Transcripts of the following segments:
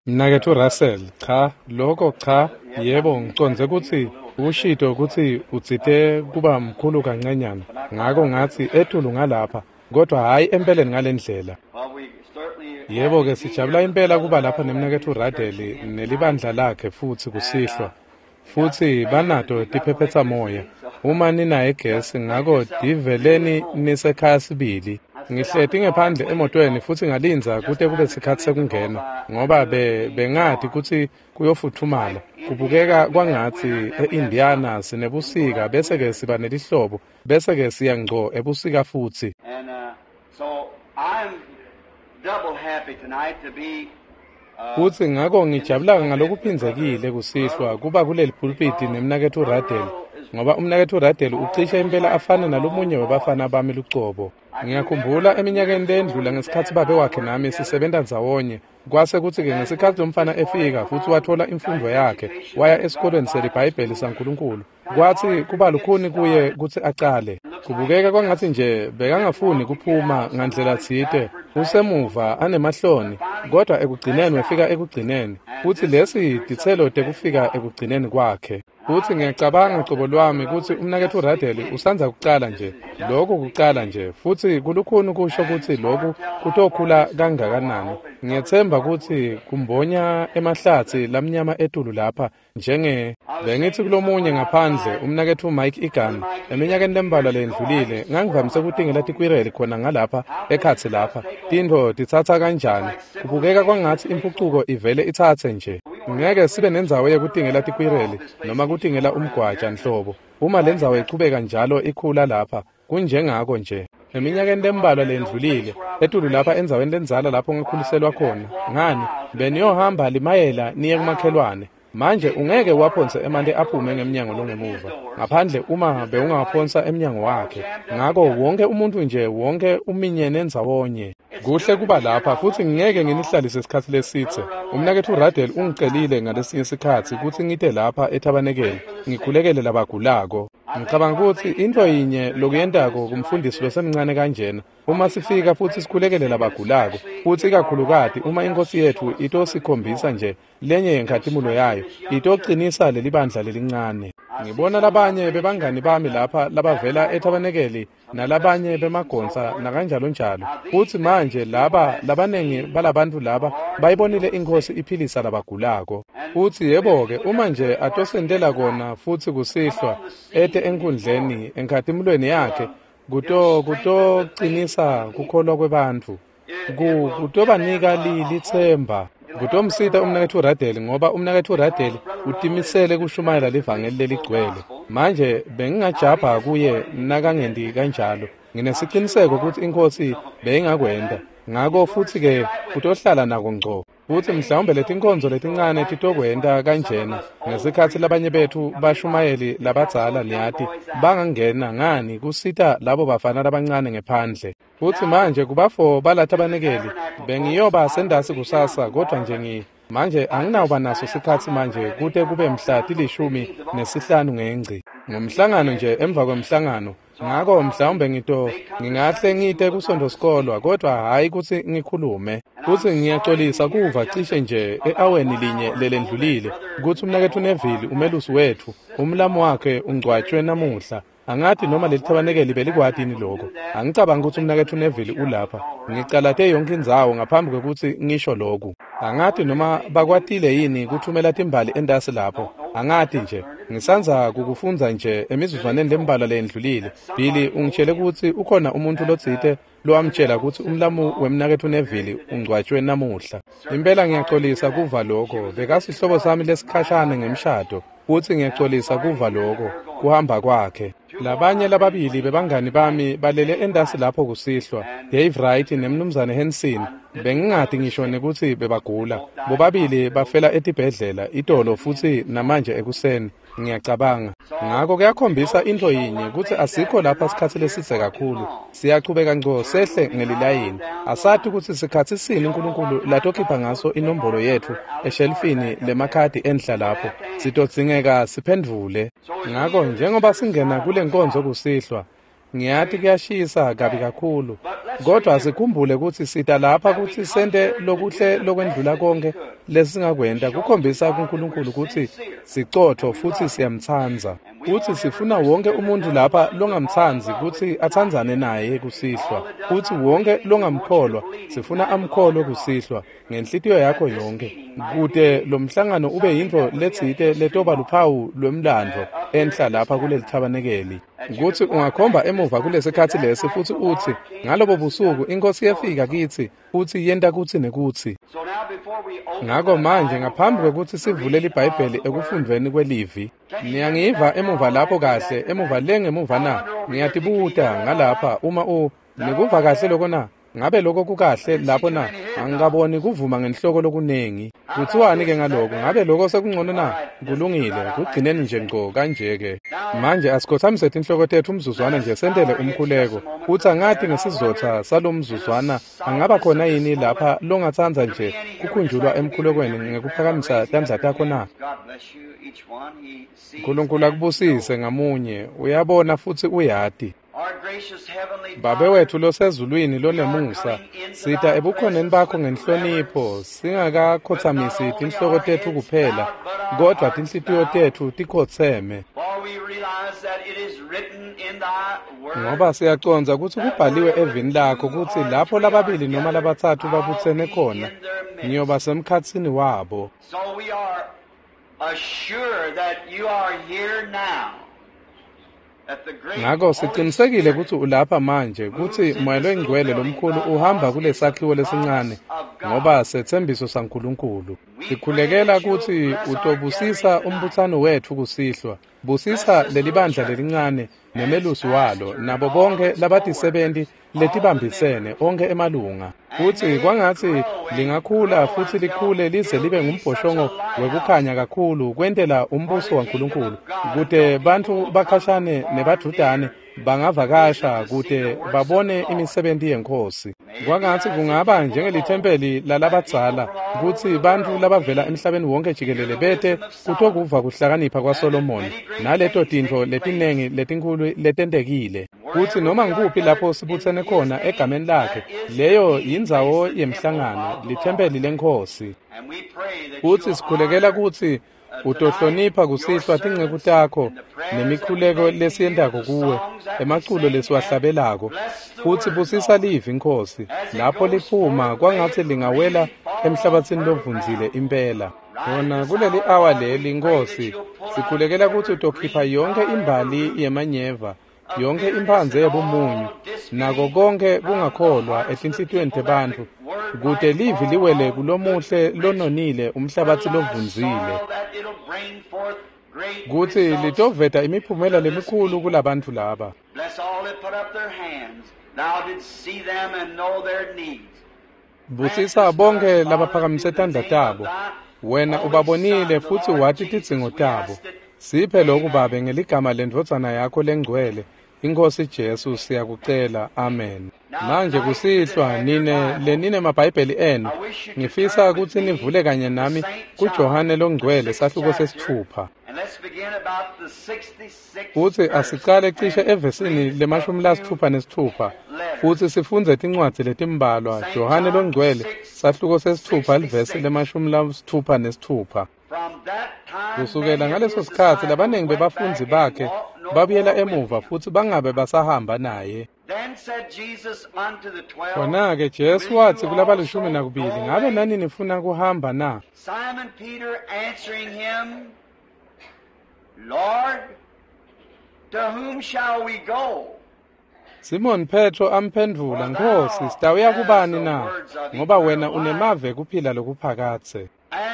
Mnakethu Russell, cha, lokho cha, yebo ngiconze ukuthi ushido ukuthi utsite kuba mkhulu kancenyana. Ngako ngathi ethulu ngalapha, kodwa hayi empeleni ngalendlela. Yebo ke sijabula impela kuba lapha nemnakethu Radeli nelibandla lakhe futhi kusihlwa. Futhi banato tiphephetha moya. Uma ninayo igesi ngako diveleni nisekhaya sibili. Ngihleti ngephandle emotweni futhi ngalinza kude kube isikhathi sekungena ngoba bengathi ukuthi kuyofuthumala. Kubukeka kwangathi eIndiana sinebusika bese ke siba nelihlobo bese ke siya ngco ebusika futhi. So I'm double happy tonight to be Futhi ngako ngijabula ngalokuphinzekile kusihlwa kuba kuleli pulpit nemnakethu Radeli ngoba umnakethu Radeli ucishe impela afana nalomunye wabafana bami lucobo. Ngiyakhumbula eminyakeni lendlula ngesikhathi babe wakhe nami sisebenza ndzawonye. Kwase kuthi ke ngesikhathi lomfana efika futhi wathola imfundo yakhe waya esikolweni seBhayibheli saNkulunkulu. Kwathi kuba lukhuni kuye ukuthi acale. Kubukeka kwangathi nje bekangafuni kuphuma ngandlela thide. Usemuva anemahloni kodwa ekugcineni wefika ekugcineni. Futhi lesi dithelo tekufika ekugcineni kwakhe. Futhi ngiyacabanga qobo lwami ukuthi umnakethu Radeli usanza kucala nje. Lokho kucala nje futhi kulukhuni kusho ukuthi lokhu kutokhula kangakanani. Ngiyethemba ukuthi kumbonya emahlathi lamnyama etulu lapha bengithi kulomunye ngaphandle umnakethu Mike Egan eminyakeni lembalwa lendlulile ngangivamise ukutingela tikwireli khona ngalapha ekhathi lapha tindlo dithatha kanjani kubukeka kwangathi impucuko ivele ithathe nje ngeke sibe nendzawo yekutingela tikwireli noma kutingela umgwaja nhlobo uma lendzawo iqhubeka njalo ikhula lapha kunjengako nje. Eminyakeni lembalwa lendlulile etulu lapha endzaweni lenzala lapho ngikhuliselwa khona ngani beniyohamba limayela niye kumakhelwane. Manje ungeke waphonse emande aphume ngemnyango longemuva ngaphandle uma beungaphonsa emnyango wakhe. Ngako wonke umuntu nje wonke uminyene ndzawonye. Kuhle kuba lapha futhi ngeke nginihlalise isikhathi lesithe. Umnakethu Radeli ungicelile ngalesinye isikhathi ukuthi ngite lapha eTabanekeli ngikhulekele labagulako. Ngicabanga ukuthi into yinye lokuyentako kumfundisi losemncane kanjena uma sifika futhi sikhulekele labagulako futhi ikakhulukati uma inkosi yethu itosikhombisa nje lenye yenkhatimulo yayo itoqinisa leli bandla lelincane. Ngibona labanye bebangani bami lapha labavela eTabanekeli nalabanye bemagonsa nakanjalo njalo futhi manje labanengi balabantu laba bayibonile inkosi iphilisa labagulako. Futhi yebo ke uma nje atosendela kona futhi kusihlwa ete enkundleni enkhatimulweni yakhe kutoqinisa kukholwa kwebantu kutobanika lithemba kutomsita umnakethu Radeli ngoba umnakethu Radeli utimisele kushumayela livangeli leligcwele. Manje bengingajabha kuye nakangendi kanjalo nginesiqiniseko ukuthi inkosi beyingakwenda ngako futhi ke kutohlala nako ngco futhi mhlawumbe letinkonzo letincane titokwenda kanjena ngesikhathi labanye bethu bashumayeli labadzala niyati bangangena ngani kusita labo bafana labancane ngephandle. Futhi manje kubafo balathabanekeli bengiyoba sendasi kusasa kodwa nje manje anginawuba naso sikhathi manje kude kube mhla 15 ngengci ngomhlangano nje emva kwemhlangano. Ngako mhlawumbe ngingahle ngite kusondo sikolwa kodwa hayi ukuthi ngikhulume. Futhi ngiyaxolisa kuva cishe nje eaweni linye lelendlulile ukuthi umnakethu Neville umelusi wethu umlamo wakhe ungcwatshwe namuhla. Angathi noma lelithabanekeli belikwatini lokho. Angicabanga ukuthi umnakethu Neville ulapha. Ngicalathe yonke indzawo ngaphambi kokuthi ngisho lokho. Angathi noma bakwatile yini ukuthumela timbali endasi lapho. Angathi nje ngisanza kukufunza nje emizuzwaneni lembalwa lendlulile. Billy ungitshele ukuthi ukhona umuntu lotsite loamtshela ukuthi umlamu wemnakethu Neville ungcwatshwe namuhla. Impela ngiyaxolisa kuva lokho. Bekasihlobo sami lesikhashana ngemshado. Futhi ngiyaxolisa kuva lokho kuhamba kwakhe. Labanye lababili bebangani bami balele endasi lapho kusihlwa Dave Wright nemnumzane Henson bengingadi ngisho ukuthi bebagula bobabili bafela etibhedlela itolo futhi namanje ekuseni ngiyacabanga ngako kuyakhombisa into yinye ukuthi asikho lapha sikhathi lesithe kakhulu siyachubeka ngco sehle ngelilayini asathi ukuthi sikhathi sini uNkulunkulu latokhipha ngaso inombolo yethu eshelfini lemakhadi endla lapho sitodzingeka siphendvule ngako njengoba singena kule nkonzo kusihlwa Ngiyathi kuyashisa kabi kakhulu. Kodwa asikhumbule ukuthi sita lapha ukuthi sente lokuhle lokwendlula konke lesingakwenda kukhombisa kuNkulunkulu ukuthi sicotho futhi siyamthanza. Uthi sifuna wonke umuntu lapha longamthanzi ukuthi athanzane naye kusihlwa. Uthi wonke longamkholwa sifuna amkholwe kusihlwa ngenhlitiyo yakho yonke. Kude lo mhlangano ube yinto letsite letoba luphawu lwemlandvo enhla lapha kuleli thabanekeli. Ukuthi ungakhomba emuva kulesikhathi lesi futhi uthi ngalobo busuku inkosi yafika kithi uthi yenta kuthi nekuthi. Ngakho manje ngaphambi kokuthi sivule iBhayibheli ekufundweni kwelivi, niyangiva emuva lapho kahle, emuva lengemuva na, ngiyatibuta ngalapha uma nikuva kahle lokho na, ngabe lokho kukahle lapho na, angikaboni kuvuma ngenhloko lokunengi. Kuthiwani ke ngaloko, ngabe lokho sekungcono na, kulungile, kugcineni nje ngqo kanjeke. Manje asikhothamise inhloko tethu umzuzwana nje sendele umkhuleko. Uthi angathi ngesizotha salomzuzwana angaba khona yini lapha longathanza nje kukhunjulwa emkhulekweni ngekuphakamisa tandla takho na. uNkulunkulu akubusise ngamunye, uyabona futhi uyati. Babe wethu losezulwini lonemusa, sita ebukhoneni bakho ngenhlonipho, singakakhothamisi inhloko tethu kuphela, kodwa inhlitiyo tethu tikhotheme. Ngoba siyaconza ukuthi kubhaliwe evini lakho ukuthi lapho lababili noma labathathu babuthene khona, ngiyoba semkhatsini wabo. So we are assured that you are here now. Ngakho siqinisekile ukuthi ulapha manje, ukuthi moya lwengcwele lomkhulu uhamba kulesakhiwo lesincane ngoba sethembiso saNkulunkulu. Sikhulekela ukuthi utobusisa umbuthano wethu kusihlwa, busisa leli bandla lelincane nemelusi walo nabo bonke labatisebenzi letibambisene onke emalunga. Futhi kwangathi lingakhula futhi likhule lize libe ngumbhoshongo wekukhanya kakhulu kwendela umbuso waNkulunkulu, kude bantu bakhashane nebadudane bangavakasha kude babone imisebenzi yenkosi. Kwangathi kungaba njengelithempeli lalabadzala ukuthi bantu labavela emhlabeni wonke jikelele bete kutokuva kuhlakanipha kwaSolomoni naleto tintfo letinengi letinkulu letentekile. Kuthi noma ngikuphi lapho sibuthene khona egameni lakhe, leyo yindzawo yemhlangano, lithempeli lenkosi. Kuthi sikhulekela ukuthi utohlonipha kusihlwa tinceku takho nemikhuleko lesiyendako kuwe, emaculo lesiwahlabelako, futhi busisa livi inkosi, lapho liphuma kwangathi lingawela emhlabathini lovunzile impela. Khona kuleli hour leli inkosi, sikhulekela ukuthi utokhipha yonke imbali yemanyeva, yonke imphanze yobumunyu, nako konke kungakholwa etinhlitweni tebantu, kude livi liwele kulomuhle lononile umhlabathi lovunzile, kuthi litoveta imiphumela lemikhulu kulabantu laba. Busisa bonke labaphakamise tandla tabo, wena ubabonile futhi wati tidzingo tabo. Siphe lokhu babe ngeligama lendvodzana yakho lengcwele, Inkosi Jesu siyakucela, amen. Manje kusihlwa nine mabhayibheli enu, ngifisa ukuthi nivule kanye nami kuJohane longcwele sahluko sesithupha. Futhi asicale cishe evesini le-16 futhi sifunze tincwadzi letimbalwa, Johane longcwele sahluko sesithupha livesi le-66. Kusukela ngaleso sikhathi labanengi bebafundzi bakhe babuyela emuva futhi bangabe basahamba naye. Khona-ke Jesu wathi kulaba-12, ngabe nani nifuna kuhamba na? Simon Peter answering him, Lord, to whom shall we go? Simon Petro amphendvula, Nkosi, sitawuya kubani na? Ngoba wena unemave kuphila lokuphakathe.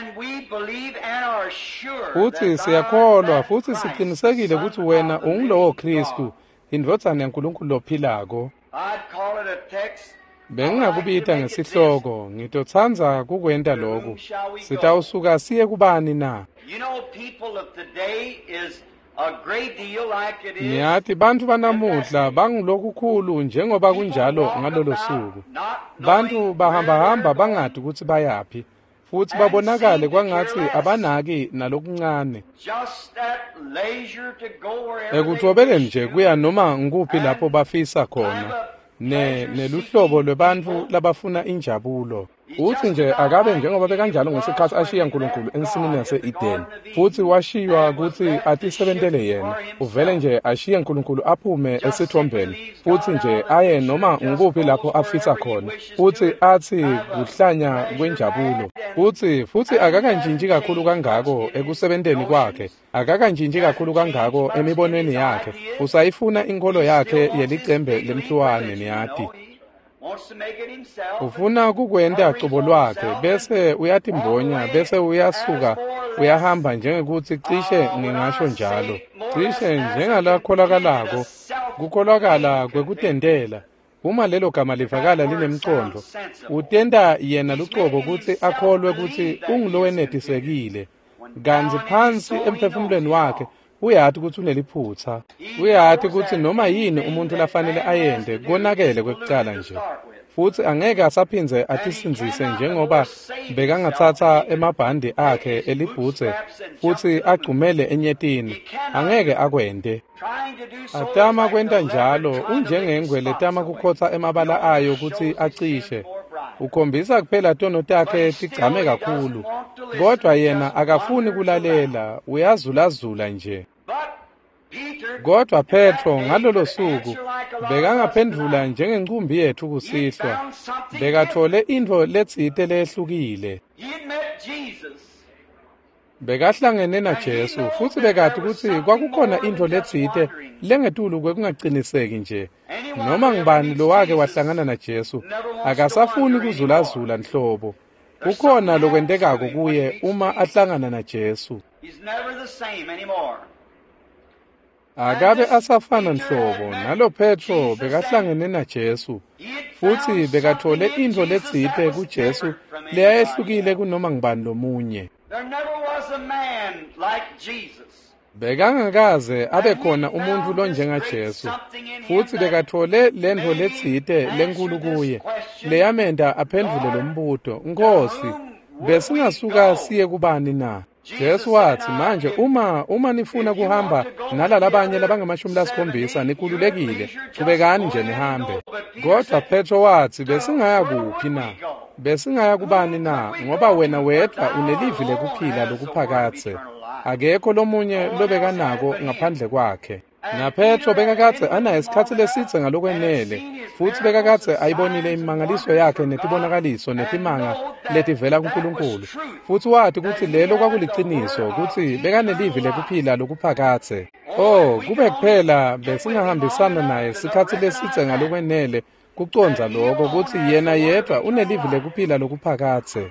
Futhi siyakholwa futhi siqinisekile ukuthi wena ungulowo Kristu, indvodzana yaNkulunkulu lophilako. Bengingakubita ngesihloko, ngitothanza kukwenta lokhu. Sitawusuka siye kubani na? Niyathi bantu banamuhla bangulokukhulu njengoba kunjalo ngalolo suku. Bantu bahamba bangadi ukuthi bayaphi. futhi babonakale kwangathi abanaki nalokuncane just at leisure to go wherever ekuthobeleni nje kuya noma ngikuphi lapho bafisa khona neluhlobo lwebantu labafuna injabulo. Uthi nje akabe njengoba bekanjalo ngesikhathi ashiya uNkulunkulu ensimini yase-Edeni, futhi washiywa ukuthi atisebentele yena. Uvele nje ashiye uNkulunkulu aphume esithombeni, futhi nje aye noma ngikuphi lapho afisa khona, futhi athi kuhlanya kwenjabulo. Futhi akakanjintshi kakhulu kangako ekusebenteni kwakhe, akakanjintshi kakhulu kangako emibonweni yakhe. Usayifuna inkolo yakhe yelicembe lemhluwane niyati. Ufuna kukwenda cubo lwakhe bese uyatimbonya bese uyasuka uyahamba njengekuthi cishe ngingasho njalo. Cishe njengalakholwakalako kukholwakala kwekutendela. Uma lelo gama livakala linemcondo, utenda yena lucobo ukuthi akholwe ukuthi ungilowenetisekile. Kanzi phansi emphefumulweni wakhe uyathi ukuthi uneliphutha. Uyathi ukuthi noma yini umuntu lafanele ayende konakele kwekucala nje. Futhi angeke asaphinze atisinzise njengoba bekangathatha emabhandi akhe elibhuthe futhi agcumele enyetini. Angeke akwende. Atama kwenta njalo unjengengwe letama kukhotha emabala ayo ukuthi acishe. Ukhombisa kuphela tono takhe tigcame kakhulu. Kodwa yena akafuni kulalela, uyazulazula nje. Kodwa Petro ngalolo suku bekangaphendula njengencumbi yethu kusihlwa. Bekathole into letsite lehlukile. Bekahlangene naJesu futhi bekathi ukuthi kwakukhona into letsite lengetulu kwekungaqiniseki nje. Noma ngibani lo wake wahlangana naJesu akasafuni kuzulazula nhlobo. Kukhona lokwendekako kuye uma ahlangana naJesu. Akabe asafana nhlobo nalo Petro bekahlangene naJesu futhi bekathole into letsite kuJesu leyayehlukile kunoma ngibani lomunye. Bekangakaze abe khona umuntu lo njengaJesu futhi bekathole lento letsite lenkulu kuye leyamenda aphendule lo mbuto. Nkosi, besingasuka siye kubani na? Jesu wathi manje uma nifuna kuhamba nalalabanye labangama-70 nikhululekile, qhubekani nje nihambe. Kodwa Petro wathi besingaya kuphi na? Besingaya kubani na? Ngoba wena wedwa unelivi lekuphila lokuphakathe. Akekho lomunye lobekanako ngaphandle kwakhe. Na Petro bekakathe anayo isikhathi lesitse ngalokwenele, futhi bekakathe ayibonile imangaliso yakhe netibonakaliso netimanga letivela kuNkulunkulu. Futhi wathi ukuthi lelo kwakuliciniso ukuthi bekanelivi lekuphila lokuphakathe. Kube kuphela besingahambisana naye isikhathi lesitse ngalokwenele kuconza lokho ukuthi yena yedwa unelivi lekuphila lokuphakathe.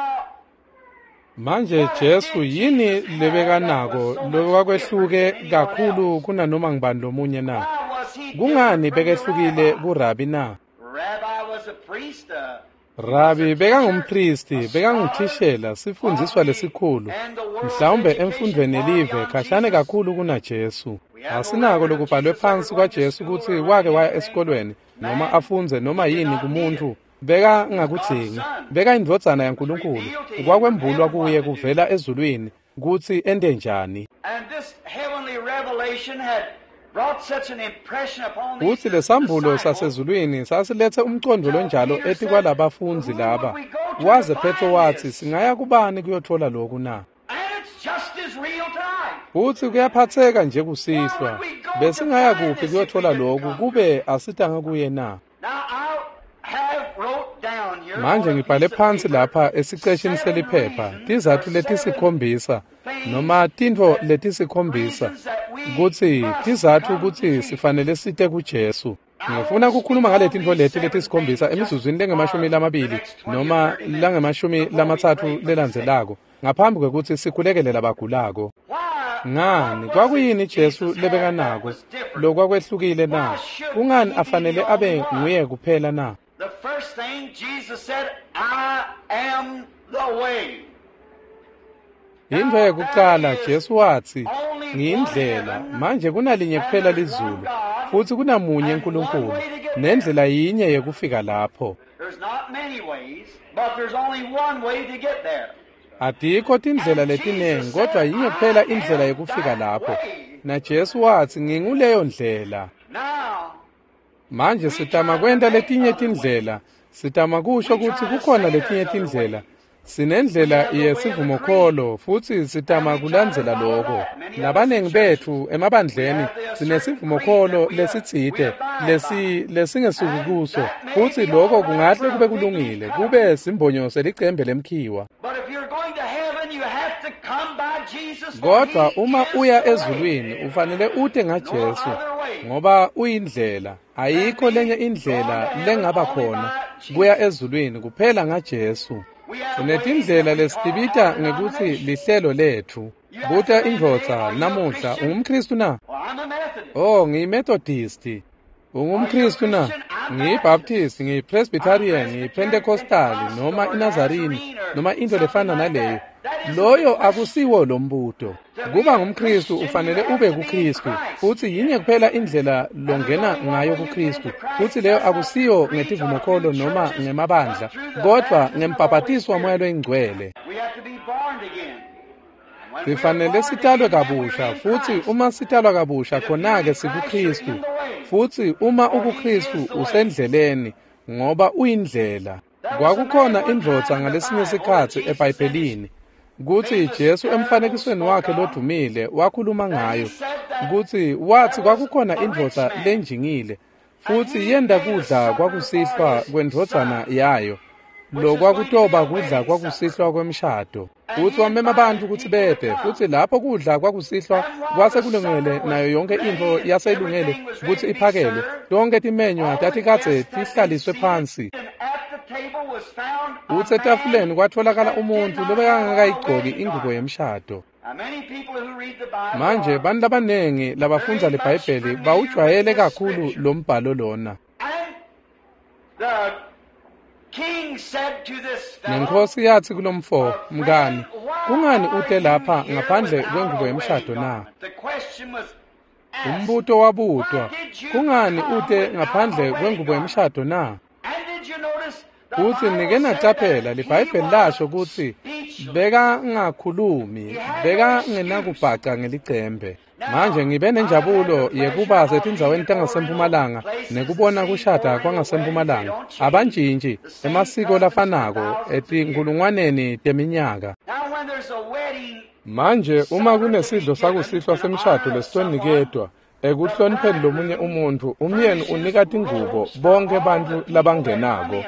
Manje Jesu yini lebekanako lokwakwehluke kakhulu kunanoma ngibani lomunye na? Kungani bekehlukile kuRabi na? Rabi bekangumpristi, bekangumthishela, sifundiswa lesikhulu. Mhlawumbe emfundweni elive khashane kakhulu kunaJesu. Asinako lokubhalwe phansi kwaJesu ukuthi wake waya esikolweni noma afunze noma yini kumuntu. Beka ngakudingi, beka indvodzana yaNkulunkulu, kwakwembulwa kuye kuvela ezulwini, kuthi ende njani. Uthi lesambulo sasezulwini sasilethe umcondo lonjalo ethi kwalabafunzi laba. Waze Petro wathi singaya kubani kuyothola lokhu na? Uthi kuyaphatheka nje kusihlwa. Besingaya kuphi kuyothola lokhu kube asitanga kuye na? Manje ngibhale phansi lapha esiceshini seliphepha tizathu letisikhombisa noma tintfo letisikhombisa ukuthi tizathu ukuthi sifanele site kuJesu. Ngifuna ukukhuluma ngale tintfo letisikhombisa emizuzwini lenge-20 noma lange-30 lelandzelako ngaphambi kwekuthi sikhulekele labagulako. Ngani kwakuyini Jesu lebekanako lokwakwehlukile na? Kungani afanele abe nguye kuphela na? The first thing Jesus said, I am the way. Into yokuqala Jesu wathi ngiyindlela. Manje kunalinye kuphela lizulu futhi kunamunye uNkulunkulu nendlela yinye yokufika lapho. There's not many ways, but there's only one way to get there. Adikho tindlela letiningi kodwa yinye kuphela indlela yokufika lapho. Na Jesu wathi nginguleyo ndlela. Now, Manje sitama kwenda letinye tindlela. Sitama kusho ukuthi kukhona letinye tindlela. Sinendlela yesivumokholo futhi sitama kulandzela lokho. Labanengi bethu emabandleni sinesivumokholo lesitsite lesingesuki kuso futhi lokho kungahle kube kulungile kube simbonyoso licembe lemkhiwa. but if you're going to heaven, you have to come by Jesus. Kodwa uma uya ezulwini ufanele ute ngaJesu ngoba uyindlela. Ayikho lenye indlela lengaba khona kuya ezulwini kuphela ngaJesu. Sinetindlela lesitibita ngekuthi lihlelo lethu. Buta indvodza namuhla ungumKristu na? Well, I'm a Methodist. Oh, ngiyiMethodist. UngumKristu na? NgiyiBaptist, ngiyiPresbyterian, ngiyiPentecostal noma iNazarini noma into lefana naleyo. Loyo akusiwo lo mbuto. Kuba ngumKristu ufanele ube kuKristu. Futhi yinye kuphela indlela longena ngayo kuKristu. Futhi leyo akusiyo ngetivumokholo noma ngemabandla, kodwa ngempapatiso moya loyingcwele. We have to be born again. Sifanele sitalwe kabusha futhi uma sitalwa kabusha khona-ke sikuKristu. Futhi uma ukuKristu usendleleni ngoba uyindlela. Kwakukhona indvodza ngalesinye isikhathi eBhayibhelini ukuthi Jesu emfanekisweni wakhe lodumile wakhuluma ngayo ukuthi wathi kwakukhona indvodza lenjingile futhi yenda kudla kwakusihlwa kwendvodzana yayo lokwakutoba kudla kwakusihlwa kwemshado futhi wamema abantu ukuthi bebe futhi lapho kudla kwakusihlwa kwase kulungele nayo yonke into yaselungele ukuthi iphakele yonke timenywa tatikatse tihlaliswe phansi. Uthi etafuleni kwatholakala umuntu lobekangakayigqoki ingubo yemshado. Manje bantu labanengi labafundza leBhayibheli bawujwayele kakhulu lo mbhalo lona. Nenkosi yathi kulomfo, mngani, kungani ute lapha ngaphandle kwengubo yemshado na? Umbuto wabutwa, kungani ute ngaphandle kwengubo yemshado na? Uthi nike nacaphela leBhayibheli lasho ukuthi beka ngakhulumi, beka ngenakubhaca ngelicembe. Manje ngibe nenjabulo yekuba setindzaweni tangasempumalanga nekubona kushada kwangasempumalanga abanjinji emasiko lafanako etinkulungwaneni teminyaka. Manje uma kunesidlo sakusihlwa semshado lesitonikedwa ekuhlonipheni lomunye umuntu umyeni unika tingubo bonke bantu labangenako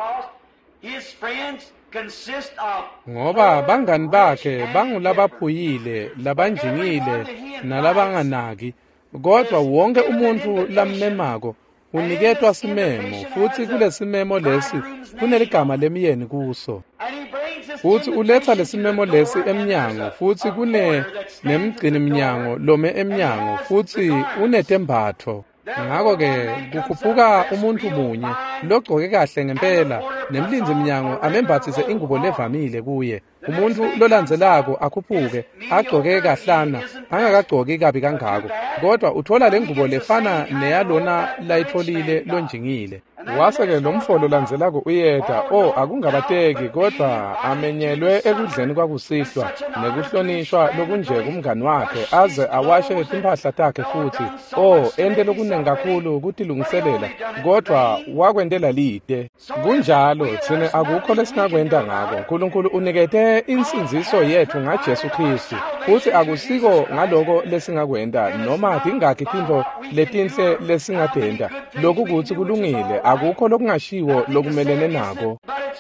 ngoba bangani bakhe bangulabaphuyile labanjingile nalabanganaki kodwa wonke umuntu lammemako uniketwa simemo futhi kule simemo lesi kuneligama lemyeni kuso futhi uletha lesimemo lesi emnyango futhi nemgcini mnyango lome emnyango futhi unetembatho. Ngakho-ke kukhuphuka umuntu munye logcoke kahle ngempela nemlinzi mnyango amembathise ingubo levamile kuye. Umuntu lolandzelako akhuphuke agcoke kahlana angakagcoki kabi kangako kodwa uthola lengubo lefana neyalona layitholile lonjingile. Wase-ke lo mfolo landzelako uyeda akungabateki kodwa amenyelwe ekudleni kwakusihlwa nekuhlonishwa lokunje kumngani wakhe aze awashe timphahla takhe futhi ente lokunengi kakhulu kutilungiselela kodwa wakwendela lide. Kunjalo thina akukho lesingakwenda ngako. uNkulunkulu unikete insinziso yethu ngaJesu Kristu futhi akusiko ngaloko lesingakwenda noma dingakhi tinto letinhle lesingadenda lokhu kuthi kulungile akukho lokungashiwo lokumelene nako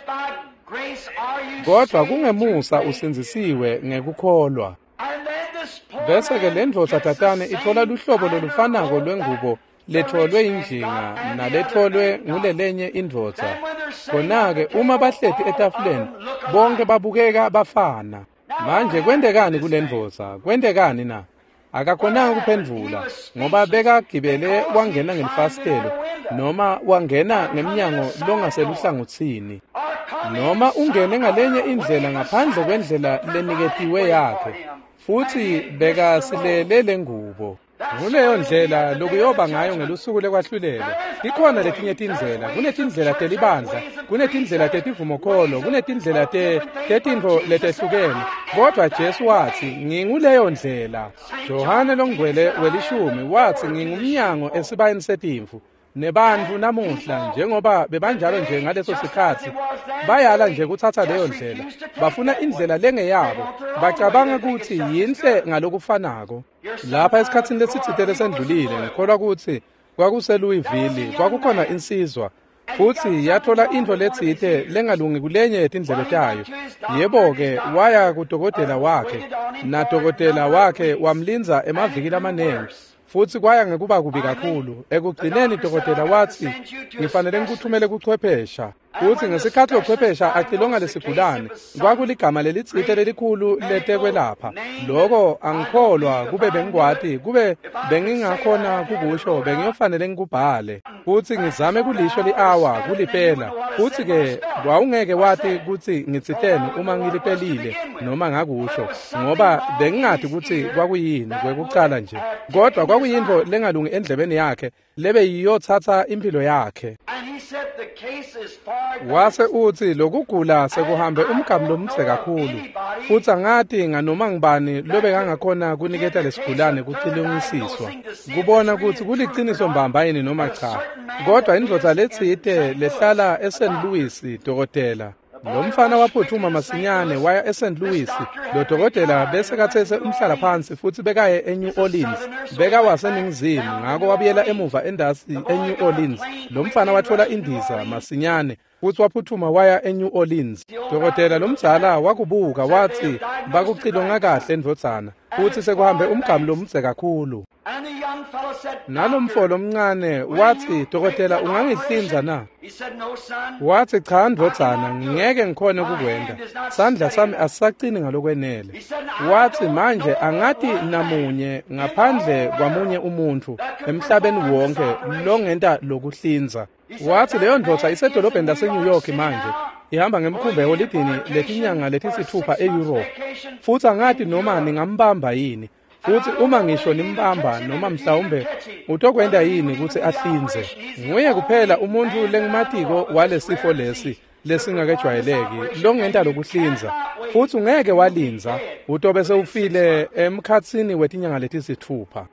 kodwa kungemusa usinzisiwe ngekukholwa. Bese-ke le ndvodza tatane ithola luhlobo lolufanako lwengubo letholwe injinga naletholwe ngulelenye indvodza. Khona-ke uma bahleti etafuleni bonke babukeka bafana. Manje kwendekani kule ndvodza? Kwendekani na? Akakhonanga kuphendvula ngoba bekagibele wangena ngelifastelo noma wangena ngemnyango longaseluhlangothini noma ungene ngalenye indlela ngaphandle kwendlela leniketiwe yakhe futhi bekasilele lengubo. Kuleyo ndlela lokuyoba ngayo ngelusuku lekwahlulelo ikhona letinye tindlela. Kunetindlela telibandla, kunetindlela tetivumokholo, kunetindlela tetintfo letehlukene. Kodwa Jesu wathi nginguleyo ndlela. Johane longcwele welishumi wathi ngingumnyango esibayeni setimvu. Nebantfu namuhla njengoba bebanjalo nje ngaleso sikhathi bayala nje kuthatha leyo ndlela, bafuna indlela lengeyabo, bacabanga ukuthi yinhle ngalokufanako. Lapha esikhatsini lesitsite lesendlulile ngikholwa ukuthi kwakuseLouisville kwakukhona insizwa futhi yathola into letsite lengalungi kulenye yetindlebe tayo. Yebo-ke waya kudokotela wakhe, na dokotela wakhe wamlinza emavikini amanengi. Futhi kwaya ngekuba kubi kakhulu. Ekugcineni dokotela wathi ngifanele ngikuthumele kuchwephesha. Futhi ngesikhathi lochwephesha acilonga lesigulane kwakuligama lelitsite lelikhulu letekwelapha. Lokho angikholwa kube bengikwathi, kube bengingakhona kukusho bengiyofanele ngikubhale. Futhi ngizame kulisho li-hour kulipela. Futhi-ke wawungeke wathi ukuthi ngitsiteni uma ngilipelile noma ngakusho, ngoba bengingathi ukuthi kwakuyini kwekucala nje. Kodwa kwakuyinto lengalungi endlebeni yakhe lebe yiyothatha impilo yakhe. Wase uthi lokugula sekuhambe umgamu lomtse kakhulu, futhi angathi nganoma ngibani lobe kangakhona kuniketa lesigulane kucilongisiswa kubona ukuthi kuliciniso mbamba yini noma cha. Kodwa indvodza letsite lehlala eSt. Louis dokotela lo mfana waphuthuma masinyane waya eSt. Louis. Lo dokotela bese kathese umhlala phansi futhi bekaye eNew Orleans, beka waseningizimu ngako wabuyela emuva endasi eNew Orleans. Lo mfana wathola indiza masinyane futhi waphuthuma waya eNew Orleans. Dokotela lomdzala wakubuka wathi bakucilonga kahle endvodzana futhi sekuhambe umgamu lomtse kakhulu. Nalo mfolo omncane wathi dokotela ungangihlinza na? Wathi cha ndvodzana ngeke ngikhone ukukwenda, sandla sami asisacini ngalokwenele. Wathi manje angathi namunye ngaphandle kwamunye umuntu emhlabeni wonke longenta lokuhlinza. Wathi leyo ndvodza isedolobheni laseNew York manje ihamba ngemkhumbi eholidini letinyanga letisithupha eEurope. Futhi angathi noma ningambamba yini, futhi uma ngisho nimbamba noma mhlawumbe utokwenda yini ukuthi ahlinze. Nguye kuphela umuntu lengimatiko walesifo lesingakejwayeleki longenta lokuhlinza, futhi ungeke walinza utobe sewufile emkhatsini wetinyanga letisithupha.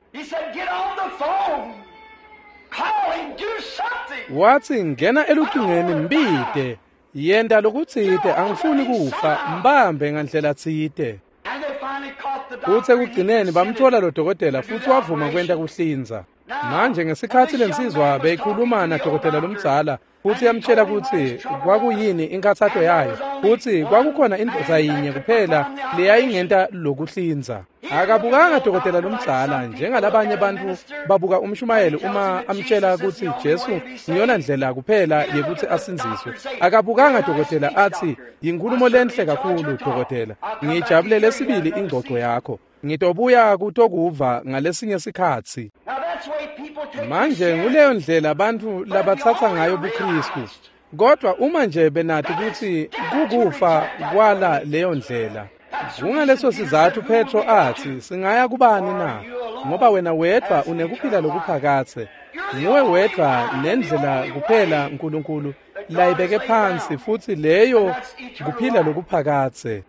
Wathi ngena elukingeni mbide, yenda lokutsite, angifuni kufa, mbambe ngandlela tsite. Futhi ekugcineni bamthola lo dokotela futhi wavuma kwenta kuhlinza. Manje ngesikhathi lensizwa beyikhuluma na dokotela lomdzala futhi yamtshela ukuthi kwakuyini inkathatho yayo, futhi kwakukhona indvodza yinye kuphela leyayingenta lokuhlinza. Akabukanga dokotela lomdzala njengalabanye abantu babuka umshumayeli uma amtshela ukuthi Jesu ngiyona ndlela kuphela yekuthi asinziswe. Akabukanga dokotela athi yinkulumo lenhle kakhulu dokotela, ngijabulele sibili ingxoxo yakho, ngitobuya kutokuva ngalesinye sikhatsi. Manje nguleyo ndlela abantu labathatha ngayo ubuKristu. Kodwa uma nje benathi ukuthi kukufa kwala leyo ndlela, kungaleso sizathu Petro athi singaya kubani na? Ngoba wena wedwa unekuphila lokuphakathe, nguwe wedwa nendlela kuphela uNkulunkulu layibeke phansi, futhi leyo kuphila lokuphakathe.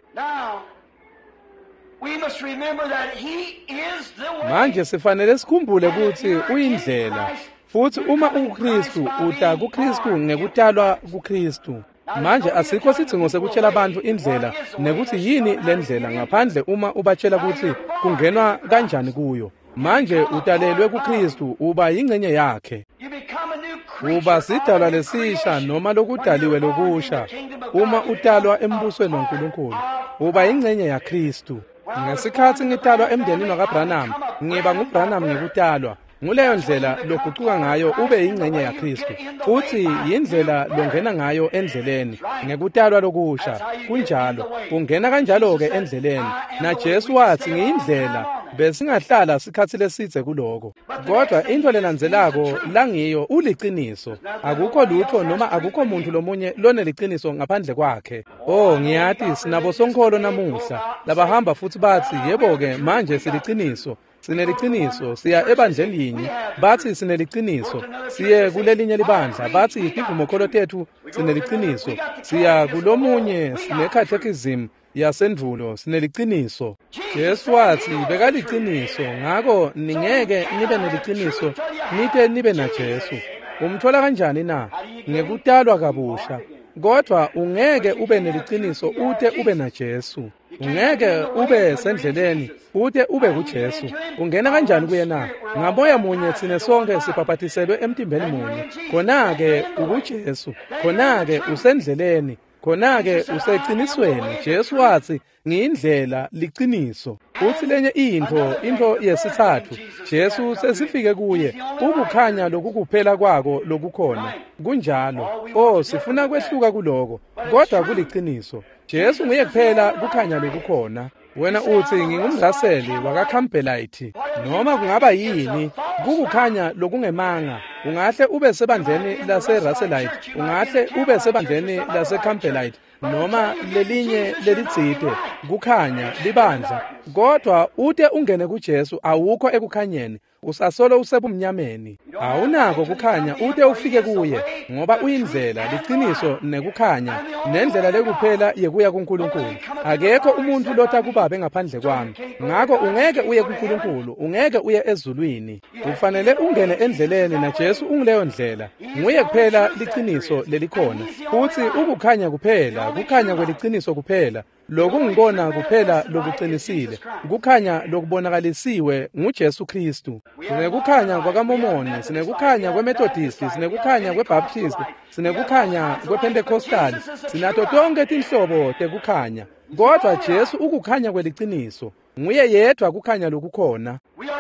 Manje sifanele sikhumbule ukuthi uyindlela, futhi uma uKristu uta kuKristu ngekutalwa kuKristu. Manje asikho sidingo sekutshela abantu indlela nekuthi yini lendlela ngaphandle uma ubatshela ukuthi kungenwa kanjani kuyo. Manje utalelwe kuKristu, uba yingcenye yakhe. Uba sidalwa lesisha noma lokudaliwe lokusha. Uma utalwa embusweni waNkulunkulu, uba yingcenye yaKristu. Ngesikhathi ngitalwa emndenini wakaBranham, ngiba nguBranham ngekutalwa. Nguleyo ndlela loguquka ngayo ube yingcenye yaKristu, futhi yindlela longena ngayo endleleni ngekutalwa lokusha. Kunjalo ungena kanjalo ke endleleni. Na Jesu wathi ngiyindlela, besingahlala sikhathi lesidze kuloko. Kodwa into lelandzelako langiyo uliqiniso. Akukho lutho noma akukho muntu lomunye loneliqiniso ngaphandle kwakhe. Ngiyati sinabo sonkholo namuhla labahamba futhi bathi yebo-ke manje siliqiniso. Sineliqiniso siya ebandleni linye bathi sineliqiniso, siye kulelinye libandla bathi ivumokholo tethu sineliqiniso, siya kulomunye sinekhathekizim yasendulo sineliqiniso. Jesu wathi bekaliqiniso, ngako ningeke nibe neliqiniso nite nibe na Jesu. Umthola kanjani na? Ngekutalwa kabusha. Kodwa ungeke ube neliqiniso ute ube na Jesu. Ungeke ube sendleleni ute ube kuJesu. Ungena kanjani kuye na? Ngamoya munye thine sonke sibhabhathiselwe emtimbeni munye. Khona-ke ukuJesu, khona-ke usendleleni, khona-ke useqinisweni. Jesu wathi ngiyindlela liqiniso. Uthi lenye into yesithathu, Jesu sesifike kuye, ukukhanya lokukuphela kwako lokukhona. Kunjalo, sifuna kwehluka kuloko, kodwa kuliqiniso. Jesu nguye kuphela kukhanya lokukhona. Wena uthi ngingumraseli wakaCampbellite noma kungaba yini kukukhanya lokungemanga. Ungahle ube sebandleni laseRussellite, ungahle ube sebandleni laseCampbellite noma lelinye lelitsite kukhanya libandla. Kodwa ute ungene kuJesu awukho ekukhanyeni, usasolo usebumnyameni. Awunako kukhanya ute ufike kuye ngoba uyindlela, liqiniso nekukhanya, nendlela lekuphela yekuya kuNkulunkulu. Akekho umuntu lotha kuBaba ngaphandle kwami. Ngakho ungeke uye kuNkulunkulu, ungeke uye ezulwini. Ufanele ungene endleleni na Jesu ungileyo ndlela. Nguye kuphela liqiniso lelikhona. Uthi ukukhanya kuphela, kukhanya kweliqiniso kuphela. Lokungibona kuphela lokuqinisile, kukhanya lokubonakalisiwe nguJesu Kristu. Sinekukhanya kwakaMormoni, sinekukhanya kweMethodist, sinekukhanya kweBaptist, sinekukhanya kwePentecostal, sinato tonke tinhlobo tekukhanya. Kodwa Jesu ukukhanya kweliqiniso, nguye yedwa kukhanya lokukhona.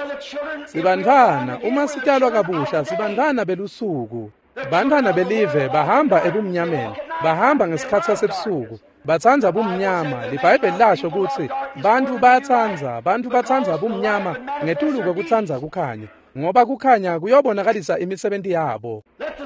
Sibantwana uma sitalwa kabusha, sibantwana belusuku. Bantwana belive bahamba ebumnyameni, bahamba ngesikhathi sasebusuku. Bathanza bumnyama. LiBhayibheli lasho ukuthi bantu bathanza bumnyama ngetuluko kuthanza kukhanya, ngoba kukhanya kuyobonakalisa imisebenzi yabo.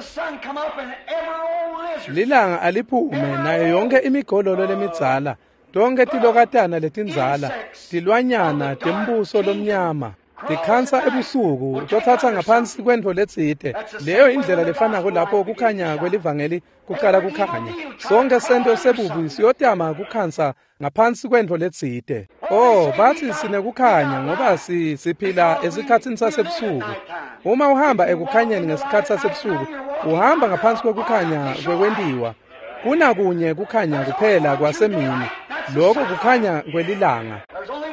Lilanga aliphume nayo yonke imigololo lemidzala, tonke tilokatana letinzala, tilwanyana tembuso lomnyama, tikhansa ebusuku, tothatha ngaphansi kwendvo letsite. Leyo indlela lefanako lapho kukhanya kwelivangeli kuqala kukhanya. Sonke sento sebubi siyotama kukhansa ngaphansi kwendvo letsite. Bathi sinekukhanya ngoba siphila esikhatsini sasebusuku. Uma uhamba ekukhanyeni ngesikhathi sasebusuku, uhamba ngaphansi kwekukhanya kwekwendiwa. Kunakunye kukhanya kuphela kwasemini, lokho kukhanya kwelilanga.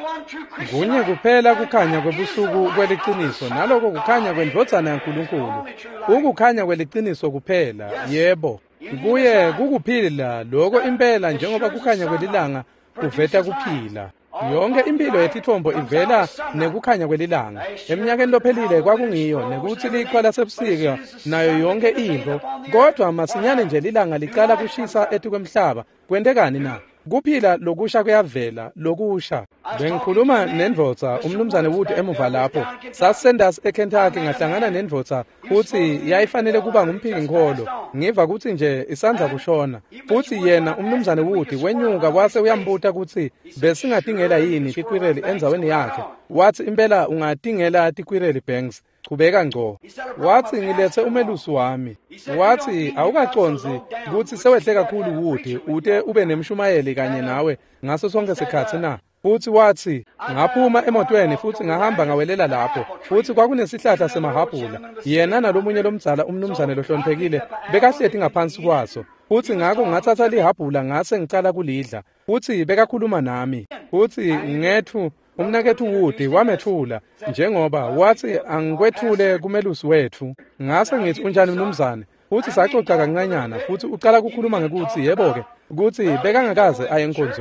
Kunye kuphela kukhanya kwebusuku kweliqiniso, naloko kukhanya kwendvodzana yaNkulunkulu. Ukukhanya kweliqiniso kuphela, yebo. Kuye kukuphila lokho impela, njengoba kukhanya kwelilanga kuveta kuphila. Yonke impilo yetithombo ivela nekukhanya kwelilanga. Eminyakeni lophelile kwakungiyo, nekuthi liqhwa lasebusika nayo yonke into. Kodwa masinyane nje lilanga liqala kushisa etukwemhlaba. Kwentekani na? Kuphila lokusha kuyavela, lokusha. Bengikhuluma nendvodza umnumzane Wood emuva lapho. Sasendasi eKentucky ngahlangana nendvodza futhi yayifanele kuba ngumphiki nkholo. Ngiva ukuthi nje isandla kushona. Futhi yena umnumzane Wood wenyuka wase uyambuta ukuthi besingadingela yini tikwireli endzaweni yakhe. Wathi impela ungadingela tikwireli banks. Qhubeka ngco. Wathi ngilethe umelusi wami. Wathi awukaconzi ukuthi sewehle kakhulu Wood ute ube nemshumayeli kanye nawe ngaso sonke isikhathi na. Futhi wathi ngaphuma emotweni futhi ngahamba ngawelela lapho. Futhi kwakunesihlahla semahabhula. Yena nalomunye lomdzala umnumzane lohloniphekile bekahleti ngaphansi kwaso. Futhi ngako ngathatha lihabhula ngase ngicala kulidla. Futhi bekakhuluma nami. Futhi ngethu umnakethu Wood wamethula njengoba wathi angikwethule kumelusi wethu. Ngase ngithi unjani mnumzane? Futhi saxoxa kancanyana futhi uqala ukukhuluma ngekuthi yebo-ke ukuthi bekangakaze aye enkonzweni.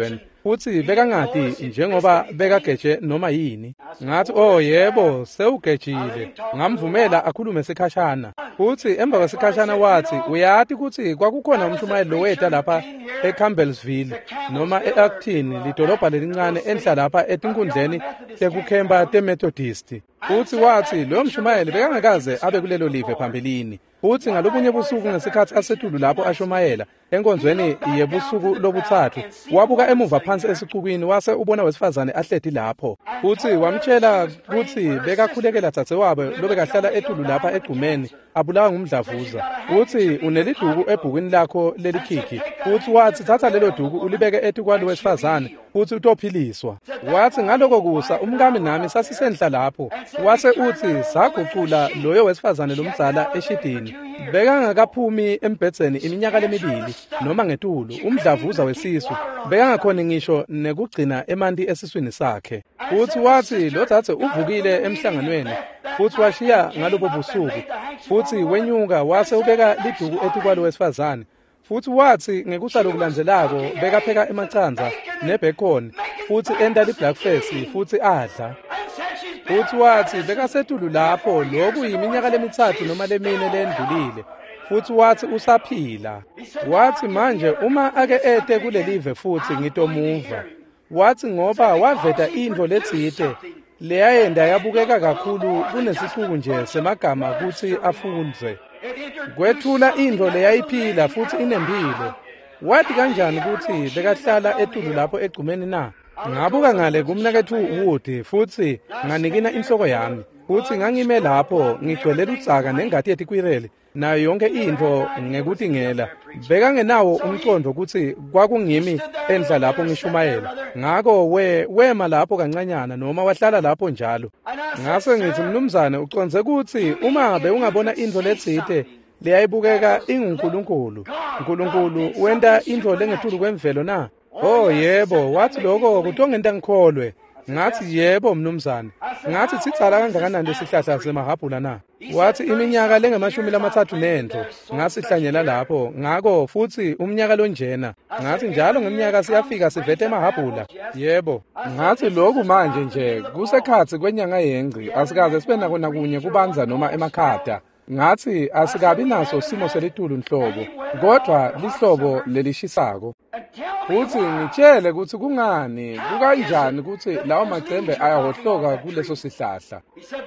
futhi bekangadi njengoba bekageje noma yini. Ngathi oh yebo sewugejile, ngamvumela akhulume sikhashana. Futhi emva kwesikhashana wathi uyathi ukuthi kwakukhona umshumayeli lo weta lapha eCampbellsville noma eActon, lidolobha lelincane enhla lapha etinkundleni tekukhemba teMethodist. Futhi wathi lo mshumayeli bekangakaze abe kulelo live phambilini. Futhi ngalobunye busuku ngesikhathi asetulu lapho ashumayela enkonzweni yebusuku lobuthathu wabuka emuva phansi esixukwini wase ubona wesifazane ahledi lapho. Futhi wamtshela ukuthi bekakhulekela dzadzewabo lobekahlala etulu lapha egqumeni abulawa ngumdlavuza. Futhi uneliduku ebhukwini lakho lelikhikhi. Futhi wathi thatha lelo duku ulibeke etikwalo wesifazane futhi utophiliswa. Wathi ngaloko kusa umkami nami sasisendla lapho. Wase uthi saguqula loyo wesifazane lomdzala eshidini. Bekangakaphumi embhedzeni iminyaka lemibili noma ngetulu umdlavuza wesisu bekangakhona ngisho nekugcina emanti esiswini sakhe. Futhi wathi lo dzadze uvukile emhlanganweni futhi washiya ngalobo busuku futhi wenyuka wase ubeka liduku etikwalo wesifazane. Futhi wathi ngekusalo kulandzelako bekapheka emacandza nebacon futhi enta libreakfast futhi adla. Futhi wathi bekasetulu lapho lokhu yiminyaka lemithathu noma lemine lendlulile. Futhi wathi usaphila. Wathi manje uma ake ete kulelive futhi ngitomuva. Wathi ngoba waveta indlo letsite leyayenda yabukeka kakhulu kunesixuku nje semagama ukuthi afunze. Kwethula indlo leyayiphila futhi inempilo. Wathi kanjani ukuthi bekahlala etulu lapho egcumeni na? Ngabuka ngale kumnakethu Wood futhi nganikina inhloko yami. Futhi ngangime lapho ngigcwelela udzaka nengadi yetikwireli nayo yonke into ngekutingela. Bekangenawo umcondo ukuthi kwakungimi endla lapho ngishumayela. Ngako wema lapho kancanyana noma wahlala lapho njalo. Ngase ngithi mnumzane uconze ukuthi uma beungabona into letsite leyayibukeka inguNkulunkulu. uNkulunkulu wenta into lengethulu kwemvelo na? Oh yebo, wathi lokho kutongenta ngikholwe. Ngathi yebo mnumzane. Ngathi sicala kangakanani lesihlahla semahabhula na? Wathi iminyaka lengemashumi lamathathu nento. Ngasihlanyela lapho. Ngako futhi umnyaka lonjena. Ngathi njalo ngeminyaka siyafika sivete emahabhula. Yebo. Ngathi lokhu manje nje kusekhathi kwenyanga yengci asikaze sibe nako nakunye kubanza noma emakhada. Ngathi asikabi naso simo selitulu nhlobo kodwa lihlobo lelishisako. Futhi ngitshele ukuthi kungani kukanjani ukuthi lawo macembe ayahohloka kuleso sihlahla.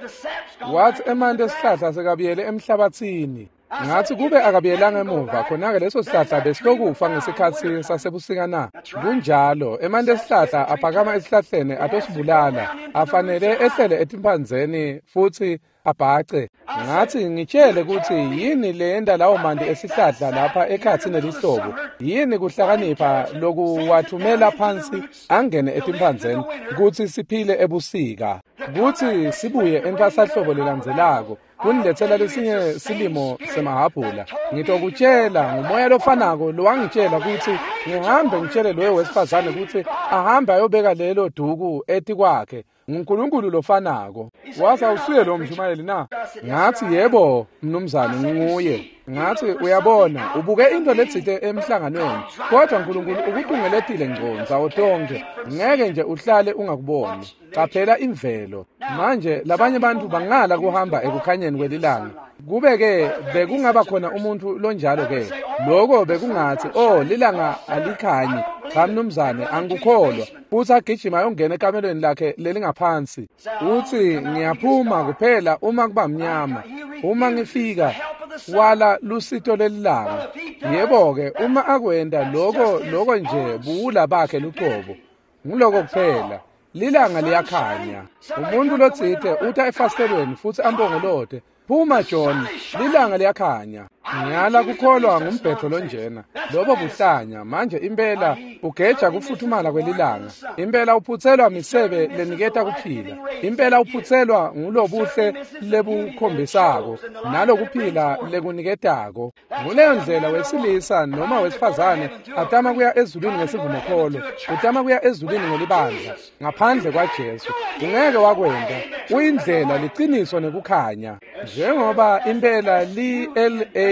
Wathi emanti esihlahla sekabiyele emhlabathini. Ngathi kube akabiyelanga emuva khona-ke leso sihlahla besilokufa ngesikhathi sasebusika na? Kunjalo emanti esihlahla aphakama esihlahleni atosibulala afanele ehlele etimpanzeni futhi abhace. Ngathi ngitshele ukuthi yini lenda lawo manti esihlahla lapha ekhathini nelihlobo. Yini kuhlakanipha lokuwathumela phansi angene etimpanzeni ukuthi siphile ebusika. Kuthi sibuye entwasahlobo lelandzelako kunilethela lesinye silimo semahabhula. Ngitokutshela ngumoya lofanako lowangitshela ukuthi ngihambe ngitshele loyo wesifazane ukuthi ahambe ayobeka lelo duku eti kwakhe. nguNkulunkulu lofanako. Wathi awusuye lo mshumayeli na? Ngathi yebo mnumzane nginguye. Ngathi uyabona ubuke into letsite emhlanganweni kodwa uNkulunkulu ukutungeletile ngconza otonke ngeke nje uhlale ungakuboni. Qaphela imvelo. Manje labanye abantu bangala kuhamba ekukhanyeni kwelilanga. Kube-ke bekungaba khona umuntu lonjalo-ke lokho bekungathi lilanga alikhanyi. Cha mnumzane angikukholwa. Futhi agijima yongena ekamelweni lakhe lelingaphansi. Uthi ngiyaphuma kuphela uma kuba mnyama. Uma ngifika wala lusito lelilanga. Yebo-ke uma akwenda lokho nje buwula bakhe luqobo. Ngiloko kuphela. Lilanga liyakhanya. Umuntu lotsite utha efastelweni futhi ambongolode. Phuma John, lilanga liyakhanya. Ngiyala kukholwa ngumbhetho lonjena. Lobo buhlanya manje impela ugeja kufuthumala kwelilanga. Impela uphuthelwa misebe leniketa kuphila. Impela uphuthelwa ngulobuhle lebukhombisako nalo kuphila lekuniketako. Nguleyo ndlela wesilisa noma wesifazane atama kuya ezulwini ngesivumokholo, utama kuya ezulwini ngelibandla ngaphandle kwaJesu. Ungeke wakwenda. Uyindlela liqiniso nekukhanya. Njengoba impela LA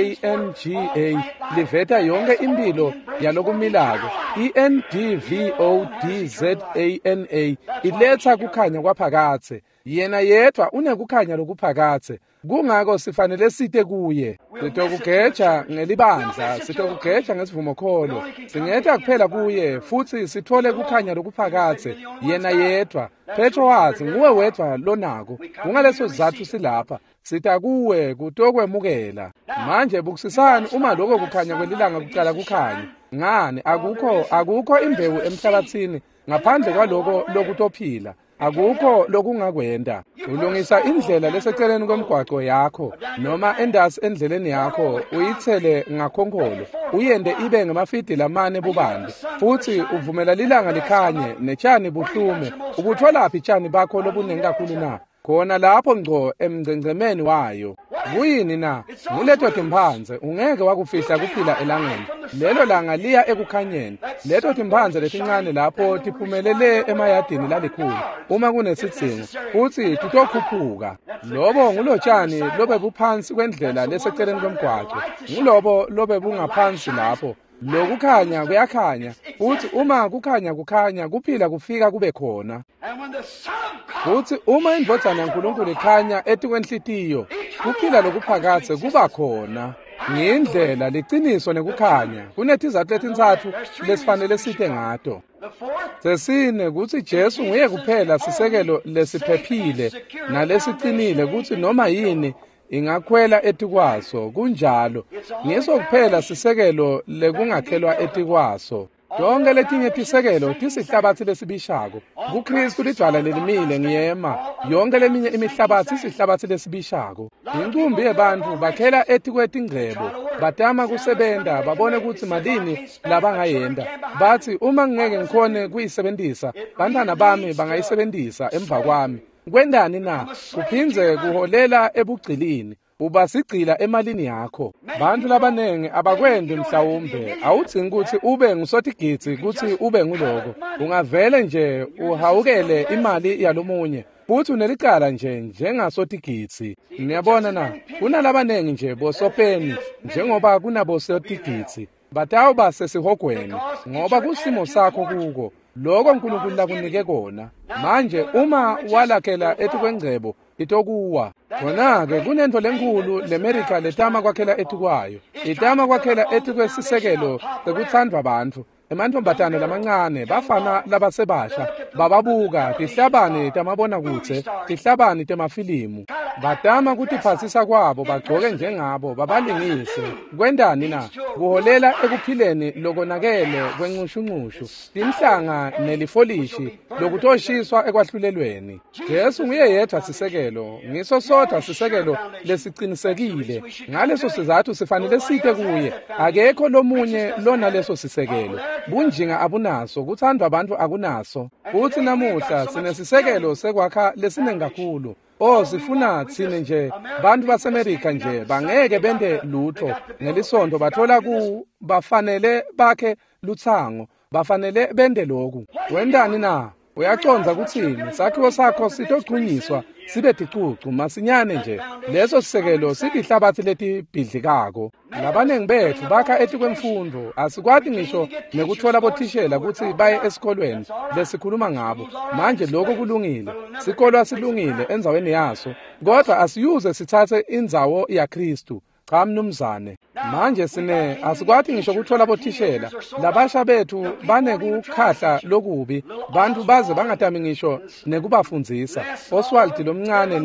NGA liveta yonke impilo yalokumilako. INDVODZANA iletha kukhanya kwaphakathe. Yena yedwa unekukhanya lokuphakathe. Kungako sifanele site kuye. Sitokugeja ngelibandla, sitokugeja ngesivumo kholo. Singetha kuphela kuye futhi sithole kukhanya lokuphakathe. Yena yedwa. Petro wathi nguwe wedwa lonako. Kungaleso sizathu silapha. Sitha kuwe kutokwemukela. Manje bukusisani uma lokho kukhanya kwelilanga kuqala kukhanya. Ngani akukho imbewu emhlabathini ngaphandle kwaloko lokutophila. Akukho lokungakwenda. Ulungisa indlela leseceleni kwemgwaqo yakho noma endasi endleleni yakho uyithele ngakhonkolo. Uyende ibe ngamafidi lamane bubande. Futhi uvumela lilanga likhanye netshani buhlume. Ubuthola phi tshani bakho lobuningi kakhulu na? Khona lapho ngco emngcengcemeni wayo. Kuyini na? Nguleto timphanze ungeke wakufihla kuphila elangeni. Lelo langa liya ekukhanyeni. Leto timphanze letincane lapho tiphumelele emayadini lalikhulu. Uma kunesidzingo futhi titokhuphuka. Lobo ngulotshani lobe buphansi kwendlela leseceleni kwemgwaqo. Ngulobo lobe bungaphansi lapho. Lokukhanya kuyakhanya futhi uma kukhanya kuphila kufika kube khona. Futhi uma indvodzana yaNkulunkulu ikhanya etikwenhlitiyo kuphila lokuphakathe kuba khona. Ngindlela liciniso nekukhanya kunetizathu letintsathu lesifanele site ngato. Sesine kuthi Jesu nguye kuphela sisekelo lesiphephile nalesicinile kuthi noma yini ingakhwela etikwaso kunjalo. Ngiso kuphela sisekelo lekungakhelwa etikwaso. Donke letinye tisekelo tisihlabathi lesibishako. KuKristu lidwala lelimile ngiyema. Yonke leminye imihlabathi isihlabathi lesibishako. Inkumbi yebantu bakhela etikwetingcebo. Batama kusebenta babone ukuthi malini labangayenda. Bathi uma ngeke ngikhone kuyisebenzisa, bantwana bami bangayisebenzisa emva kwami. Kwendani na? Kuphinze kuholela ebugcilini. Uba sigcila emalini yakho. Bantu labanenge abakwendi mhlawumbe. Awudzingi ukuthi ube ngusotigidzi ukuthi ube nguloko. Ungavele nje uhawukele imali yalomunye. Futhi unelicala nje njengasotigidzi. Ngiyabona na? Kunalabanenge nje bosopeni njengoba kunabosotigidzi. Batawuba sesihogweni ngoba kusimo sakho kuko. Lokho uNkulunkulu lakunike kona. Manje uma walakhela etikwengcebo itokuwa. Khona-ke kunento lenkulu leMerika letama kwakhela etikwayo. Itama kwakhela etikwesisekelo sekuthandwa abantu. Emantombatane lamancane bafana labasebasha bababuka tihlabani tamabona kutse tihlabani temafilimu. Batama kutiphasisa kwabo bagcoke njengabo babalingise. Kwendani na? Kuholela ekuphileni lokonakele kwenqushunqushu. Timhlanga nelifolishi lokutoshiswa ekwahlulelweni. Jesu nguye yedwa sisekelo. Ngiso sodwa sisekelo lesicinisekile. Ngaleso sizathu sifanele site kuye. Akekho lomunye lona leso sisekelo. Bunjinga abunaso, kuthandwa abantu akunaso. Futhi namuhla sinesisekelo sekwakha lesiningi kakhulu. Sifuna thine nje bantu baseMerika nje bangeke bende lutho ngelisondo bathola bafanele bakhe luthango, bafanele bende lokhu. Wendani na? Uyaconza kuthini? Sakhiwo sakho sitogcunyiswa sibe ticucu masinyane nje. Leso sisekelo sidihlabathi letibhidlikako. Labanengi bethu bakha etikwemfundo. Asikwati ngisho nekuthola bothishela ukuthi baye esikolweni lesikhuluma ngabo. Manje lokho kulungile. Sikolo asilungile enzaweni yaso. Kodwa asiyuze sithathe indzawo yaKristu. Cha mnumzane. Manje asikwati ngisho kuthola bothishela. Labasha bethu banekukhahla lokubi. Bantu baze bangatami ngisho nekubafundzisa. Oswald lomncane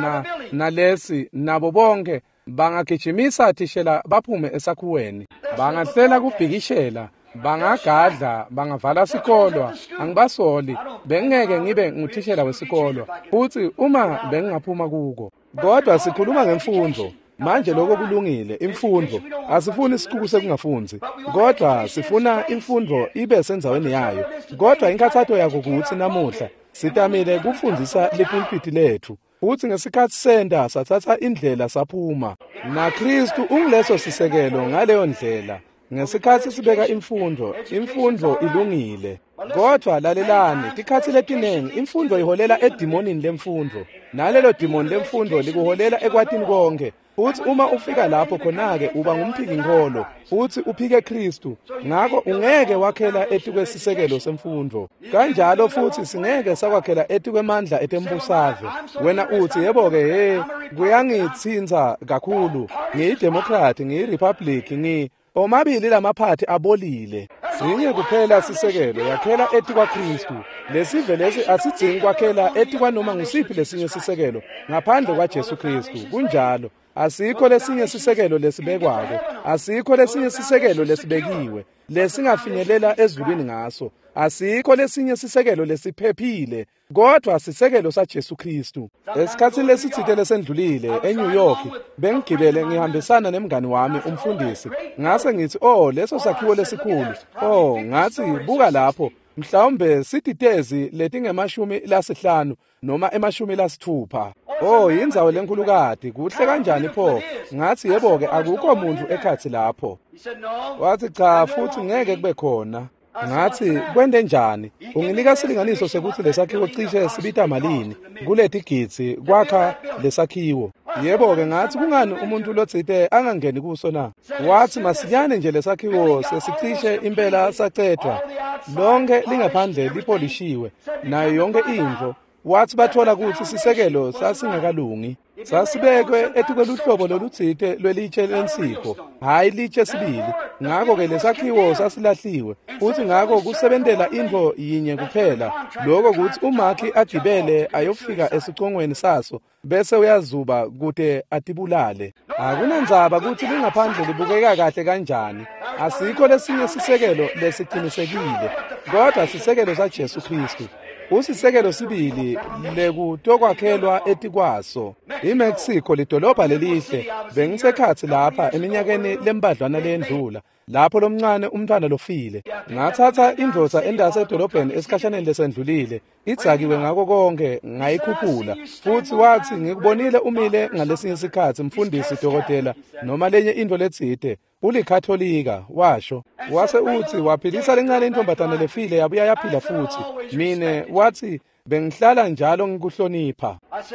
na lesi nabo bonke bangagijimisa thishela baphume esakhuweni. Bangahlela kubhikishela. Bangagadla, bangavala sikolwa, angibasoli, bengeke ngibe ngutishela wesikolo. Futhi uma bengingaphuma kuko. Kodwa sikhuluma ngemfundo. Manje lokho kulungile, imfundo. Asifuni isikhuku sekungafunzi. Kodwa sifuna imfundo ibe senzaweni yayo. Kodwa inkathatho yakho ukuthi namuhla sitamile kufundisa lepulpiti lethu. Futhi ngesikhathi senda sathatha indlela saphuma. Na Kristu ungileso sisekelo ngaleyo ndlela. ngesikhathi sibeka imfundo ilungile. Kodwa lalelani, tikhathi letinengi imfundo iholela edimonini lemfundo, nalelo dimoni lemfundo likuholela ekwatini konke. Uthi uma ufika lapho khona-ke uba ngumphiki nkolo, uthi uphike Kristu, ngakho ungeke wakhela etikwesisekelo semfundo. Kanjalo futhi singeke sakwakhela etikwemandla etembusave. Wena uthi yebo-ke kuyangithinza kakhulu, ngiyidemocrat, ngiyirepublic, omabili lamaphathi abolile. Sinye kuphela sisekelo yakhela eti kwa Kristu. Lesive lesi asidzingi kwakhela eti kwa noma ngusiphi lesinye sisekelo ngaphandle kwa Jesu Kristu. Kunjalo asikho lesinye sisekelo lesibekwako, asikho lesinye sisekelo lesibekiwe lesingafinyelela ezulwini ngaso, asikho lesinye sisekelo lesiphephile kodwa sisekelo saJesu Kristu. Esikhathini lesithile lesendlulile eNew York bengigibele ngihambisana nemngani wami umfundisi, ngase ngithi leso sakhiwo lesikhulu, ngathi buka lapho, mhlawumbe siditezi letinge-50 noma 60. Yindzawo lenkulukati, kuhle kanjani pho? Ngathi yebo-ke akukho muntu ekhathi lapho. Wathi cha, futhi ngeke kube khona. Ngathi kwende njani? Unginika silinganiso sekuthi lesakhiwo cishe sibita malini kuleti gitsi kwakha lesakhiwo. Yebo-ke ngathi kungani umuntu lotsite angangeni kuso na? Wathi masinyane nje lesakhiwo sesicishe impela sacedwa, lonke lingaphandle lipolishiwe nayo yonke into. Wathi bathola ukuthi sisekelo sasingakalungi, sasibekwe etikweluhlobo lolutsite lwelitshe lensipho, hayi litshe sibili. Ngakho-ke lesakhiwo sasilahliwe, futhi ngakho kusebentela into yinye kuphela, lokho kuthi umakhi agibele ayofika esicongweni saso bese uyazuba kude atibulale. Akunandzaba ukuthi lingaphandle libukeka kahle kanjani, asikho lesinye sisekelo lesiqinisekile kodwa sisekelo saJesu Kristu. Usisekelo sibili lekutokwakhelwa etikwaso. IMexico lidolobha lelihle, bengisekhathi lapha eminyakeni lembadlwana lendlula, lapho lomncane umntwana lofile. Ngathatha indvodza endase edolobheni esikhashaneni lesendlulile, idzakiwe ngako konke, ngayikhuphula. Futhi wathi ngikubonile umile ngalesinye isikhathi mfundisi dokotela noma lenye into letsite, ulikatholika, washo. Wase uthi waphilisa lencane intombazane lefile yabuya yaphila futhi. Mine wathi bengihlala njalo ngikuhlonipha.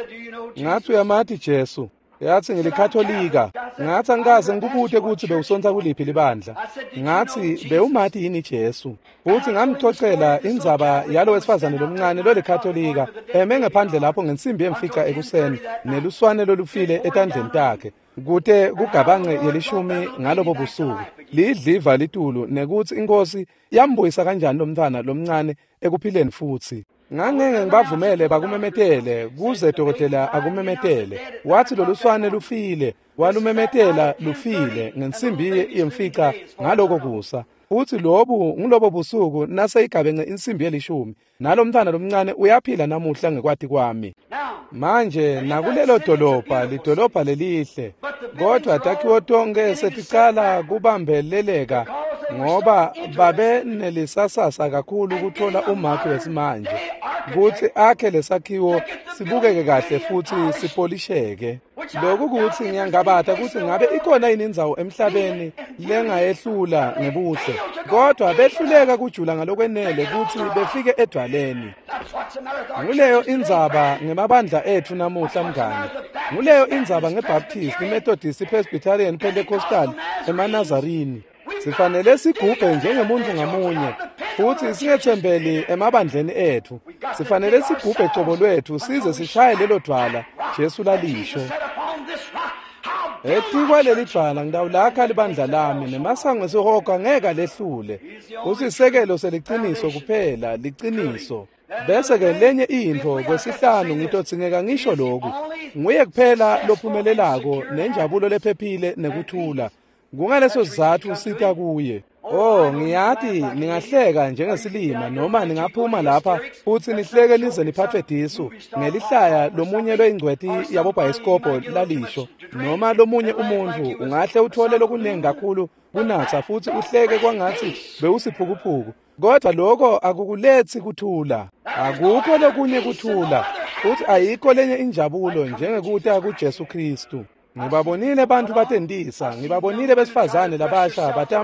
Ngathi uyamathi Jesu? Yathi ngilikatholika. Ngathi angikaze ngikubude ukuthi bewusonta kuliphi libandla. Ngathi bewumathi yini Jesu? Uthi ngamxoxela indzaba yalo wesifazane lomncane lolikatholika eme ngaphandle lapho ngensimbi emfica ekuseni neluswane lolufile etandleni takhe. Kude kugabange yelishumi ngalobo busuku lidliva litulu nekuthi inkosi yambuyisa kanjani lomntwana lomncane ekuphileni futhi. Ngangeke ngibavumele bakumemetele kuze dokotela akumemetele. Wathi loluswane lufile, walumemetela lufile ngensimbi yemfica ngaloko kusa. Uthi ngulobo busuku nase igabenge insimbi yelishumi nalo mntwana lomncane uyaphila namuhla ngekwati kwami. Manje nakulelo lidolobha lelihle, kodwa takhiwo tonke seticala kubambeleleka ngoba babe nelisasasa kakhulu kuthola umakhi wesimanje kuthi akhe lesakhiwo sibukeke kahle futhi sipolisheke. Lokhu kuthi ngiyangabatha ukuthi ngabe ikhona yini indzawo emhlabeni lengayehlula ngebuhle, kodwa behluleka kujula ngalokwenele ukuthi befike edwaleni. Nguleyo indzaba ngemabandla ethu namuhla mngani, nguleyo indzaba ngeBaptist, iMethodist, iPresbyterian, Pentecostal, eManazarini. Sifanele sigubhe njengemuntu ngamunye futhi singethembeli emabandleni ethu. Sifanele sigubhe cobo lwethu size sishaye lelo dwala Jesu lalisho. Etikwa leli dwala ngidawulakha libandla lami nemasango esihoga ngeke lehlule. Usisekelo seliqiniso kuphela, liqiniso. Bese-ke lenye into kwesihlanu ngitodzingeka ngisho lokhu, nguye kuphela lophumelelako nenjabulo lephephile nekuthula. Kungaleso sizathu sita kuye. Ngiyathi ningahleka njengesilima noma ningaphuma lapha futhi nihleke nize niphathwe disu ngelihlaya lomunye lwengcwethi yabobhayisikobho lalisho, noma lomunye umuntu ungahle uthole lokuningi kakhulu kunatha futhi uhleke kwangathi bewusiphukuphuku. Kodwa lokho akukulethi kuthula, akukho lokunye kuthula, futhi ayikho lenye injabulo njengekuthi kuJesu Kristu. Ngibabonile abantu batendisa, ngibabonile besifazane labasha batama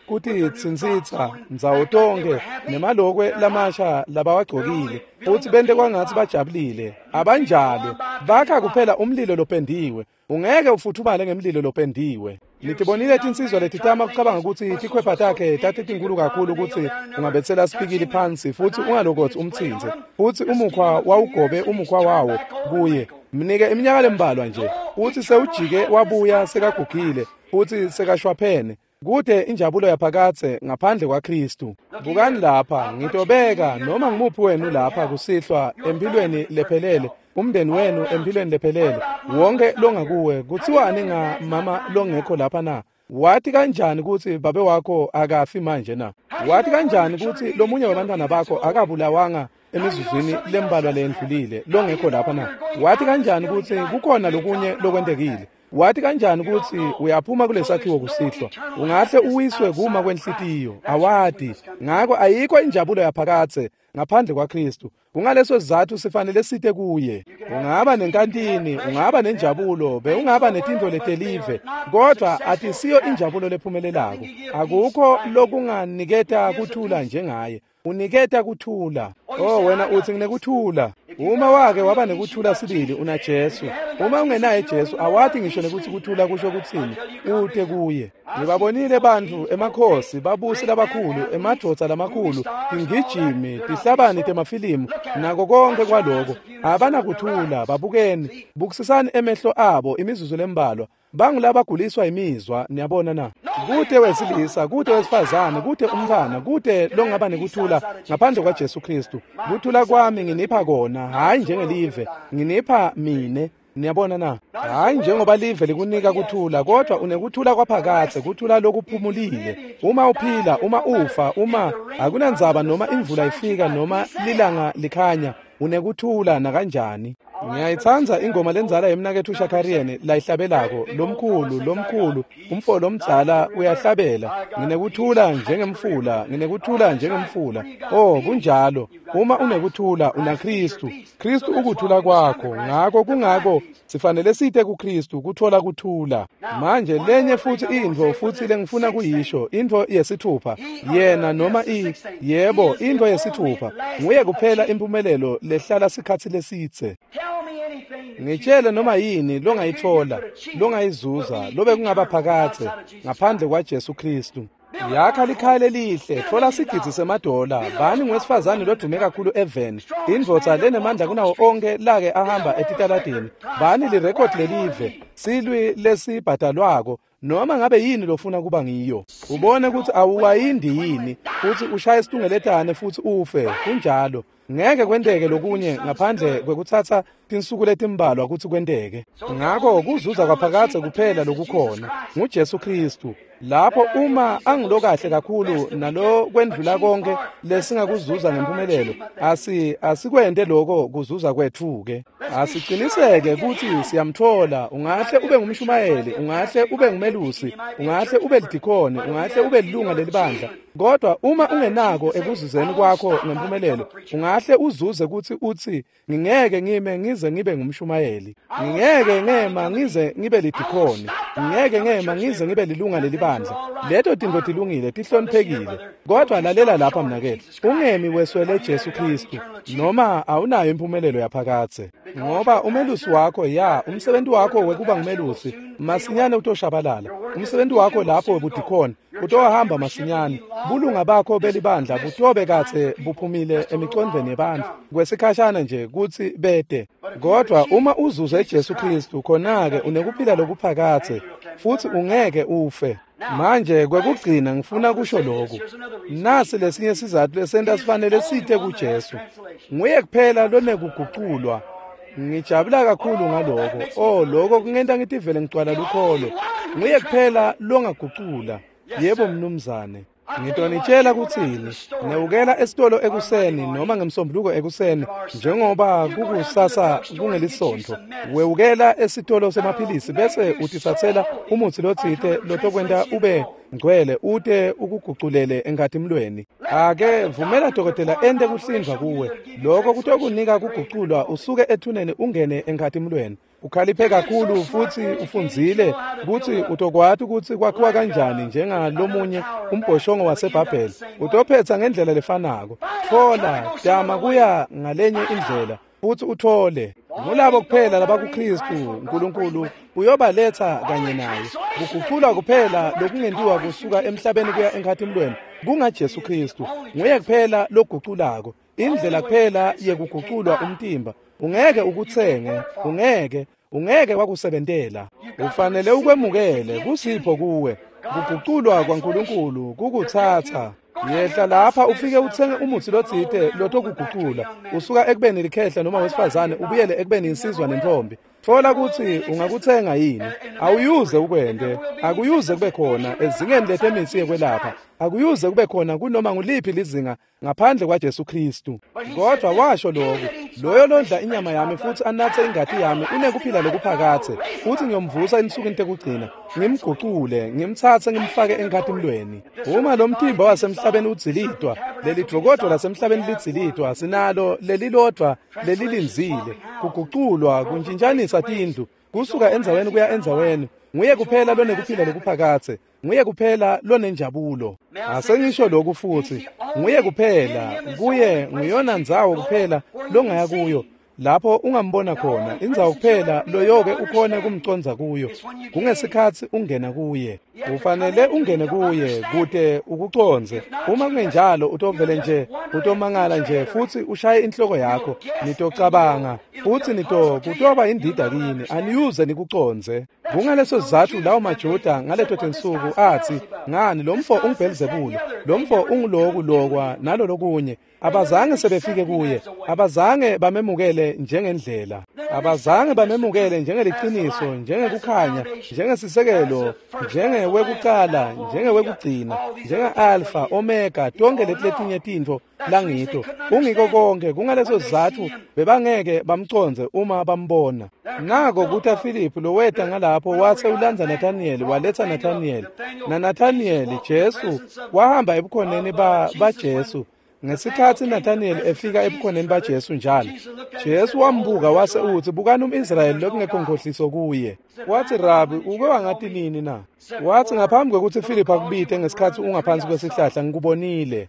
kuthi Tsinsitsa, Mzawotonke nemalokwe lamasha labawagcokile futhi bente kwangathi bajabulile. Abanjalo bakha kuphela umlilo lopendiwe. Ungeke ufuthumale ngemlilo lopendiwe. Nitibonile tinsizwa letitama kucabanga ukuthi tikhwepha takhe tathi tinkulu kakhulu ukuthi ungabethela sipikili phansi futhi ungalokothi umtsinze. Futhi umukhwa wawugobe umukhwa wawo kuye. Mnike iminyaka lembalwa nje. Uthi sewujike wabuya sekagugile futhi sekashwaphene. Kude injabulo yaphakathe ngaphandle kwaKristu. Bukani lapha ngitobeka noma ngimuphi wenu lapha kusihlwa empilweni lephelele. Umndeni wenu empilweni lephelele wonke longakuwe kuthiwani nga mama longekho lapha na? Wathi kanjani ukuthi babe wakho akafi manje na? Wathi kanjani ukuthi lomunye wabantwana bakho akabulawanga emizuzwini lembalwa lendlulile longekho lapha na? Wathi kanjani ukuthi kukhona lokunye lokwendekile? Wathi kanjani ukuthi uyaphuma kulesakhiwo kusihlwa ungahle uwiswe kuma kwenhlitiyo? Awadi. Ngakho ayikho injabulo yaphakathe ngaphandle kwaKristu. Kungaleso sizathu sifanele sithe kuye. Ungaba nenkantini, ungaba nenjabulo, ungaba netindlo letelive, kodwa atisiyo injabulo lephumelelako. Akukho lokunganiketa kuthula njengaye. Uniketa kuthula. Oh wena uthi nginekuthula. Uma wake waba nekuthula sibili una Jesu. Uma ungenaye Jesu awathi ngisho nekuthi kuthula kusho kuthini? Uthe kuye. Ngibabonile bantu emakhosi babusi labakhulu emadvodza lamakhulu ingijimi tihlabani temafilimu nako konke kwaloko abana kuthula babukeni bukisisani emehlo abo imizuzu lembalwa bangulabaguliswa imizwa niyabona na kude wesilisa kude wesifazane kude umntana kude longaba nekuthula ngaphandle kwaJesu Kristu kuthula kwami nginipha kona hayi njengelive nginipha mine. Niyabona na? Hayi njengoba live likunika kuthula kodwa unekuthula kwaphakathe kuthula lokuphumulile. Uma uphila, uma ufa, uma akunandzaba noma imvula ifika noma lilanga likhanya unekuthula na kanjani. Ngiyayitsanza ingoma lenzala yemnakethu uShakariyeni la ihlabelako lomkhulu umfolo omdala uyahlabela nginekuthula njengemfula. Oh kunjalo uma unekuthula una Kristu ukuthula kwakho ngakho sifanele sithe kuKristu kuthola kuthula. Manje lenye futhi indvo futhi lengifuna kuyisho indvo yesithupha yena noma yebo indvo yesithupha nguye kuphela impumelelo lehlala sikhathi lesitse. Ngitshele noma yini longayithola longayizuza lobe kungaba phakathe ngaphandle kwaJesu Kristu. Yakha likhaya lihle thola sigidzi semadola bani ngwesifazane lodume kakhulu eVen indvodza lenemandla kunawo onke lake ahamba etitaladeni bani lirecord lelive silwi lesibhadalwako noma ngabe yini lofuna kuba ngiyo ubone ukuthi awuwayindi yini futhi ushaye isithungeletane futhi ufe kunjalo ngeke kwendeke lokunye ngaphandle kwekuthatha tinsuku letimbalwa ukuthi kwendeke. Ngakho kuzuza kwaphakathe kuphela lokukhona nguJesu Kristu. Lapho uma angilokahle kakhulu nalo kwendlula konke lesingakuzuza ngempumelelo asikwende lokho kuzuza kwethu-ke. Asiqiniseke ukuthi siyamthola. Ungahle ube ngumshumayeli, ungahle ube ngumelusi, ungahle ube lidikoni, ungahle ube lilunga lelibandla, kodwa uma ungenako ekuzuzeni kwakho ngempumelelo ungahle uzuze ukuthi uthi ngingeke ngize ngibe ngumshumayeli, ngingeke ngema ngize ngibe lidikoni, ngingeke ngema ngize ngibe lilunga lelibandla. Leto tinto tilungile tihloniphekile, kodwa lalela lapha mnakethu ungemi weswele Jesu Kristu noma awunayo impumelelo yaphakathe. Ngoba umelusi wakho umsebenzi wakho wekuba ngumelusi masinyane utoshabalala. Umsebenzi wakho lapho webudikoni utohamba masinyane. Bulunga bakho belibandla butobe kathe buphumile emicondweni yabantu kwesikhashana nje kuthi bede. Kodwa uma uzuza eJesu Kristu khona-ke unekuphila lokuphakathe futhi ungeke ufe. Manje kwekugcina ngifuna kusho lokhu. Nasi lesinye sizathu lesenta sifanele sithe kuJesu. Nguye kuphela lonekuguqulwa. Ngijabula kakhulu ngaloko. Lokho kungenta ngithi vele ngicwala lukholo. Nguye kuphela longaguqula. Yebo mnumzane. Ngitonitshela kuthini newukela esitolo ekuseni noma ngemsombuluko ekuseni njengoba kukusasa kungelisonto wewukela esitolo semaphilisi bese utithathela umuthi lothite lotokwenda ube ngcwele ude ukuguqulele engathimlweni. Ake vumela dokotela ende kuhlinzwa kuwe lokho kutokunika kuguqulwa usuke ethuneni ungene engathimlweni ukhaliphe kakhulu futhi ufunzile ukuthi utokwati ukuthi kwakhiwa kanjani njengalomunye umbhoshongo waseBhabheli, utophetha ngendlela lefanako. Thola, dama kuya ngalenye indlela futhi uthole. Ngulabo kuphela labakuKristu uNkulunkulu uyobaletha kanye naye. Kuguqula kuphela lokungentiwa kusuka emhlabeni kuya enkathimlweni kungaJesu Kristu. Nguye kuphela loguqulako. Indlela kuphela yekuguqulwa umtimba. Ungeke ukuthenge, ungeke wakusebentela. Ufanele ukwemukele kusipho kuwe. Kuguqulwa kwaNkulunkulu kukuthatha. Yehla lapha ufike uthenge umuthi lotsite lotokuguqula. Usuka ekubeni likhehla noma wesifazane ubuyele ekubeni insizwa nentombi. Thola ukuthi ungakuthenga yini. Awuyuze ukwende, akuyuze kube khona ezingeni letemithi yekwelapha. Akuyuze kube khona kunoma nguliphi lizinga ngaphandle kwaJesu Kristu. Kodwa washo lokho, loyo lodla inyama yami futhi anathe ingati yami unekuphila lokuphakathe, futhi ngiyomvusa insuku entekugcina, ngimguqule, ngimthathe ngimfake enkathimlweni. Uma lo mthimba wasemhlabeni udzilidwa, leli drogodwa lasemhlabeni lidzilidwa, sinalo leli lodwa lelilinzile, kuguqulwa, kuntshintshanisa tindlu, kusuka enzaweni kuya enzaweni. Nguye kuphela lonekuphila lokuphakathe, nguye kuphela lonenjabulo. Asengisho lokhu futhi, nguye kuphela, kuye nguyona ndzawo kuphela longaya kuyo. Lapho ungambona khona, indzawo kuphela loyoke ukhona kumconza kuyo. Kungesikhathi ungena kuye. Ufanele ungene kuye kude ukuconze. Uma kungenjalo utovele nje, utomangala nje futhi ushaye inhloko yakho, nitocabanga, futhi kutoba indida kini, aniyuze nikuconze. Kungaleso sizathu lawo maJuda ngaleto tensuku athi, ngani lo mfo unguBhelizebuli, lo mfo unguloku lokwa nalo lokunye. Abazange sebefike kuye, abazange bamemukele njengendlela, abazange bamemukele njengeliqiniso, njengekukhanya, njengesisekelo, njengewekuqala, njengewekugcina, njenge-alpha, omega, tonke letinye tintfo langito. Kungiko konke, kungaleso sizathu bebangeke bamconze uma bambona. Nako kuta Philip loweta ngalapho wathe ulandza Nathaniel, waletha Nathaniel. Na Nathaniel, Jesu, wahamba ebukhoneni baJesu. Ngesikhathi Nathaniel efika ebukhoneni baJesu njalo, Jesu wambuka wase uthi, bukani umIsrayeli lokungekho nkhohliso kuye. Wathi, Rabi, uke wangathi nini na? Wathi, ngaphambi kwekuthi Philip akubite ngesikhathi ungaphansi kwesihlahla ngikubonile.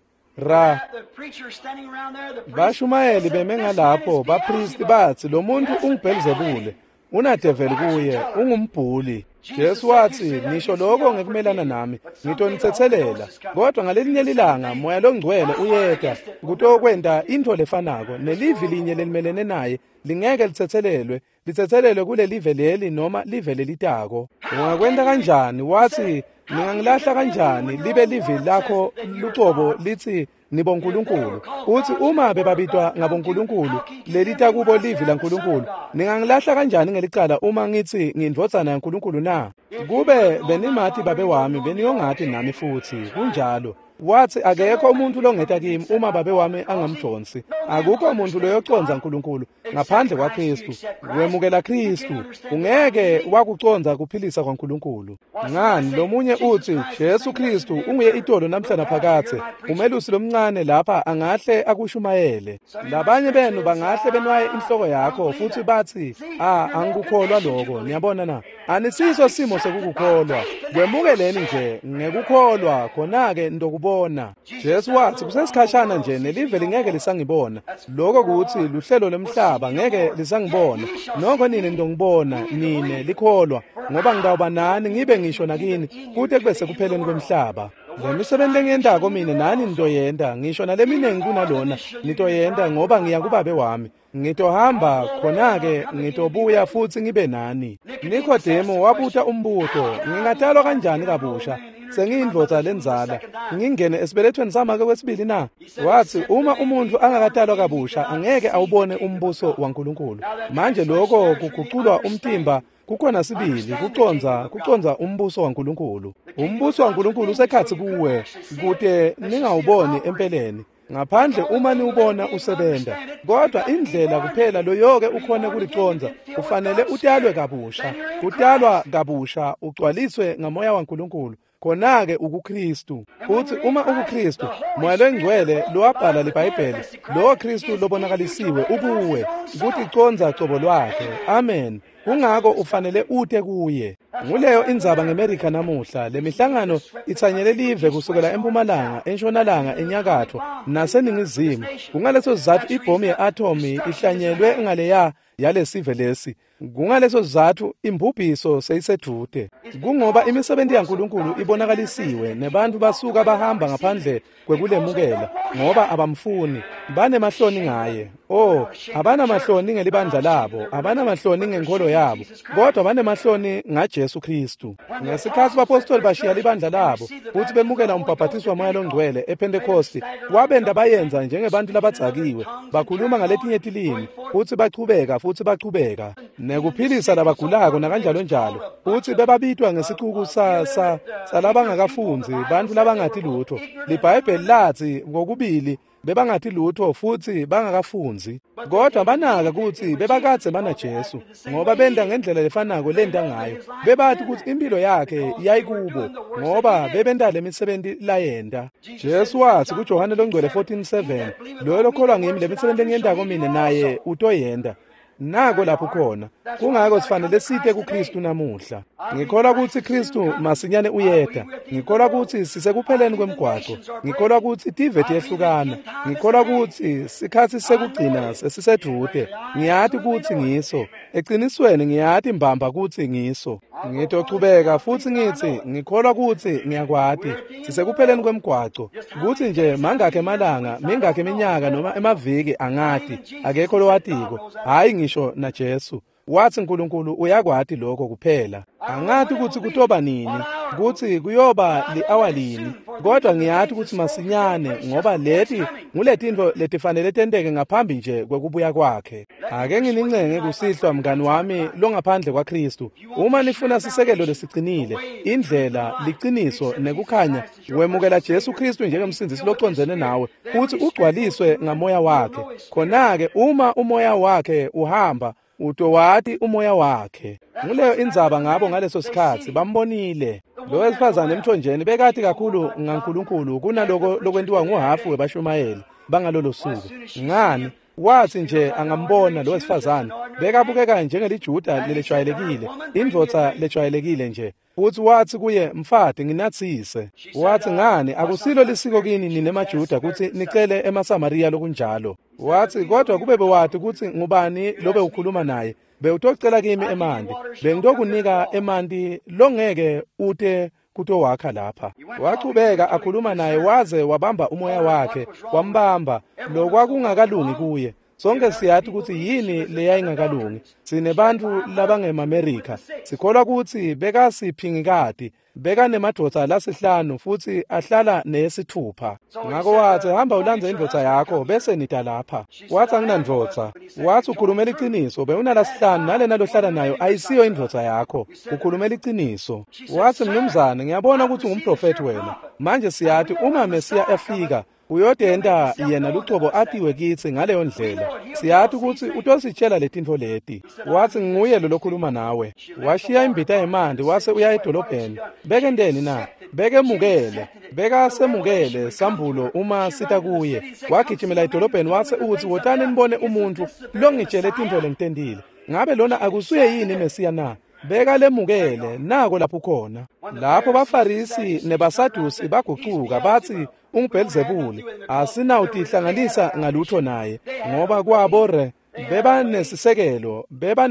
Bashumayeli beme ngalapho, bapristi bathi, lo muntu unguBhelizebuli, unadeveli kuye, ungumbhuli. Jesu wathi, nisho lokho ngekumelana nami, ngitonitsethelela. Kodwa ngalelinye ilanga moya longcwele uyeka kutokwenta into lefanako, nelivi linye lelimelene naye lingeke litsethelelwe kule live leli noma live lelitako. Ungakwenta kanjani? Wathi, ningangilahla kanjani libe livi lakho lucobo lithi nibonkulunkulu. Uthi uma bebabitwa ngabonkulunkulu lelita kubo livi laNkulunkulu, ningangilahla kanjani ngelicala uma ngithi ngindvodzana yaNkulunkulu na? Kube benimathi babe wami beniyongathi nami futhi kunjalo. Wathi, akekho umuntu longeta kimi uma babe wami angamjonsi. Akukho umuntu loyoconza uNkulunkulu ngaphandle kwaKristu. Wemukela Kristu, ungeke wakuconza kuphilisa kwaNkulunkulu. Ngani lomunye uthi Jesu Kristu unguye itolo namhla naphakathe, umelusi lomncane lapha angahle akushumayele. Labanye benu bangahle benwaye inhloko yakho futhi bathi, angikukholwa lokho. Niyabona na? Anisiso simo sekukukholwa. Kwemukeleni nje ngekukholwa khona-ke ndokubona. Jesu wathi, kusesikhashana nje nelive lingeke lisangibona. Lokho kuthi luhlelo lomhlaba ngeke lisangibona. Nokho nini ndongibona, nine likholwa, ngoba ngidawuba nani ngibe ngisho nakini kude kube sekupheleni kwemhlaba. Lemisebenzi lengiyendako mina nani nitoyenda, ngisho naleminingi kunalona nitoyenda ngoba ngiya kuBaba wami. Ngitohamba khona-ke ngitobuya futhi ngibe nani. Nikodemo wabuta umbuto, ngingatalwa kanjani kabusha? Sengiyindvodza lenzala, ngingene esibelethweni sami kwesibili na? Wathi, uma umuntu angakatalwa kabusha angeke awubone umbuso waNkulunkulu. Manje lokho kuguqulwa umtimba kukhona sibili, kuconza umbuso waNkulunkulu. Umbuso waNkulunkulu usekhathi kuwe, kude ningawuboni empeleni. Ngaphandle uma niubona usebenda, kodwa indlela kuphela loyoke ukhona kuliconza, ufanele utalwe kabusha. Kutalwa kabusha ugcwaliswe ngamoya waNkulunkulu. khona-ke ukuKristu. Futhi uma ukuKristu, Moya loNgcwele lowabhala liBhayibheli, lowo Kristu lobonakalisiwe ukuwe, ukuthi conza cobo lwakhe. Amen. Kungako ufanele ute kuye. Nguleyo indzaba ngeAmerica namuhla. Le mihlangano ithanyele live kusukela empumalanga, entshonalanga, enyakatho naseningizimu. Kungaleso sizathu ibhomu ye-atomi ihlanyelwe ngaleya yalesive lesi. Kungaleso sizathu imbubhiso seyisedude. Kungoba imisebenzi yaNkulunkulu ibonakalisiwe nebantu basuka bahamba ngaphandle kwekulemukela ngoba abamfuni, banemahloni ngaye. Abanamahloni ngelibandla labo, abanamahloni ngenkolo yabo, kodwa banemahloni ngaJesu Kristu. Ngesikhathi abapostoli bashiya libandla labo futhi bemukela umbhaphathiso waMoya loNgcwele ePentecost, wabenda bayenza njengebantu labadzakiwe, bakhuluma ngaletinye tilimi futhi bachubeka nekuphilisa labagulako nakanjalo njalo, futhi bebabitwa ngesicuku salabangakafunzi, bantu labangathi lutho. LiBhayibheli lathi ngokubili bebangathi lutho futhi bangakafunzi, kodwa banaka ukuthi bebakadze banaJesu ngoba benda ngendlela lefanako lenda ngayo. Bebathi ukuthi impilo yakhe yayikubo ngoba bebenda lemisebenzi layenda. Jesu wathi kuJohane loNgcwele 14:7, lo lokholwa ngimi lemisebenzi engiyendako mina naye utoyenda. Nako lapho khona. Kungako sifanele site kuKristu namuhla. Ngikholwa ukuthi Kristu masinyane uyeda. Ngikholwa ukuthi sisekupheleni kwemgwaqo. Ngikholwa ukuthi tive tiyehlukana. Ngikholwa ukuthi sikhathi sekugcina sesisedude. Ngiyathi ukuthi ngiso. Eqinisweni ngiyathi mbamba ukuthi ngiso. Ngitochubeka futhi ngithi ngikholwa ukuthi ngiyakwati. Sisekupheleni kwemgwaqo. Kuthi nje mangakhe emalanga, mingakhe iminyaka noma emaviki angadi. Akekho lowatiko. Hayi ngisho na Jesu. Wathi uNkulunkulu uyakwati lokho kuphela. Angathi ukuthi kutoba nini, ukuthi kuyoba li-hour lini, kodwa ngiyathi ukuthi masinyane ngoba nguletinto letifanele tenteke ngaphambi nje kwekubuya kwakhe. Ake nginincenge kusihlwa mngani wami longaphandle kwaKristu. Uma nifuna sisekelo lesicinile, indlela, liqiniso nekukhanya, wemukela Jesu Kristu njengemsindisi locondzene nawe, futhi ugcwaliswe ngamoya wakhe. Khona-ke uma umoya wakhe uhamba, utowati umoya wakhe. Nguleyo indzaba ngabo ngaleso sikhathi bambonile. Lo wesifazane emthonjeni bekati kakhulu ngaNkulunkulu kunaloko lokwentiwa nguhafu webashumayeli bangalolo suku. Ngani? Wathi nje angambona lo wesifazane bekabukeka njengelijuda lelejwayelekile, indvodza lejwayelekile nje. Futhi wathi kuye, mfati nginatsise. Wathi ngani? Akusilo lisiko kini nine maJuda kuthi nicele emaSamariya lokunjalo. Wathi kodwa kube bewathi ukuthi ngubani lobe ukhuluma naye, bewutocela kimi emanti, bengitokunika emanti longeke ute kutowakha lapha. Wachubeka akhuluma naye waze wabamba umoya wakhe, wambamba lokwakungakalungi kuye. Sonke siyathi ukuthi yini leyayingakalungi. Sine bantu labangemaAmerica. Sikholwa ukuthi bekasiphingikati, beka nemadvodza lasihlanu futhi ahlala neyesithupha. Ngako wathi hamba ulandze indvodza yakho bese nita lapha. Wathi anginandvodza. Wathi ukhulumela iqiniso, bewunalasihlanu nalena lohlala nayo ayisiyo indvodza yakho. Ukhulumela iqiniso. Wathi mnumzane ngiyabona ukuthi ungumprofeti wena. Manje siyathi uma Mesiya efika uyodenda yena lucobo atiwe kithi ngaleyo ndlela. Siyathi ukuthi utositshela letinto leti. Wathi nguye lo lokhuluma nawe. Washiya imbita yemanti wase uya edolobheni. Beke ndeni na? Beke mukele. Beka semukele sambulo uma sita kuye. Wagijimela edolobheni wase ukuthi wotani nibone umuntu longitshele tinto lengitendile. Ngabe lona akusuye yini Mesiya na? Beka lemukele nako lapho khona. Lapho baFarisi nebaSadusi baguquka bathi uBhelizebuli asinawutihlanganisa ngalutho naye ngoba kwabore beba nesisekelo, beba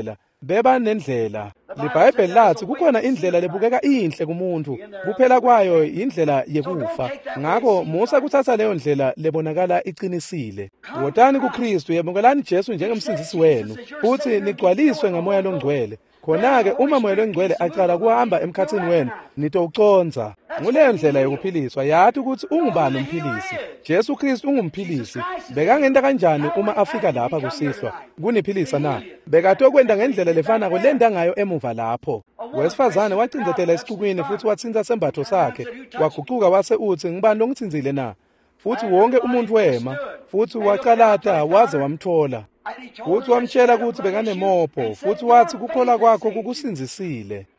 nendlela. LiBhayibheli lathi kukhona indlela lebukeka inhle kumuntu, kuphela kwayo indlela yekufa. Ngakho Musa kuthatha leyo ndlela lebonakala iqinisile. Wotani kuKristu, yemukelani Jesu njengemsindisi wenu, futhi nigcwaliswe ngaMoya loNgcwele. Khona-ke uma Moya loNgcwele aqala kuhamba emkhathini wenu, nitowuconza. Nguleyo ndlela yokuphiliswa yathi ukuthi ungubani umphilisi. Jesu Kristu ungumphilisi. Bekangenta kanjani uma afika lapha kusihlwa? Kuniphilisa na? Bekatokwenda ngendlela lefanako lenda ngayo emuva lapho. Wesifazane wacindzetela esicukwini futhi watsinza sembatho sakhe. Waguquka wase uthi ngibani longitsinzile na? Futhi wonke umuntu wema, futhi waqalata waze wamthola. Futhi wamtshela ukuthi bekanemopho, futhi wathi kukholwa kwakho kukusinzisile.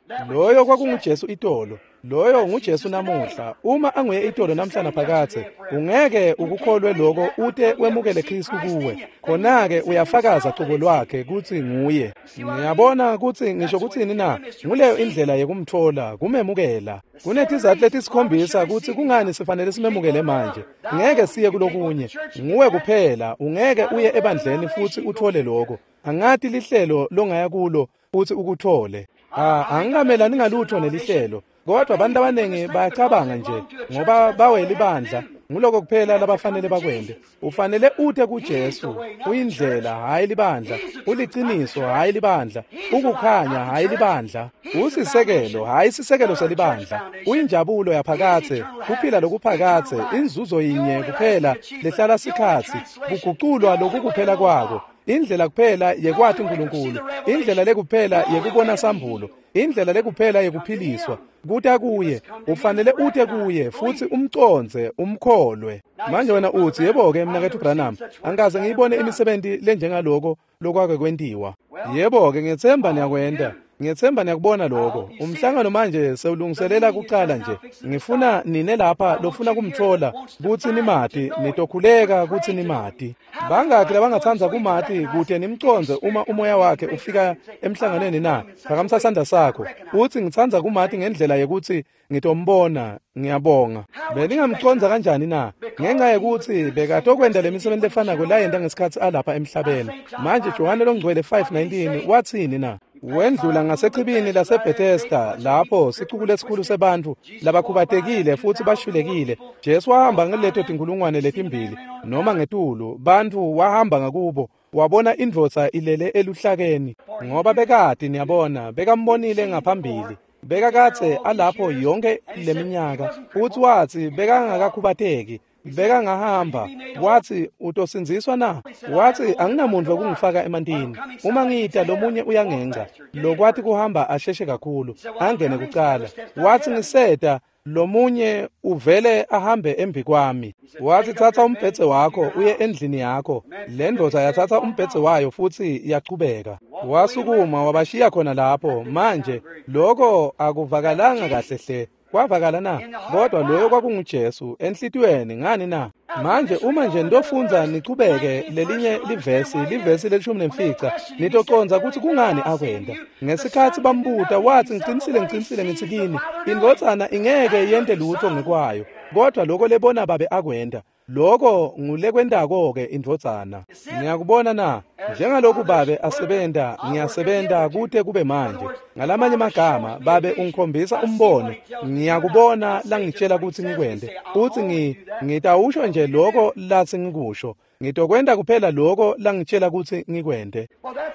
loyo kwakunguJesu itolo, loyo nguJesu namuhla. Uma anguye itolo namhlanje phakathe, ungeke ukukholwe lokho ute wemukele Kristu kuwe. Khona-ke uyafakaza qobo lwakhe kuthi nguye. Ngiyabona ukuthi ngisho kuthini na, nguleyo indlela yekumthola, kumemukela. Kunetizathu letisikhombisa ukuthi kungani sifanele simemukele manje. Ngeke siye kulokunye, nguwe kuphela. Ungeke uye ebandleni futhi uthole lokho. Angathi lihlelo longaya kulo futhi ukuthole. Angingamelani ngalutho nelihlelo, kodwa abantu abaningi bayacabanga nje ngoba bawela ibandla nguloko kuphela labafanele bakwende. Ufanele ute kuJesu, uyindlela hayi libandla, uliqiniso hayi libandla, ukukhanya hayi libandla, usisekelo hayi isisekelo selibandla, uyinjabulo yaphakathe, kuphila lokuphakathe, inzuzo yinye kuphela lehlala sikhathi, kuguqulwa lokukuphela kwako. Indlela kuphela yekwathi uNkulunkulu, indlela lekuphela yekubona sambulo, indlela lekuphela yekuphiliswa. Kuta kuye, ufanele ute kuye futhi umconze, umkholwe. Manje wena uthi yebo-ke mnakethu Branham, angikaze ngiyibone imisebenzi lenjengaloko lokwake kwentiwa. Yebo-ke ngethemba niyakwenda. Ngiyethemba niyakubona lokho. Umhlangano manje sewulungiselela kuqala nje. Ngifuna nine lapha lofuna kumthola kuthi nimati, nitokhuleka kuthi nimati. Bangaki labangathanza kumati kude nimconze uma umoya wakhe ufika emhlanganweni na. Phakamisa isandla sakho. Uthi ngithanza kumati ngendlela yekuthi ngitombona, ngiyabonga. Beningamconza kanjani na? Ngenxa yekuthi bekatokwenda lemisebenzi efana kwelayenda ngesikhathi alapha emhlabeni. Manje Johane longcwele 5:19 wathini na? Wendlula ngasechibini laseBethesda lapho siqukule esikhulu sebantu labakhubatekile futhi bashulekile. Jesu wahamba ngeleto tinkulungwane letimbili noma ngetulu, bantu wahamba ngakubo, wabona indvodza ilele eluhlakeni ngoba bekade niyabona bekambonile ngaphambili. Bekakathe alapho yonke leminyaka, uthi wathi bekangakakhubateki, bekangahamba, wathi utosinziswa na? Wathi anginamuntu okungifaka emantini. Uma ngita lomunye uyangenca, lokwathi kuhamba asheshe kakhulu, angene kuqala. Wathi ngiseda lomunye uvele ahambe embi kwami. Wathi thatha umbhedze wakho uye endlini yakho. Le ndodza yathatha umbhedze wayo futhi yaqhubeka. Wasukuma wabashiya khona lapho. Manje lokho akuvakalanga kahle hle. Kwavakala na? Kodwa loyo kwakunguJesu enhlitiyweni ngani na? Manje uma nje ndofunza nichubeke lelinye livesi lelishumi nemfica, nitoconza ukuthi kungani akwenda. Ngesikhathi bambuta wathi ngiqinisile ngithi kini, indvodzana ingeke yente lutho ngekwayo. Kodwa lokho lebona babe akwenda, lokho ngulekwendako-ke indvodzana. Ngiyakubona na, njengalokhu babe asebenta, ngiyasebenta kude kube manje. Ngalamanye amagama, babe ungikhombisa umbono, ngiyakubona langitshela ukuthi ngikwende. Uthi ngitawusho nje lokho lathi ngikusho. Ngitokwenda kuphela lokho langitshela ukuthi ngikwende.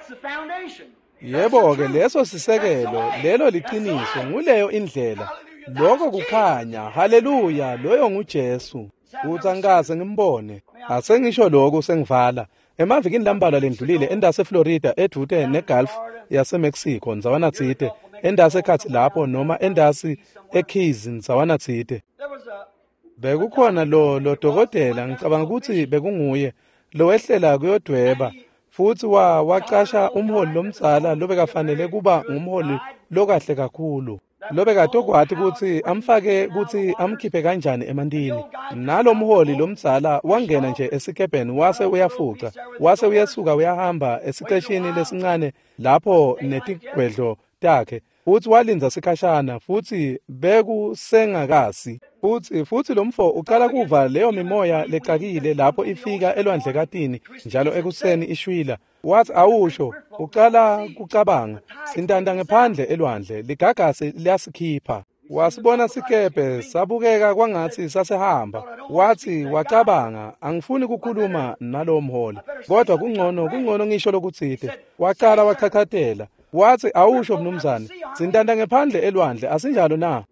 Yebo-ke leso sisekelo, lelo liqiniso, nguleyo indlela. Lokho kukhanya, haleluya, loyo nguJesu. Uthi angikaze ngimbone. Asengisho lokho sengivala. Emavikini lambalwa lendlulile endase Florida edute neGulf yaseMexico nzawana tsite, endase ekhathi lapho noma endasi eKeys nzawana tsite. Bekukhona lo dokotela, ngicabanga ukuthi bekunguye, lo wehlela kuyodweba, futhi waqasha umholi lomdzala lobekafanele kuba ngumholi lokahle kakhulu. Lobekatokwathi ukuthi amfake ukuthi amkhiphe kanjani emantini. Nalo mholi lomdzala wangena nje esikebheni wase uyafuca, wase uyesuka uyahamba esiqeshini lesincane lapho netigwedlo takhe. Futhi walinza sikhashana futhi bekusengakasi. Futhi lo mfo uqala kuva leyo mimoya lecakile lapho ifika elwandle katini njalo ekuseni ishwila. Wathi awusho, uqala kucabanga, sintanda ngephandle elwandle, ligagasi liyasikhipha. Wasibona sikebhe sabukeka kwangathi sasehamba. Wathi wacabanga, angifuni ukukhuluma nalo mholi, kodwa kungcono ngisho lokutsite. Waqala wachakhatela. Wathi awusho mnumzane, sintanda ngephandle elwandle, asinjalo na?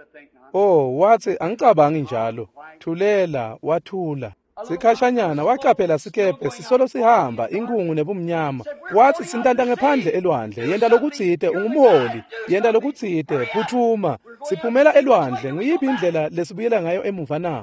Wathi angicabangi njalo. Thulela, wathula. Sikhashanyana wacaphela sikebhe sisolo sihamba inkungu nebumnyama. Wathi sintanda ngephandle elwandle, yenda lokutsite ungumholi, yenda lokutsite phuthuma. Siphumela elwandle, nguyiphi indlela lesibuyela ngayo emuva na?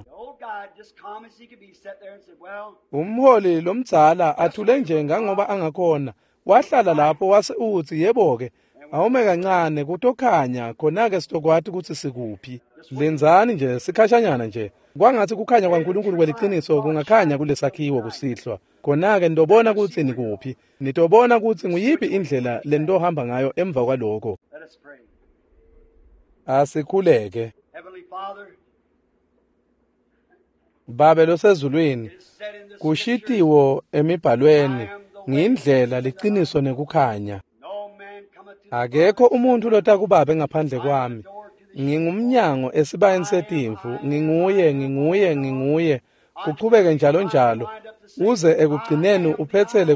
Umholi lomdzala athule nje ngangoba angakhona. Wahlala lapho wase uthi yebo-ke, awume kancane kutokhanya khona-ke sitokwati ukuthi sikuphi. Lenzani nje sikhashanyana nje kwangathi kukhanya kwaNkulunkulu kweliqiniso kungakhanya kulesakhiwo kusihlwa. Khona-ke nitobona ukuthi nikuphi, nitobona ukuthi nguyiphi indlela lentohamba ngayo emva kwalokho. Asikhuleke. Babe losezulwini, kushitiwo emibhalweni ngindlela liqiniso nekukhanya. Akekho umuntu lota kuBaba ngaphandle kwami. Ngingumnyango esibayeni setimvu, nginguye, kuqhubeke njalo, uze ekugcineni uphethele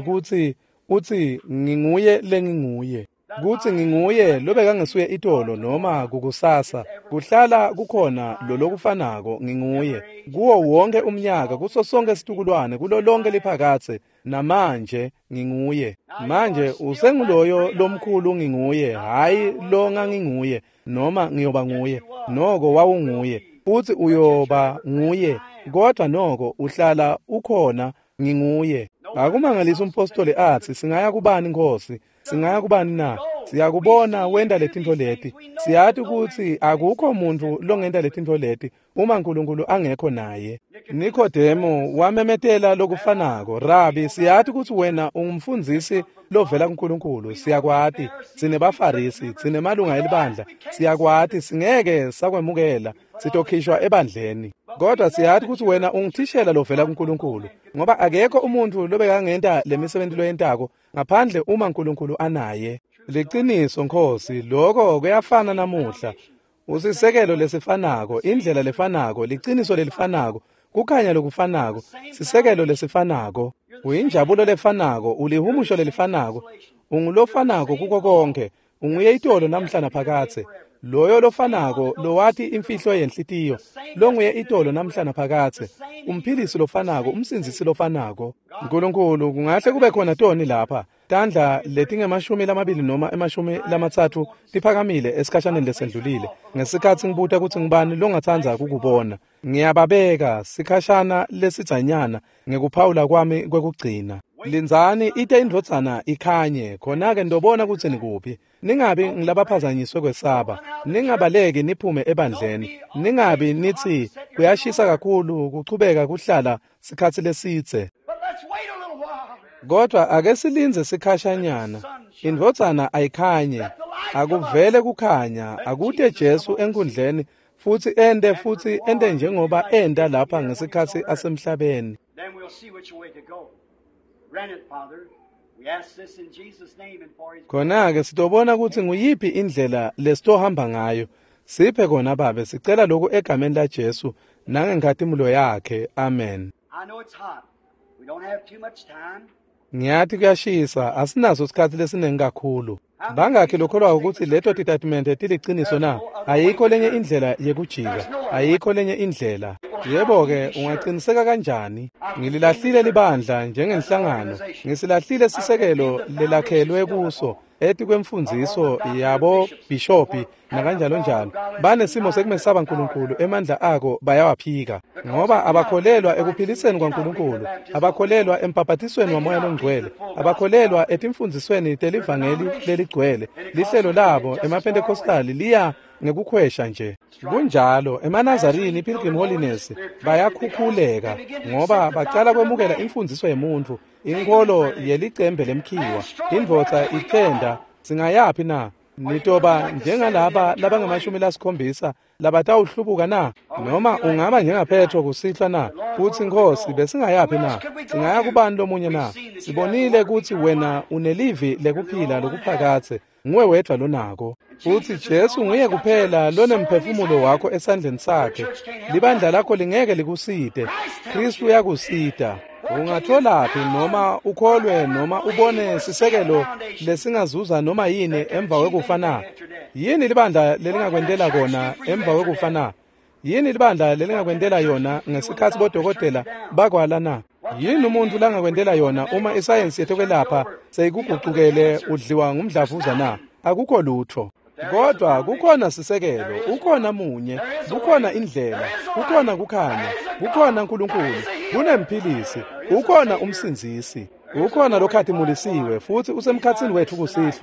uthi nginguye lenginguye. Kuthi nginguye lobe kangisuye itolo noma kukusasa, kuhlala kukhona lokufanako nginguye. Kuwo wonke umnyaka, kuso sonke isitukulwane, kulo lonke liphakathe, namanje nginguye. Manje usenguloyo lomkhulu nginguye, hayi lo nganginguye, noma ngiyoba nguye, noko wawunguye, futhi uyoba nguye, kodwa noko uhlala ukhona nginguye. Akumangalisa umpostoli athi, singaya kubani Nkosi, singaya kubani na? Siyakubona wenda letinto leti. Siyathi ukuthi akukho muntu longenda letinto leti uma uNkulunkulu angekho naye. Nikodemo wamemetela lokufanako, Rabi, siyathi ukuthi wena ungumfundisi lovela kuNkulunkulu. Siyakwati, sine bafarisi, sine malunga elibandla. Siyakwati, singeke sakwemukela, sitokhishwa ebandleni. Kodwa siyathi ukuthi wena ungithishela lovela kuNkulunkulu, ngoba akekho umuntu lobe kangenta lemisebenzi loyentako ngaphandle uma uNkulunkulu anaye. Liqiniso Nkosi, lokho kuyafana namuhla. Usisekelo lesifanako, indlela lefanako, liqiniso lelifanako, kukhanya lokufanako, sisekelo lesifanako, uyinjabulo lefanako, ulihumusho lelifanako, ungulofanako kuko konke, unguye itolo namhla naphakathe. Loyo lofanako, lowathi imfihlo yenhlitiyo, longuye itolo namhla naphakathe, umphilisi lofanako, umsinzisi lofanako. Nkulunkulu, kungahle kube khona toni lapha, tandla letinge-20 noma 30 tiphakamile esikhashaneni lesendlulile, ngesikhathi ngibuta ukuthi ngibani longathanza kukubona. Ngiyababeka sikhashana lesidzanyana ngekuphawula kwami kwekugcina. Linzani ite indvodzana ikhanye, khona-ke ndobona ukuthi nikuphi. Ningabi ngilabaphazanyiswe kwesaba, ningabaleki niphume ebandleni, ningabi nithi kuyashisa kakhulu kuchubeka kuhlala sikhathi lesitse. Kodwa ake silinze sikhashanyana, indvodzana ayikhanye, akuvele kukhanya, akude Jesu enkundleni, futhi ende njengoba enda lapha ngesikhathi asemhlabeni. Khona-ke sitobona ukuthi nguyiphi indlela lesitohamba ngayo. Siphe kona Baba, sicela lokhu egameni laJesu nangenkhatimulo yakhe. Amen. Ngiyathi kuyashisa, asinaso isikhathi lesiningi kakhulu. Bangakhi lokholwa ukuthi leto titatimende tiliqiniso na? Ayikho lenye indlela yekujika, ayikho lenye indlela. Yebo-ke, ungaqiniseka kanjani? Ngililahlile libandla njengenhlangano, ngisilahlile sisekelo lelakhelwe kuso, eti kwemfundiso yabo bishophi nakanjalo. Banesimo sekumesaba uNkulunkulu, emandla ako bayawaphika. Ngoba abakholelwa ekuphiliseni kwaNkulunkulu, abakholelwa empapathisweni wamoya longcwele, abakholelwa etimfundisweni telivangeli leligcwele. Lihlelo labo emaPentekostali liya ngekukhwesha nje. Kunjalo eManazarini iPilgrim Holiness bayakhukhuleka ngoba baqala kwemukela imfundiso yemuntu, inkolo yelicembe lemkhiwa, indvodza ithenda, singayaphi na? Nitoba njengalaba laba-70 labatawuhlubuka na? Noma ungaba njengaPetro kusihlwa na? Futhi Nkosi, besingayaphi na? Singaya kubani lomunye na? Sibonile ukuthi wena unelivi lekuphila lokuphakathe, nguwe wedwa lonako. Futhi Jesu nguye kuphela lonemphefumulo wakho esandleni sakhe. Libandla lakho lingeke likuside, Kristu uyakusida. Ungatholaphi noma ukholwe noma ubone sisekelo lesingazuza noma yini emva kwekufa na? Yini libandla lelingakwendela kona emva kwekufa na? Yini libandla lelingakwendela yona ngesikhathi bodokotela bakwala na? Yini umuntu langakwendela yona uma isayensi yethokwelapha seyikuguqukele udliwa ngumdlavuza na? Akukho lutho. Kodwa kukhona sisekelo, ukhona munye, kukhona indlela, kukhona kukhanya, kukhona uNkulunkulu, kunemphilisi, ukhona umsinzisi, ukhona lokhathimulisiwe futhi usemkhathini wethu kusihlwa,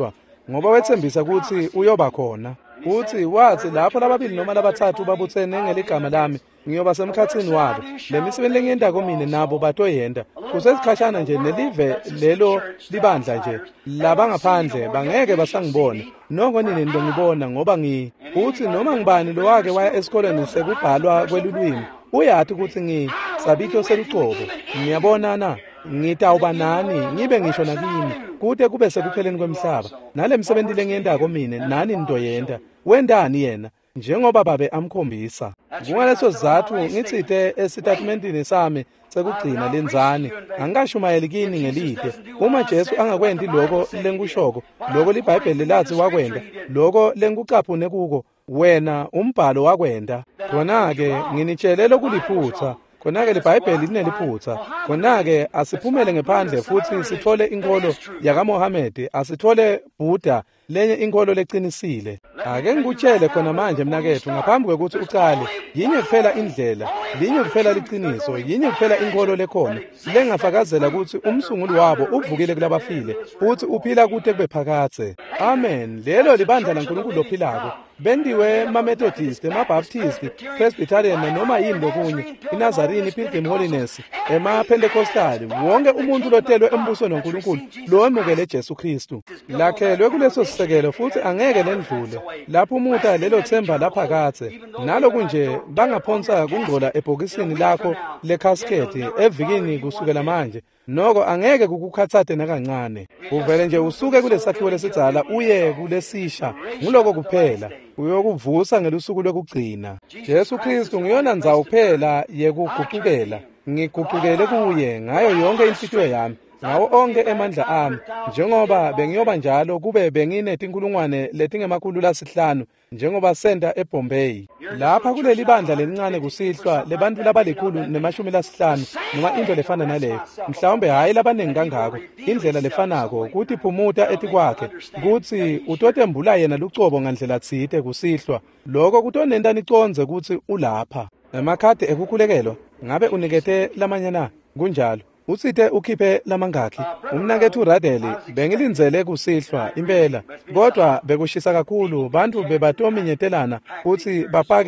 ngoba wethembisa ukuthi uyoba khona. Uthi wathi lapho lababili noma labathathu babuthene ngeligama lami ngiyoba semkhathini wabo. Le misebenzi lengiyenda komine nabo batoyenda. Kusesikhashana nje nelive lelo libandla nje labangaphandle bangeke basangibona. Nonke nini ngibona ngoba uthi noma ngibani lo wake waya esikoleni sekubhalwa kwelulwimi uyathi ukuthi ngisabito selucobo. Ngiyabona na ngitawuba nani ngibe ngisho nakini kude kube sekupheleni kwemhlaba. Nale misebenzi lengiyenda komine nani nitoyenda. Wendani yena njengoba babe amkhombisa. Kungaleso sizathu ngitsithe esitatementini sami sekugcina lenzani angashumayeli kini ngelide. Uma Jesu angakwendi lokho lenkushoko lokho liBhayibheli lathi wakwenda lokho lenkucaphune kuko wena umbhalo wakwenda. Khona-ke nginitshele lokuliphutha. Khona-ke liBhayibheli lineliphutha. Khona-ke asiphumele ngephandle futhi sithole inkolo yakaMohammed, asithole Buddha lenye inkolo leqinisile. Ake ngikutshele khona manje mnakethu ngaphambi kwekuthi ucale, yinye kuphela indlela, linye kuphela liqiniso, yinye kuphela inkolo lekhona lengafakazela ukuthi umsunguli wabo uvukile kulabafile futhi uphila kude kube phakathe. Amen. Lelo libandla laNkulunkulu lophilako. Bendiwe ma-Methodist, ma-Baptist, Presbyterian noma yini lokunye, iNazarene, Pilgrim Holiness, ema-Pentecostal, wonke umuntu lotelwe embusweni waNkulunkulu lo emukele Jesu Kristu. Lakhelwe kuleso sisekelo futhi angeke lendlule. Lapho umuntu lelo themba laphakathe, naloku nje bangaphonsa kungcola ebhokisini lakho lekhasketi evikini kusukela manje. Noko angeke kukukhathate nakancane. Uvele nje usuke kulesakhiwo lesitsala uye kulesisha. Nguloko kuphela uyokuvusa ngelusuku lokugcina. Jesu Kristu ngiyona ndzawo kuphela yekuguqukela. Ngiguqukele kuye ngayo yonke inhliziyo yami, ngawo onke emandla ami, njengoba bengiyoba njalo kube benginetinkulungwane letingemakhulu lasihlanu njengoba senda eBombay. Lapha kuleli bandla lelincane kusihlwa lebantu labalikhulu nemashumi lasihlanu noma into lefana naleyo. Mhlawumbe hayi labaningi kangako, indlela lefanako kuthi phumuta etikwakhe kuthi utotembula yena lucobo ngandlela tsite kusihlwa. Lokho kutonenta iconze ukuthi ulapha. Emakhadi ekukhulekelwa ngabe unikete lamanye na kunjalo. Utsite ukhiphe lamangaki. Umnakethu uRadeli bengilindzele kusihlwa impela, kodwa bekushisa kakhulu, bantu bebatominyetelana futhi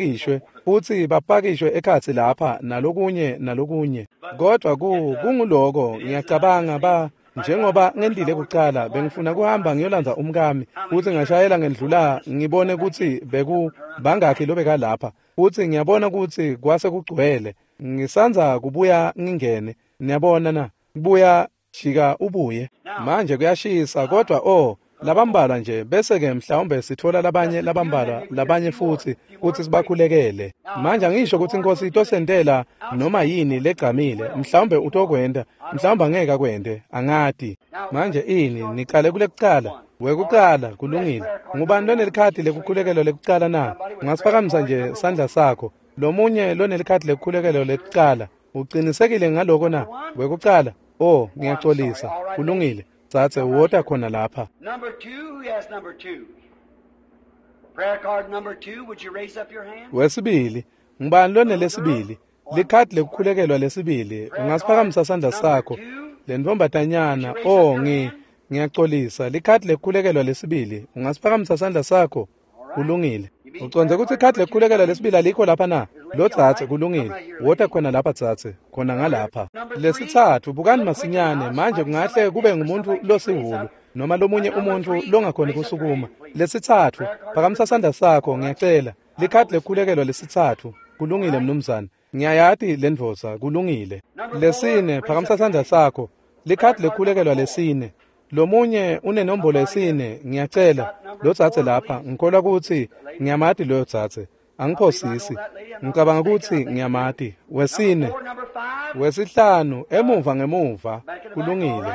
bapakishwe ekhatsi lapha nalokunye. Kodwa kunguloko ngiyacabanga njengoba ngendile kucala bengifuna kuhamba ngiyolandza umkami futhi ngashayela ngendlula ngibone ukuthi bangakhi lobeka lapha futhi ngiyabona ukuthi kwase kugcwele. Ngisanza kubuya ngingene. Niyabona na, kubuya jika ubuye. Manje kuyashisa kodwa labambala nje bese-ke mhlawumbe sithola labanye futhi sibakhulekele. Manje angisho ukuthi inkosi itosentela noma yini legqamile, mhlawumbe utokwenda, mhlawumbe angeke akwende, angati. Manje ini niqale kulekucala, wekucala kulungile. Ngubani lonelikhadi lekukhulekelo lekucala na? Ungasiphakamisa nje sandla sakho. Lomunye lonelikhadi lekukhulekelo lekucala. Uqinisekile ngaloko na? Wekucala? Ngiyaxolisa. Kulungile. Sathe wota khona lapha. Number 2, who has number 2? Prayer card number 2, would you raise up your hand? Wesibili, ngibani lone lesibili? Likhadi lekukhulekelwa lesibili. Ungasiphakamisa sandla sakho. Lenvombatanyana, ngiyaxolisa. Likhadi lekukhulekelwa lesibili. Ungasiphakamisa sandla sakho. Kulungile. Uconze ukuthi ikhadi lekukhulekelwa lesibili alikho lapha na? Lo Tsatse kulungile. Wota khona lapha Tsatse, khona ngalapha. Lesithathu bukani masinyane, manje kungahle kube ngumuntu losihulu noma lomunye umuntu longakhona kusukuma. Lesithathu, phakamisa sandla sakho ngiyacela. Likhadi lekukhulekelwa lesithathu. Kulungile mnumzane. Ngiyayati lendvoza kulungile. Lesine, phakamisa sandla sakho. Likhadi lekukhulekelwa lesine. Lomunye unenombolo yesine, ngiyacela. Lo Tsatse lapha, ngikholwa ukuthi ngiyamati lo Tsatse. Angiphosisi. Ngicabanga ukuthi ngiyamati. Wesine. Wesihlanu, emuva. Kulungile.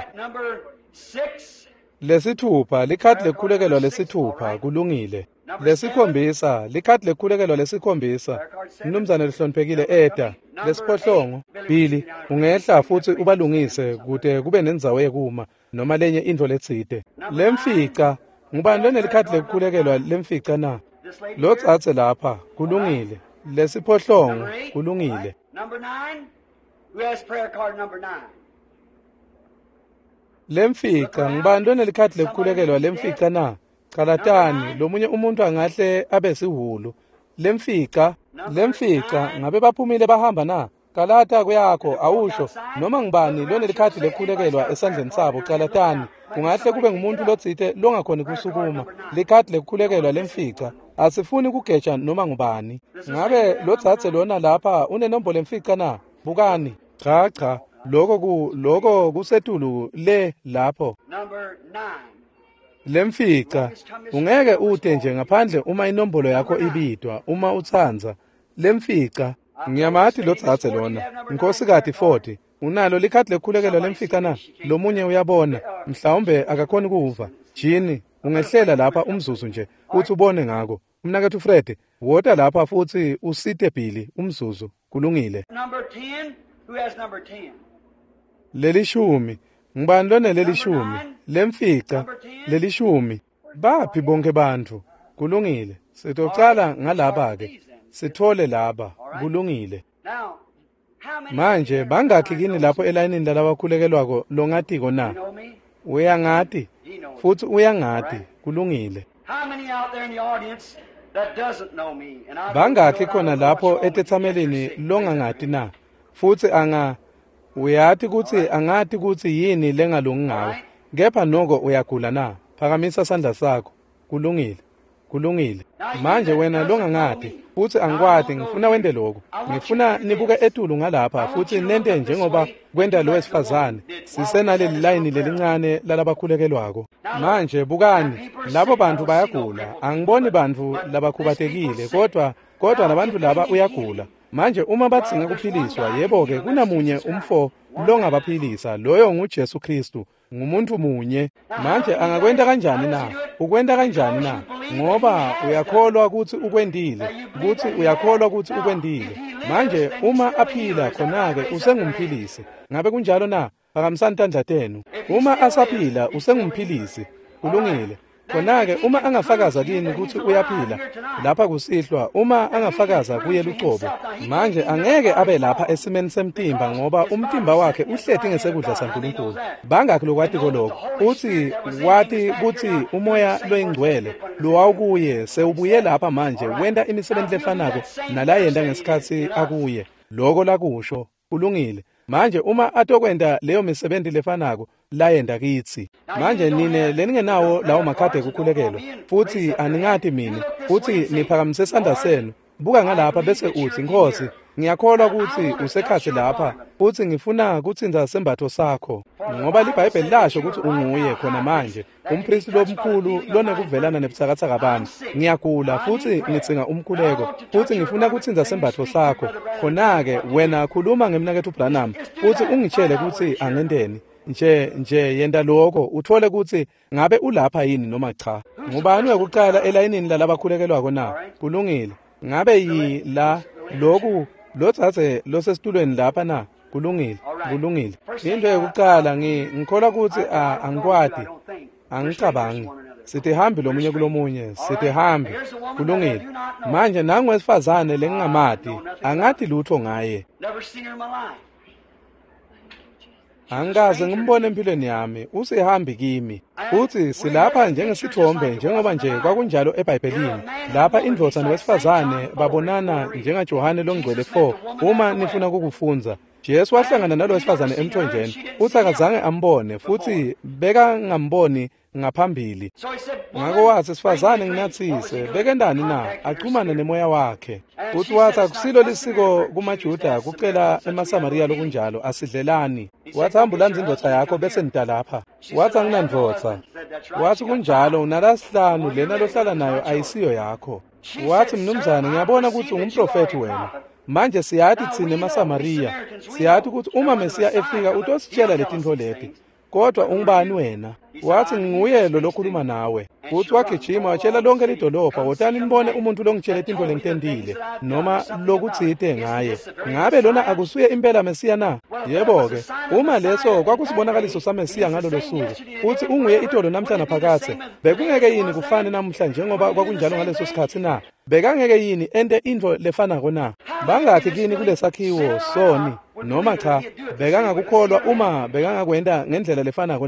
Lesithupha, likhadi lekukhulekelwa lesithupha. Kulungile. Lesikhombisa, likhadi lekukhulekelwa lesikhombisa. Mnumzane lihloniphekile Eda. Lesiphohlongo, Bili, ungehla futhi ubalungise kude kube nendzawo yekuma noma lenye into letsite. Lemfica, ngubani lonelikhadi lekukhulekelwa lemfica na? Lo Tsatse lapha, kulungile. Lesiphohlongo, kulungile. Number 9, who has prayer card number 9? Lemfica, ngubani lonelikhadi lekukhulekelwa lemfica na? Qalatani lomunye umuntu angahle abe sihulu. Lemfica ngabe baphumile bahamba na? Qalata kuyakho awusho noma ngibani lone likhadi lekhulekelwa esandleni sabo. Qalatani kungahle kube ngumuntu lotsithe longakhona kusukuma. Likhadi lekhulekelwa lemfica asifuni kugeja noma ngubani. Ngabe lodzadze lona lapha unenombolo lemfica na? Bukani. Cha lokho kusetulu le lapho. Number 9. Lemfica ungeke ude nje ngaphandle uma inombolo yakho ibidwa uma utsanza. Lemfica ngiyamathi lodzadze lona Nkosikazi 40 unalo likhadi lekhulekelwa lemfica na? Lomunye uyabona mhlawumbe akakhona kuva. Jini ungehlela lapha umzuzu nje uthi ubone ngako. Umnakethu Fred wota lapha futhi usite Billy umzuzu kulungile. Number 10. Who has number 10? Lelishumi ngibani lona lelishumi? Lemfica lelishumi. Baphi bonke bantfu? Kulungile. Sitocala ngalaba ke. Sithole laba. Kulungile. Now, how many Manje bangakhi kini lapho elayinini lalabakhulekelwako longatiko na? know me? Uyangati. He knows. Futhi uyangati. Kulungile. How many out there in the audience that doesn't know me? And I Bangakhi khona lapho etetsamelini longangati na? Futhi uyati kutsi angati kutsi yini lengalungi ngawe. Kepha noko uyagula na? Phakamisa sandla sakho. Kulungile. Manje wena longangati futhi angikwati ngifuna wende lokho. Ngifuna nibuke etulu ngalapha futhi nente njengoba kwenda lo wesifazane. Sisenaleli line lelincane lalabakhulekelwako. Manje bukani labo bantu bayagula. Angiboni bantu labakhubatekile kodwa labantu laba uyagula. Manje uma batsinga kuphiliswa yebo ke kunamunye umfo longabaphilisa loyo nguJesu Kristu ngumuntu munye. Manje angakwenda kanjani na? Ukwenda kanjani na? Ngoba uyakholwa ukuthi ukwendile. Manje uma aphila khona-ke usengumphilisi. Ngabe kunjalo na? Phakamisa tenu. Uma asaphila usengumphilisi. Kulungile. Khona-ke uma angafakaza kini ukuthi uyaphila lapha kusihlwa, uma angafakaza kuye luqobo, manje angeke abe lapha esimeni semtimba ngoba umtimba wakhe uhlethi ngesekudla saNkulunkulu. Bangakho lokwatiko lokho uthi wathi kuthi umoya loyingcwele lowawukuye sewubuye lapha manje wenda imisebenzi lefanako nalayenda ngesikhathi akuye. Lokho lakusho kulungile. Manje uma atokwenda leyo misebenzi lefanako layenda kithi. Manje nine leningenawo lawo makhadi ekukhulekelwa futhi aningati mina futhi niphakamise isandla senu. Buka ngalapha bese uthi Nkosi ngiyakholwa ukuthi usekhathi lapha futhi ngifuna kutsinza sembatho sakho ngoba liBhayibheli lasho ukuthi unguye khona manje umpristi lomkhulu lonekuvelana nebuthakathaka bami. Ngiyagula futhi ngitsinga umkhuleko futhi ngifuna kutsinza sembatho sakho. Khona-ke wena khuluma ngemnakethu uBranham futhi ungitshele ukuthi angendeni nje yenda lokho uthole ukuthi ngabe ulapha yini noma cha. Ngubani uyekuqala elayinini lalabakhulekelwako na? Kulungile. Ngabe la lokhu lotsatse losesitulweni lapha na? Kulungile. Into yokuqala ngikholwa ukuthi angikwati angicabangi. Sithi hambi lomunye kulomunye sithi hambi. Kulungile. Manje nangu wesifazane lengingamati angathi lutho ngaye. Angikaze ngimbone empilweni yami usehambi kimi. Uthi silapha njengesithombe njengoba nje kwakunjalo eBhayibhelini. Lapha indvodza nowesifazane babonana njengaJohane longcwele 4 uma nifuna ukukufunza. Jesu wahlangana nalo wesifazane emthonjeni. Uthi akazange ambone futhi beka ngamboni ngaphambili. Ngako wathi sifazane nginathise bekendani na axhumane nemoya wakhe. Uthi wathi akusilo lisiko kumaJuda kucela emaSamariya lokunjalo asidlelani. Wathi ambulanzi indvodza yakho bese nitalapha. Wathi anginandvodza. Wathi kunjalo unalasihlanu lena lohlala nayo ayisiyo yakho. Wathi mnumzane ngiyabona ukuthi ungumprofeti wena. Manje siyathi thina emaSamariya siyathi ukuthi uma Mesiya efika utositshela letinto leti. Kodwa ungubani wena? Wathi nguye lo lokhuluma nawe. Uthi wagijima watshela lonke lidolobha wotani nibone umuntu longitshela into lengitendile noma lokutsite ngaye. Ngabe lona akusuye impela Mesiya na? Yebo ke. Uma leso kwakusibonakaliso saMesiya ngalolo suku. Uthi unguye itolo namhlanje phakathe. Bekungeke yini kufane namhla njengoba kwakunjalo ngaleso sikhathi na? Bekangeke yini ende into lefana kona? Bangakhi kini kulesakhiwo soni noma cha bekangakukholwa uma bekangakwenda ngendlela lefana kona?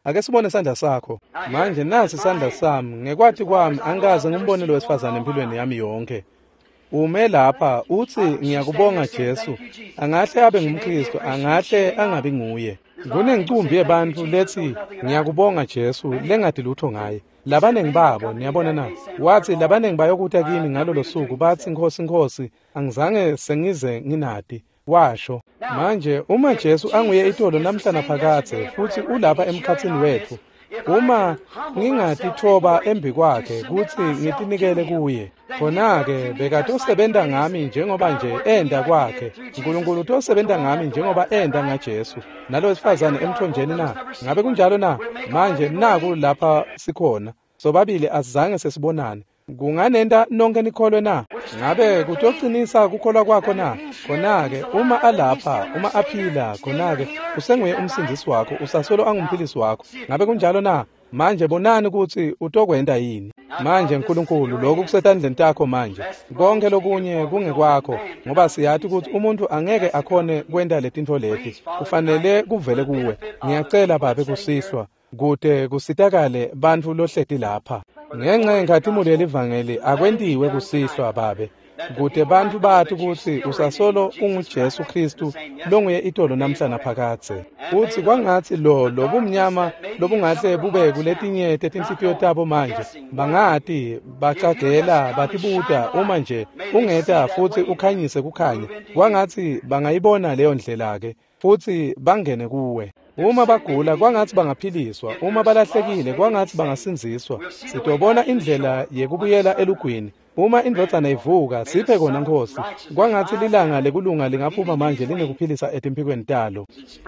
ake sibone isandla sakho. Manje nasi isandla sami, ngekwathi kwami angikaze ngimbone lo wesifazane empilweni yami yonke. Ume lapha uthi ngiyakubonga Jesu, angahle abe ngumKristu, angahle angabi nguye. Kunengicumbi yebantu lethi ngiyakubonga Jesu lengathi lutho ngaye. Labanengi babo niyabona na, wathi labanengi bayokuthi kimi ngalolo suku bathi Nkosi Nkosi, angizange sengize nginati. Washo manje uma Jesu anguye itolo namhla naphakade futhi ulapha emkhathini wethu, uma ngingati thoba embi kwakhe kuthi ngitinikele kuye, khona-ke bekade usebenza ngami njengoba nje enda kwakhe. uNkulunkulu usebenza ngami njengoba enda ngaJesu nalo wesifazane emthonjeni na. Ngabe kunjalo na? Manje naku lapha sikhona sobabili asizange sesibonane. Kunganenda nonke nikholwe na? Ngabe kutoqinisa kukholwa kwakho na? Khona-ke uma alapha, uma aphila, khona-ke usenguye umsindisi wakho, usasolo angumphilisi wakho. Ngabe kunjalo na? Manje bonani ukuthi utokwenda yini. Manje uNkulunkulu lokhu kusetandleni takho manje. Konke lokunye kungekwakho ngoba siyathi ukuthi umuntu angeke akhone kwenda letinto leti, kufanele kuvele kuwe. Ngiyacela babe kusihlwa kude kusitakale bantu lohleti lapha. Ngenxa yenkathimule yelivangeli akwentiwe kusihlwa babe, kude bantu bathi ukuthi usasolo unguJesu Kristu longuye itolo namhla naphakade. Uthi kwangathi lobumnyama lobungahle bube kuletinye tetinhliphiyo tabo manje, bangathi bacagela bathi buda uma nje ungeta futhi ukhanyise kukhanye, kwangathi bangayibona leyo ndlela-ke futhi bangene kuwe. Uma bagula kwangathi bangaphiliswa, uma balahlekile kwangathi bangasinziswa. Sitobona indlela yekubuyela elugwini. Uma indlodzana ivuka siphe kona Nkosi, kwangathi lilanga lekulunga lingaphuma manje lingekuphilisa etimpikweni talo.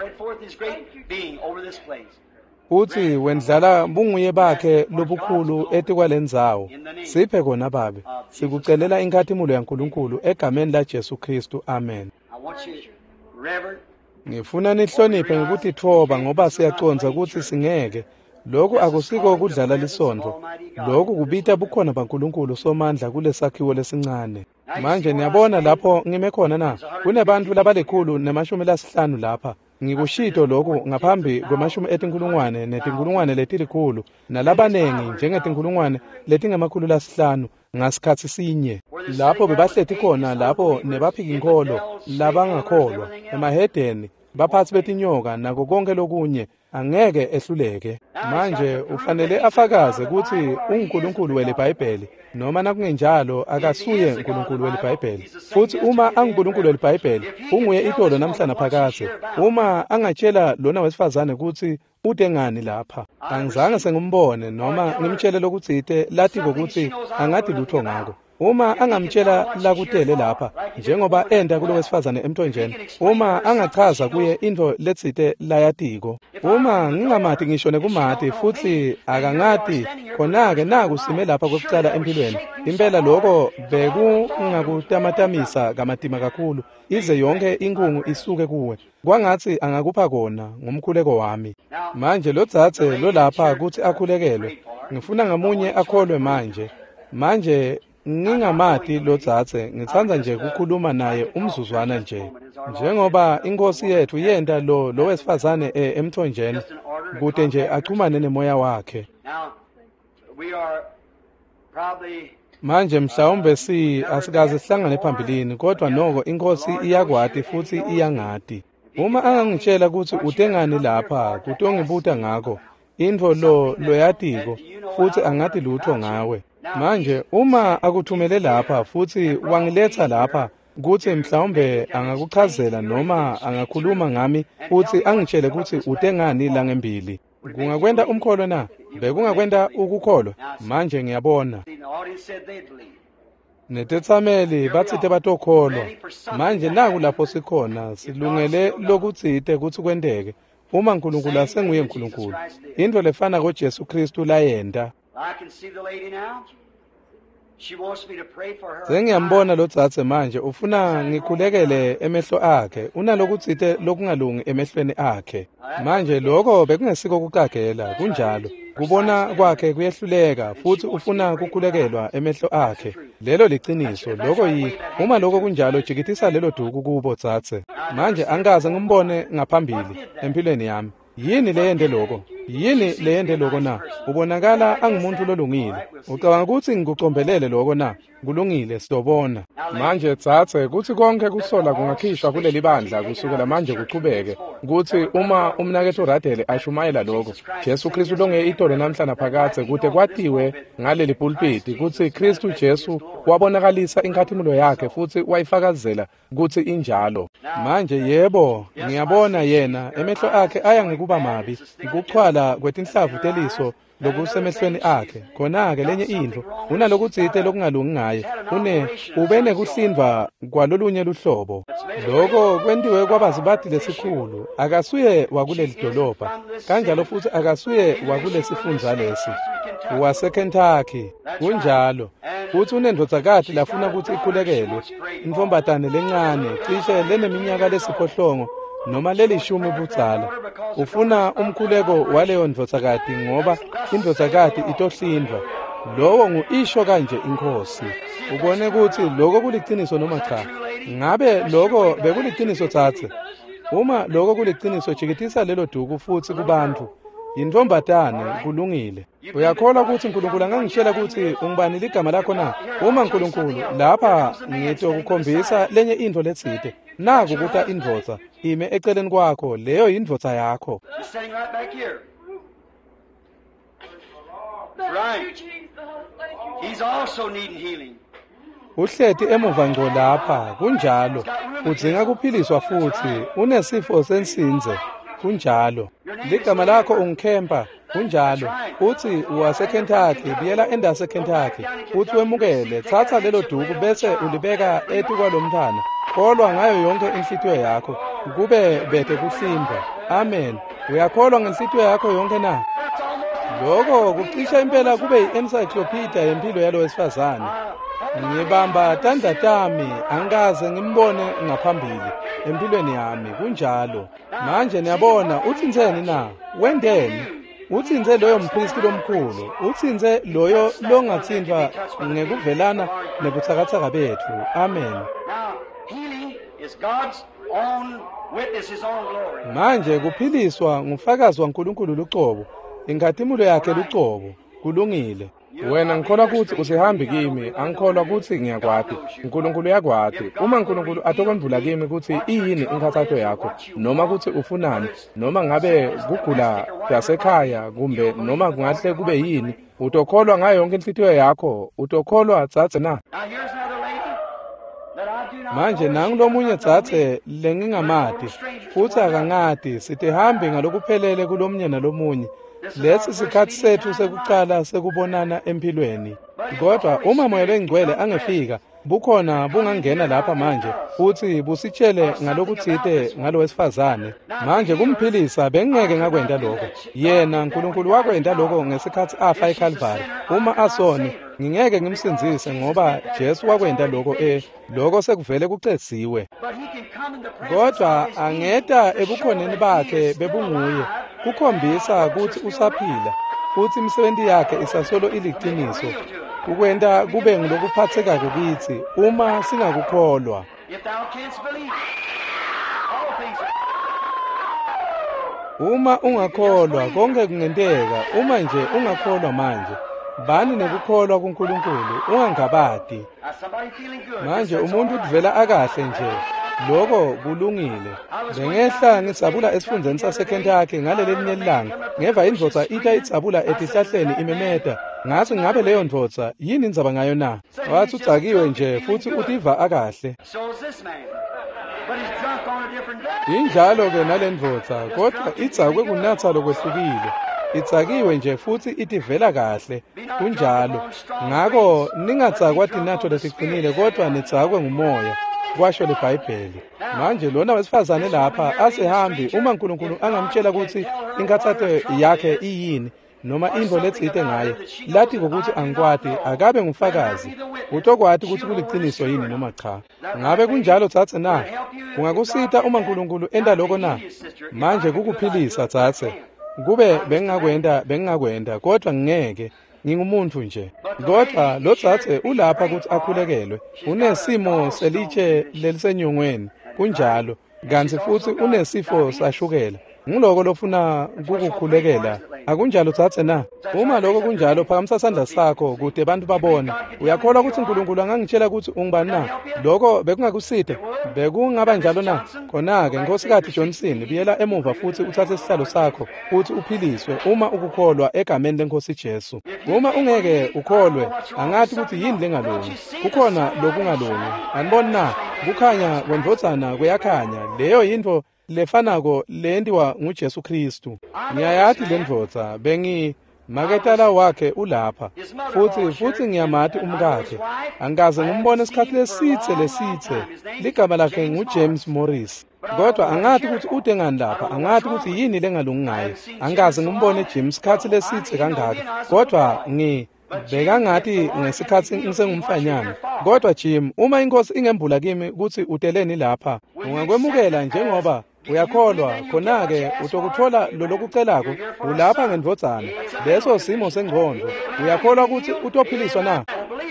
Uthi wendlala bunguye bakhe lobukhulu etikwalendzawo, siphe kona babe. Sikucelela inkathimulo yaNkulunkulu egameni la Jesu Kristu, amen. Ngifuna nihloniphe ngokuthi thoba ngoba siyaconza ukuthi singeke. Lokhu akusiko ukudlala lisondo. Lokhu kubita bukhona baNkulunkulu somandla kulesakhiwo lesincane. Manje niyabona lapho ngime khona na, kunebantu labalikhulu lapha. Ngikushito lokhu ngaphambi kwemashumi etinkulungwane netinkulungwane letilikhulu nalabanengi njengetinkulungwane letingamakhulu lasihlanu ngasikhathi sinye. Lapho bebahlethi khona lapho nebaphika inkolo labangakholwa emahedeni baphathi betinyoka nako konke lokunye angeke ehluleke. Manje ufanele afakaze ukuthi uNkulunkulu weleBhayibheli, noma nakungenjalo akasuye uNkulunkulu weleBhayibheli. Futhi uma anguNkulunkulu weleBhayibheli unguye itolo namhla naphakade. Uma angatshela lona wesifazane ukuthi ude ngani lapha, angizange sengimbone noma ngimtshele lokuthi ite lathi ukuthi angathi lutho ngako. Uma angamtshela lakutele lapha njengoba enda kulo wesifazane emthonjeni, uma angachaza kuye into letsite layatiko, uma ngingamathi ngisho nekumati futhi akangati, khona-ke naku sime lapha kokucala empilweni. Impela lokho bekungakutamatamisa kamatima kakhulu ize yonke inkungu isuke kuwe, kwangathi angakupha kona ngomkhuleko wami. Manje lodzathe lo lapha kuthi akhulekelwe, ngifuna ngamunye akholwe manje ngingamati lodzathe, ngithanda nje kukhuluma naye umzuzwana nje. Njengoba iNkosi yethu yenda lo wesifazane emthonjeni, kude nje achumane nemoya wakhe. Manje mhlawumbe asikaze sihlangane phambilini, kodwa noko iNkosi iyakwati futhi iyangati. Uma angangitshela ukuthi utengani lapha kutongibuta ngako, into loyatiko futhi angathi lutho ngawe. Manje uma akuthumele lapha futhi wangiletha lapha kuthi mhlawumbe angakuchazela noma angakhuluma ngami futhi angitshele ukuthi utengani langembili, kungakwenda umkholo na? Bekungakwenda ukukholwa? Manje ngiyabona netetsameli bathite batokholwa. Manje naku lapho sikhona silungele lokutsite kuthi kwendeke uma uNkulunkulu asenguye uNkulunkulu, into lefana koJesu Kristu layenda. Sengiyambona lodzathe manje ufuna ngikhulekele emehlo akhe, unalokutsite lokungalungi emehlweni akhe. Manje lokho bekungesiko kukagela, kunjalo kubona kwakhe kuyehluleka futhi ufuna kukhulekelwa emehlo akhe. Lelo liciniso, lokho uma lokho kunjalo jikithisa lelo duku kubo dzathe. Manje angaze ngimbone ngaphambili empilweni yami. Yini leyende lokho? yini leyende lokho na? Ubonakala angumuntu lolungile. Ucabanga ukuthi ngikucombelele lokho na? Kulungile, sitobona. Manje tsatse kuthi konke kusola kungakhishwa kuleli bandla kusukela manje kuqhubeke. Kuthi uma umnakethu Radele ashumayela lokho, Jesu Kristu longe itole namhla naphakathe kude kwatiwe ngaleli pulpit kuthi Kristu Jesu wabonakalisa inkathumulo yakhe futhi wayifakazela kuthi injalo. Manje yebo, ngiyabona yena emehlo akhe aya ngikuba mabi, ukuxhwala kwetinhlavu teliso lokusemehlweni akhe. Khona-ke lenye indlu unalokutsite lokungalungi ngaye, ubene kuhlindwa kwalolunye luhlobo. Lokho kwentiwe kwabazi bathi lesikhulu, akasuye wakuleli dolobha, kanjalo futhi akasuye wakulesifundza lesi, waseKentucky. Kunjalo futhi unendodzakati lafuna ukuthi ikhulekelwe, imfombatane lencane cishe leneminyaka lesiphohlongo noma lelishumi budzala. Ufuna umkhuleko waleyo ndvodzakati ngoba indvodzakati itohlindwa. Lowo ngu-isho kanje inkosi. Ubone ukuthi lokho kuliciniso noma cha? Ngabe lokho bekuliciniso tsatse? Uma lokho kuliciniso jikitisa lelo duku futhi kubantu. Yindvombatane kulungile. Uyakholwa ukuthi uNkulunkulu angangitshela ukuthi ungibani ligama lakho na? Uma uNkulunkulu lapha ngitokukhombisa lenye into letsite. Naku kuta indvodza ime eceleni kwakho, leyo yindvodza yakho. Right. He's also needing healing. Uhleti emuva ngco lapha, kunjalo. Udzinga kuphiliswa futhi, unesifo sensinze, kunjalo. Ligama lakho ungikhempa, kunjalo. Uthi waseKentucky, biyela endaseKentucky. Uthi wemukele, thatha lelo duku bese ulibeka eti kwalomntana. Kholwa ngayo yonke inhlitiyo yakho, kube bete kuhlindwa. Amen. Uyakholwa ngenhlitiyo yakho yonke na? Lokho kucisha impela kube yi-encyclopedia yempilo yalo wesifazane. Ngibamba tandla tami, angikaze ngimbone ngaphambili empilweni yami, kunjalo. Manje niyabona, uthinzeni na? Wendeni? Uthinze loyo mpristi lomkhulu, uthinze loyo longathindwa ngekuvelana nebuthakathaka bethu. Amen. Manje kuphiliswa ngufakazi waNkulunkulu luqobo, inkathumulo yakhe luqobo, kulungile. Wena ngikholwa ukuthi usihambi kimi, angikholwa ukuthi ngiyakwati. uNkulunkulu uyakwati. Uma uNkulunkulu atokwembula kimi ukuthi iyini inkathatho yakho, noma ukuthi ufunani, noma ngabe kugula yasekhaya kumbe noma kungahle kube yini, utokholwa ngayo yonke inhlitiyo yakho, utokholwa tsatse na? Manje nangu lomunye tsatse lengingamati, futhi akangati, sitihambi ngalokuphelele kulomunye nalomunye. Lesi sikhathi sethu sekuqala sekubonana empilweni. Kodwa uma Moya Lengcwele angefika, bukhona bungangena lapha manje, futhi busitshele ngalokutsite ngalo wesifazane. Manje kumphilisa bengeke ngakwenda lokho. Yena uNkulunkulu wakwenda lokho ngesikhathi afa eCalvary. Uma asoni, ngingeke ngimsinzise ngoba Jesu wakwenda lokho lokho sekuvele kucetsiwe. Kodwa angeta ebukhoneni bakhe bebunguye, kukhombisa ukuthi usaphila, futhi imisebenzi yakhe isasolo iliqiniso. Ukwenda kube ngilokuphatheka kukithi uma singakukholwa. Uma ungakholwa konke kungenteka. Uma nje ungakholwa manje, bani nekukholwa kuNkulunkulu ungangabadi. Manje umuntu udvela akahle nje, lokho kulungile. Bengehla ngisabula esifundeni saseKentucky ngaleli linye ilanga, ngeva indvodza ita itsabula etihlahleni imemeda. Ngathi ngabe leyo ndvodza yini indzaba ngayo na? Wathi udzakiwe nje futhi utiva akahle. Injalo-ke nale ndvodza, kodwa idzakwe kunatha lokwehlukile. Idzakiwe nje futhi itivela kahle, kunjalo. Ngako ningadzakwa tinatho letiqinile kodwa nidzakwe ngumoya, kwasho leBhayibheli. Manje lona wesifazane lapha asehambi uma uNkulunkulu angamtshela ukuthi inkathatho yakhe iyini noma into letsite ngaye, lathi ukuthi angikwati akabe ngufakazi, utokwati ukuthi kuliqiniso yini noma cha. Ngabe kunjalo tsatse na? Kungakusita uma uNkulunkulu enda lokho na? Manje kukuphilisa tsatse. Kube bengingakwenda kodwa ngingeke, ngingumuntu nje. Kodwa lo tsatse ulapha ukuthi akhulekelwe, unesimo selitshe lelisenyongweni, kunjalo. Kanti futhi unesifo sashukela. ngiloko lofuna ukukukhulekela. Akunjalo Dzadze na? Uma lokho kunjalo phakamisa isandla sakho kude abantu babone. Uyakholwa ukuthi uNkulunkulu angangitshela ukuthi ungibani na? Lokho bekungakusida. Bekungaba njalo na? Khona-ke Nkosikazi Johnson biyela emuva futhi uthathe isihlalo sakho uthi uphiliswe uma ukukholwa egameni leNkosi Jesu. Uma ungeke ukholwe angathi ukuthi yini lengalungi. Kukhona lokungalungi. Anibona na? Kukhanya kwendvodzana kuyakhanya. Leyo yinto lefanako lentiwa nguJesu Kristu. Ngiyayathi lendvodza maketala wakhe ulapha futhi ngiyamathi umkakhe angikaze ngimbone isikhathi lesithe ligama lakhe nguJames Morris kodwa angathi ukuthi ude ngani lapha angathi ukuthi yini lengalungi ngayo angikaze ngimbone James isikhathi lesithe kangaka kodwa beka ngathi ngesikhathi ngisengumfanyana kodwa Jim uma inkosi ingembula kimi ukuthi uteleni lapha ungakwemukela njengoba uyakholwa khona-ke utokuthola lokucelako ulapha ngendvodzana leso simo sengqondo uyakholwa ukuthi utophiliswa na?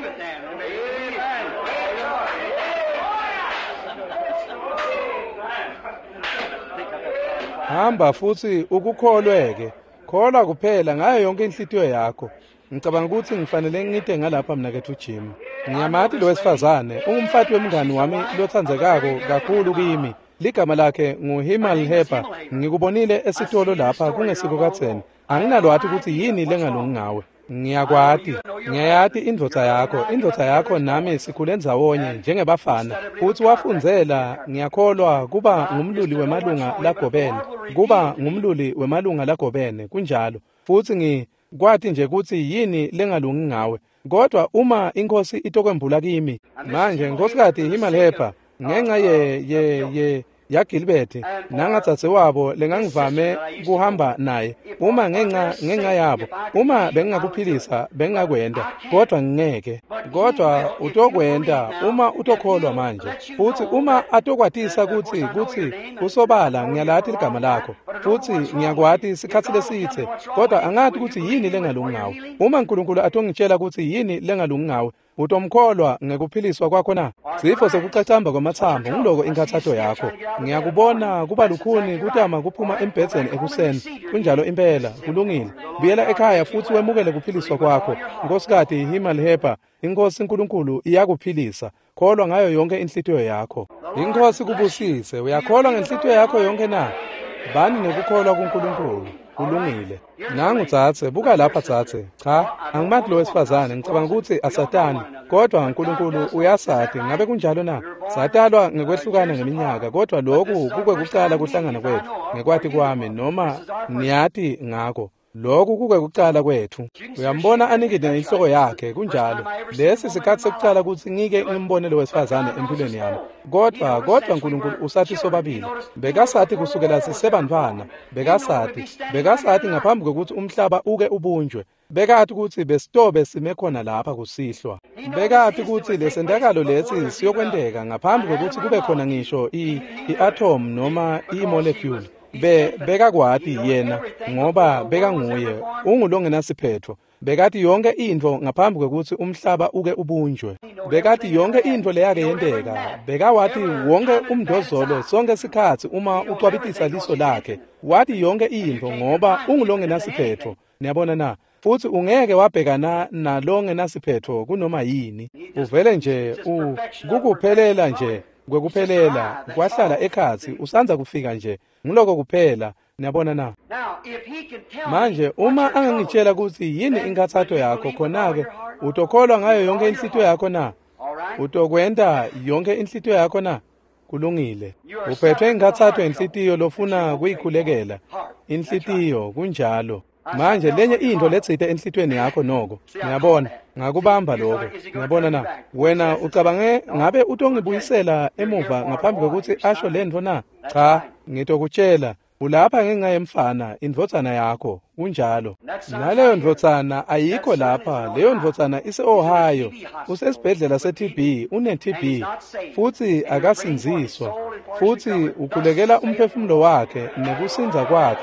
Hamba futhi ukukholweke kholwa kuphela ngayo yonke inhlitiyo yakho. Ngicabanga ukuthi ngifanele ngide ngalapha mina kethu Jim. Ngiyamathi lo wesifazane ungumfati wemngani wami lothandzekako kakhulu kimi. Ligama lakhe nguHimal Hepa. Ngikubonile esitolo lapha kungesiko katseni. Anginalwathi ukuthi yini lengalungi ngawe. Ngiyayati indvodza yakho nami sikhule ndzawonye njengebafana. Futhi wafundzela ngiyakholwa kuba ngumluli wemalunga lagobene kunjalo. Futhi kwati nje ukuthi yini lengalungi ngawe. Kodwa uma inkosi itokwembula kimi manje Nkosikazi Himal Hepa ngenxa yaGilbert nangatsatse wabo lengangivame kuhamba naye uma ngenxa yabo uma bengingakuphilisa bengingakwenda kodwa ngingeke kodwa utokwenda uma utokholwa manje futhi uma atokwatisa ukuthi usobala ngiyalathi ligama lakho futhi ngiyakwati isikhathi lesithe kodwa angathi ukuthi yini lengalungi ngawe uma uNkulunkulu atongitshela ukuthi yini lengalungi ngawe utomkholwa ngekuphiliswa kwakho na? Sifo sekucacamba kwamathambo ngiloko inkathatho yakho. Ngiyakubona kuba lukhuni kutama kuphuma embhedzeni ekuseni. Kunjalo impela kulungile. Buyela ekhaya futhi wemukele kuphiliswa kwakho. Nkosikazi Himal Hepa, inkosi uNkulunkulu iyakuphilisa. Kholwa ngayo yonke inhlitiyo yakho. Inkosi kubusise. Uyakholwa ngenhlitiyo yakho yonke na? Bani nekukholwa kuNkulunkulu. Kulungile. Nangu Dzadze, buka lapha Dzadze. Cha, angimathi lo wesifazane, ngicabanga ukuthi asatani. Kodwa uNkulunkulu uyasathi, ngabe kunjalo na? Satalwa ngekwehlukana ngeminyaka, kodwa lokhu kuke kucala kuhlangana kwethu. Ngekwati kwami noma niyathi ngako. Lokhu kuke kucala kwethu. Uyambona anikide inhloko yakhe kunjalo. Lesi sikhathi sekucala ukuthi ngike ngimbone lo wesifazane empilweni yami. Kodwa uNkulunkulu usathi sobabili. Bekasathi kusukela sisebantwana. Bekasathi ngaphambi kokuthi umhlaba uke ubunjwe. Bekathi ukuthi besitobe sime khona lapha kusihlwa. Bekathi ukuthi lesendakalo lethi siyokwendeka ngaphambi kokuthi kube khona ngisho i-atom noma i-molecule. Bekakwati yena ngoba bekanguye ungulongenasiphetho. Bekathi yonke into ngaphambi kokuthi umhlaba uke ubunjwe. Bekathi yonke into leyake yenteka. Bekawathi wonke umndozolo sonke isikhathi uma ucwabitisa liso lakhe. Wathi yonke into ngoba ungulongenasiphetho. Niyabona na? Futhi ungeke wabhekana nalongenasiphetho kunoma yini. Uvele nje kukuphelela nje. Kwekuphelela kwahlala ekhathi usanza kufika nje ngiloko kuphela niyabona na manje uma angangitshela ukuthi yini inkathatho yakho khona-ke utokholwa ngayo yonke inhlitiyo yakho na utokwenda yonke inhlitiyo yakho na kulungile uphethwe inkathatho inhlitiyo lofuna kuyikhulekela inhlitiyo kunjalo manje lenye into letsite enhlitweni yakho noko ngiyabona ngakubamba lokho ngiyabona na wena ucabange ngabe utongibuyisela emuva ngaphambi kokuthi asho lento na cha ngitokutshela ulapha ngenxa yemfana indvodzana yakho kunjalo naleyo ndvodzana ayikho lapha leyo ndvodzana ise-Ohio usesibhedlela se-TB une-TB futhi akasinziswa futhi ukhulekela umphefumulo wakhe nekusinza kwakhe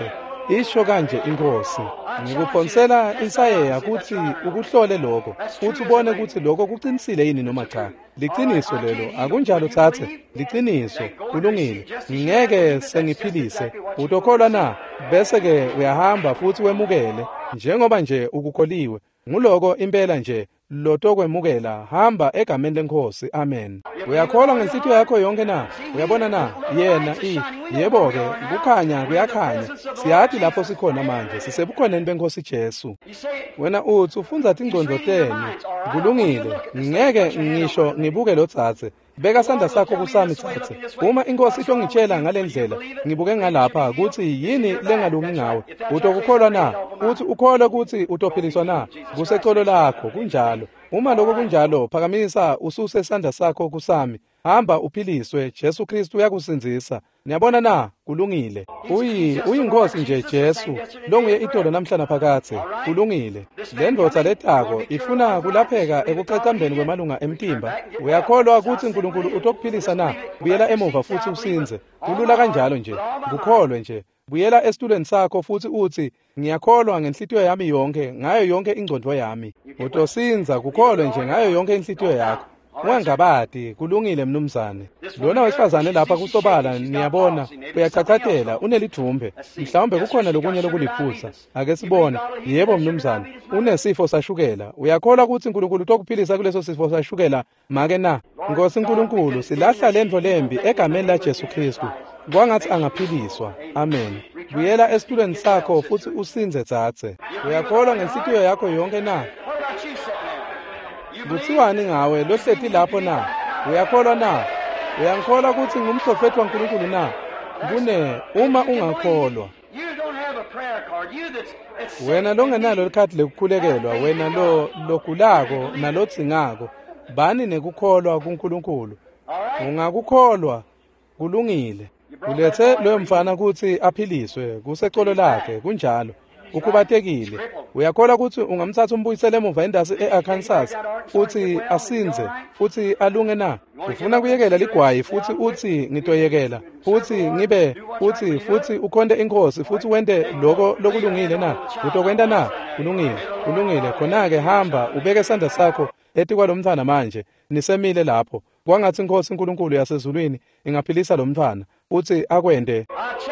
isho kanje inkosi, ngikuphonsela insayeya ukuthi ukuhlole lokho, uthi ubone ukuthi lokho kuqinisile yini noma cha. Liqiniso lelo, akunjalo thathe, liqiniso, kulungile, ngeke sengiphilise, utokholwa na, bese-ke uyahamba futhi wemukele, njengoba nje ukukholiwe, nguloko impela nje, lotokwemukela, hamba egameni lenkosi, amen. Uyakholwa ngenhliziyo yakho yonke na, uyabona na, yena, yebo-ke, kukhanya, kuyakhanya, siyathi lapho sikhona manje, sisebukhoneni benkosi Jesu. Wena uthi ufunza tingcondo tenu, kulungile, ngeke ngisho ngibuke lo dzadze, beka sandla sakho kusami dzadze. Uma inkosi itongitshela ngalendlela, ngibuke ngalapha ukuthi yini lengalungi ngawe, utokukholwa na, uthi ukholwe ukuthi utophiliswa na, kusecolo lakho, kunjalo. Uma lokho kunjalo, phakamisa ususe sandla sakho kusami, hamba uphiliswe, Jesu Kristu uyakusinzisa. Niyabona na, kulungile. Uyinkosi nje Jesu, longuye itolo namhlanje phakathe, kulungile. Le ndvodza letako ifuna kulapheka ekucacambeni kwemalunga emtimba. Uyakholwa ukuthi uNkulunkulu utokuphilisa na, buyela emuva futhi usinze. Kulula kanjalo nje, kukholwe nje. Buyela esitulweni sakho futhi uthi, ngiyakholwa ngenhliziyo yami yonke, ngayo yonke ingcondo yami. Utosinza kukholwe nje ngayo yonke inhliziyo yakho. Ungangabadi, kulungile mnumzane. Lona wesifazane lapha kusobala, niyabona, uyachachatela, unelithumbe. Mhlawumbe kukhona lokunye lokuliphutsa. Ake sibone, yebo mnumzane, unesifo sashukela. Uyakholwa ukuthi uNkulunkulu utokuphilisa kuleso sifo sashukela, make na. Nkosi uNkulunkulu, silahla lendvo lembi egameni la Jesu Kristu. Kwangathi angaphiliswa. Amen. Buyela esitulweni sakho futhi usinze dzadze. Uyakholwa ngenhliziyo yakho yonke na? Kuthiwani ngawe lohleti lapho na? Uyakholwa na? Uyangikholwa ukuthi ngumprofeti waNkulunkulu na? Kune uma ungakholwa. Wena longenalo likhadi lekukhulekelwa, wena logulako nalodzingako, bani nekukholwa kuNkulunkulu. Ungakukholwa, kulungile. Ulethe loyo mfana ukuthi aphiliswe, kusecolo lakhe, kunjalo. Ukhubatekile. Uyakholwa ukuthi ungamthatha umbuyisele emuva endasi eArkansas futhi asinze futhi alunge na? Ufuna kuyekela ligwayi futhi uthi ngitoyekela futhi ngibe futhi ukhonde inkosi futhi wende lokho lokulungile na? Utokwenda na? Kulungile. Khona-ke hamba ubeke isandla sakho eti kwalomntwana manje, nisemile lapho. Kwangathi inkosi uNkulunkulu yasezulwini ingaphilisa lo mntwana uthi akwende.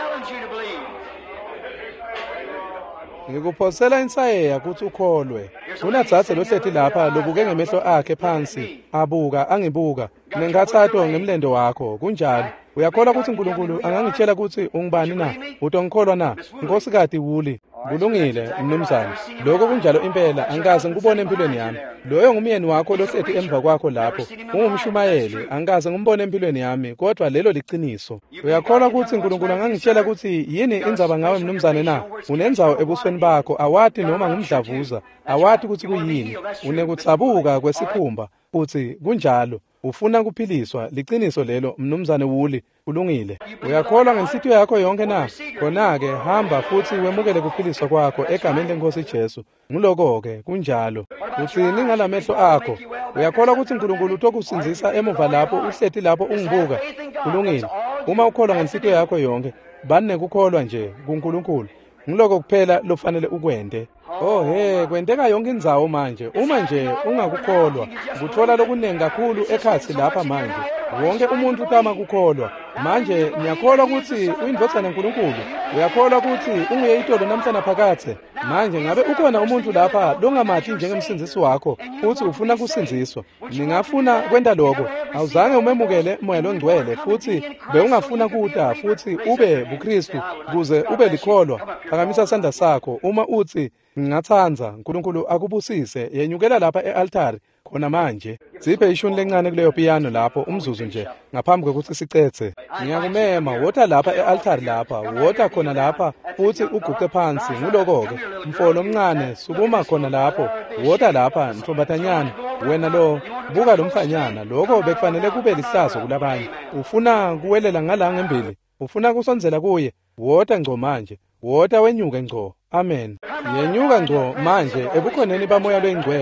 Ngikuphosela insayeya ukuthi ukholwe. Unadzadze lohleti lapha lobuke ngemehlo akhe phansi, abuka angibuka, nengathatho ngemlendo wakho, kunjalo. Uyakholwa ukuthi uNkulunkulu angangitshela ukuthi ungibani na? Utongikholwa na? Nkosikazi Wuli, kulungile mnumzane. Lokho kunjalo impela, angikaze ngikubone empilweni yami. Loyo ngumyeni wakho lohleti emva kwakho lapho. Ungumshumayeli, angikaze ngimbone empilweni yami, kodwa lelo liqiniso. Uyakholwa ukuthi uNkulunkulu angangitshela ukuthi yini indzaba ngawe mnumzane na? Unenzawo ebusweni bakho, awati noma ngumdlavuza, awati ukuthi kuyini. Unekutsabuka kwesikhumba, uthi kunjalo. Ufuna kuphiliswa, liqiniso lelo mnumzane Wuli, kulungile. Uyakholwa ngenhliziyo yakho yonke na? Khona-ke hamba futhi wemukele kuphiliswa kwakho egameni lenkosi Jesu. Nguloko-ke kunjalo. Uthini ngalamehlo akho? Uyakholwa ukuthi uNkulunkulu utokusinzisa emuva lapho uhleti lapho ungibuka? Kulungile. Uma ukholwa ngenhliziyo yakho yonke, bani nekukholwa nje kuNkulunkulu. Ngiloko kuphela lofanele ukwende. Kwenteka yonke indzawo manje. Uma nje ungakukholwa, kuthola lokuningi kakhulu ekhatsi lapha manje. Wonke umuntu utama kukholwa. Manje ngiyakholwa ukuthi uyindvodzana yaNkulunkulu. Uyakholwa ukuthi unguye itolo namhlanje phakathe. Manje ngabe ukhona umuntu lapha longamati njengemsindisi wakho, uthi ufuna kusinziswa. Ningafuna kwenda lokho. Awuzange umemukele umoya longcwele futhi beungafuna kuta futhi ube buKristu kuze ube likholwa. Phakamisa isandla sakho uma uthi ngingathanza uNkulunkulu akubusise, yenyukela lapha ealtari khona manje. Ziphe ishuni lencane kuleyo piano lapho umzuzu nje ngaphambi kokuthi sicethe. Ngiyakumema wota lapha ealtari lapha, wota khona lapha futhi uguqe phansi. Nguloko-ke mfolo omncane sukuma khona lapho, wota lapha ntombatanyana. Wena lo buka lo mfanyana, lokho bekufanele kube lihlazo kulabanye. Ufuna kuwelela ngala ngembili, ufuna kusonzela kuye, wota ngco manje, wota wenyuke ngco. Amen. Yenyuka ngco manje ebukhoneni bamoya lwengcwele.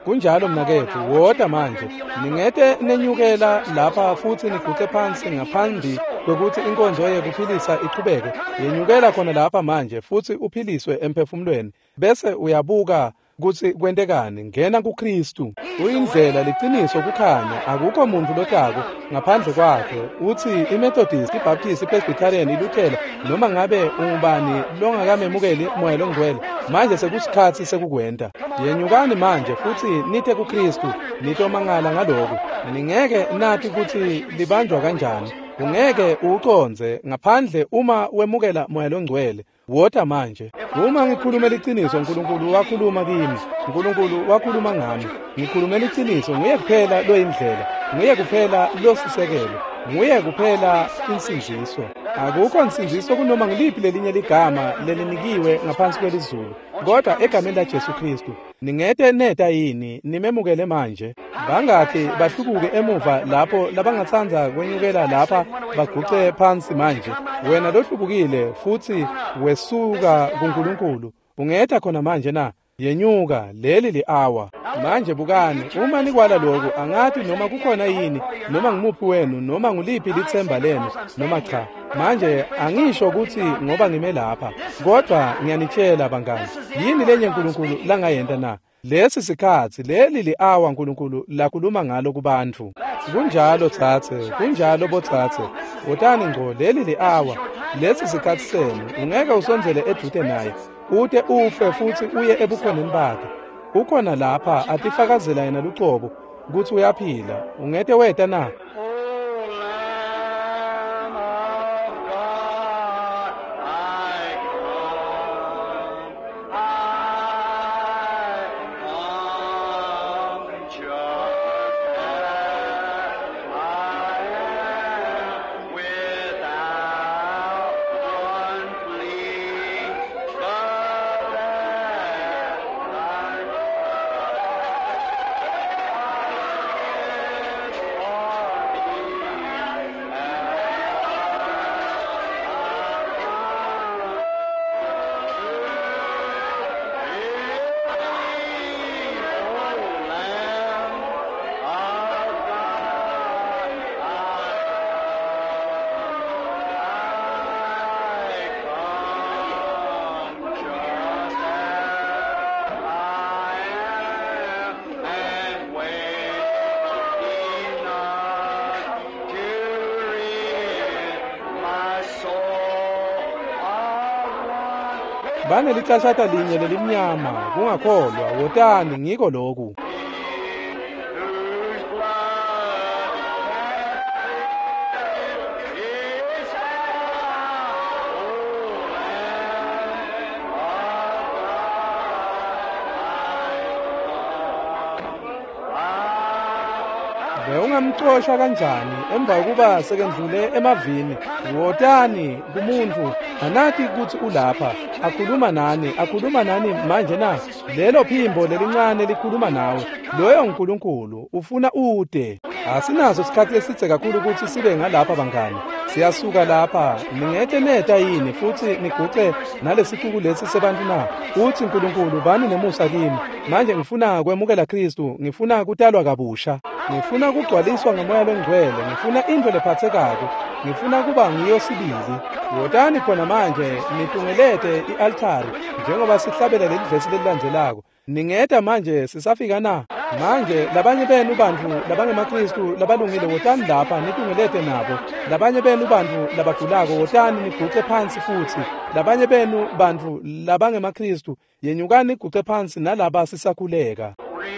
kunjalo mnakethu woda manje ningete nenyukela lapha futhi niguce phansi ngaphambi kwekuthi inkonzo yekuphilisa iqhubeke. Yenyukela khona lapha manje futhi uphiliswe emphefumulweni bese uyabuka kuthi kwentekani. Ngena kuKristu, uyindlela, liqiniso, kukhanya. Akukho muntu lotako ngaphandle kwakhe. Uthi iMethodist, iBaptist, iPresbyterian, iLuthela noma ngabe ungubani longakamemukeli moya longcwele, manje sekusikhathi sekukwenta. Yenyukani manje futhi nithe kuKristu, nitomangala ngalokho. Ningeke nathi ukuthi libanjwa kanjani. Ungeke uconze ngaphandle uma wemukela moya longcwele. Woda manje uma ngikhuluma liqiniso, uNkulunkulu wakhuluma kimi, uNkulunkulu wakhuluma ngami. Ngikhuluma liqiniso, nguye kuphela loyindlela, nguye kuphela losisekelo, nguye kuphela insinziso. Akukho insinziso kunoma ngiliphi lelinye ligama lelinikiwe ngaphansi kwelizulu, kodwa egameni laJesu Kristu. Ningete neta yini nimemukele manje? Bangakhi bahlubuke emuva lapho labangathanza kwenyukela lapha baguce phansi manje? Wena lohlubukile futhi wesuka kuNkulunkulu, ungetha khona manje na? Yenyuka, leli li-hour manje. Bukani uma nikwala lokho, angathi noma kukhona yini noma ngimuphi wenu noma nguliphi lithemba lenu noma cha. Manje angisho ukuthi ngoba ngime lapha, kodwa ngiyanitshela bangani, yini lenye uNkulunkulu langayenta na? Lesi sikhathi, leli li-hour uNkulunkulu lakhuluma ngalo kubantu. Kunjalo thathe, kunjalo bothathe. Wotani ngco, leli li-hour, lesi sikhathi senu. Ungeke usonzele eduze naye ude ufe futhi uye ebukhoneni bakhe. Ukhona lapha atifakazela yena lucobo ukuthi uyaphila. Ungete weta na? Bane licashata linye lelimnyama, kungakholwa. Wotani ngiko lokhu. Ungamxosha kanjani emva kokuba sekendlule emavini? Wotani kumuntu anathi ukuthi ulapha, akhuluma nani manje na? Lelo phimbo lelincane likhuluma nawe, loyo uNkulunkulu ufuna ude. Asinazo isikhathi esithe kakhulu ukuthi sibe ngalapha bangani. Siyasuka lapha, ningete neta yini futhi niguce nalesikuku lesi sebantu na? Uthi uNkulunkulu, bani nemusa kimi. Manje ngifuna kwemukela Kristu, ngifuna kutalwa kabusha. Ngifuna kugcwaliswa ngomoya longcwele, ngifuna indlu lephathekako, ngifuna kuba ngiyosibili. Wotani khona manje nitungelete i-altari njengoba sihlabela leli vesi lelilandzelako. Ningeta manje sisafika na? Manje labanye benu bantu labangemakristu labalungile, wotani lapha nitungelete nabo. Labanye benu bantu labagulako, wotani niguce phansi futhi. Labanye benu bantu labangemakristu, yenyukani niguce phansi nalaba sisakhuleka.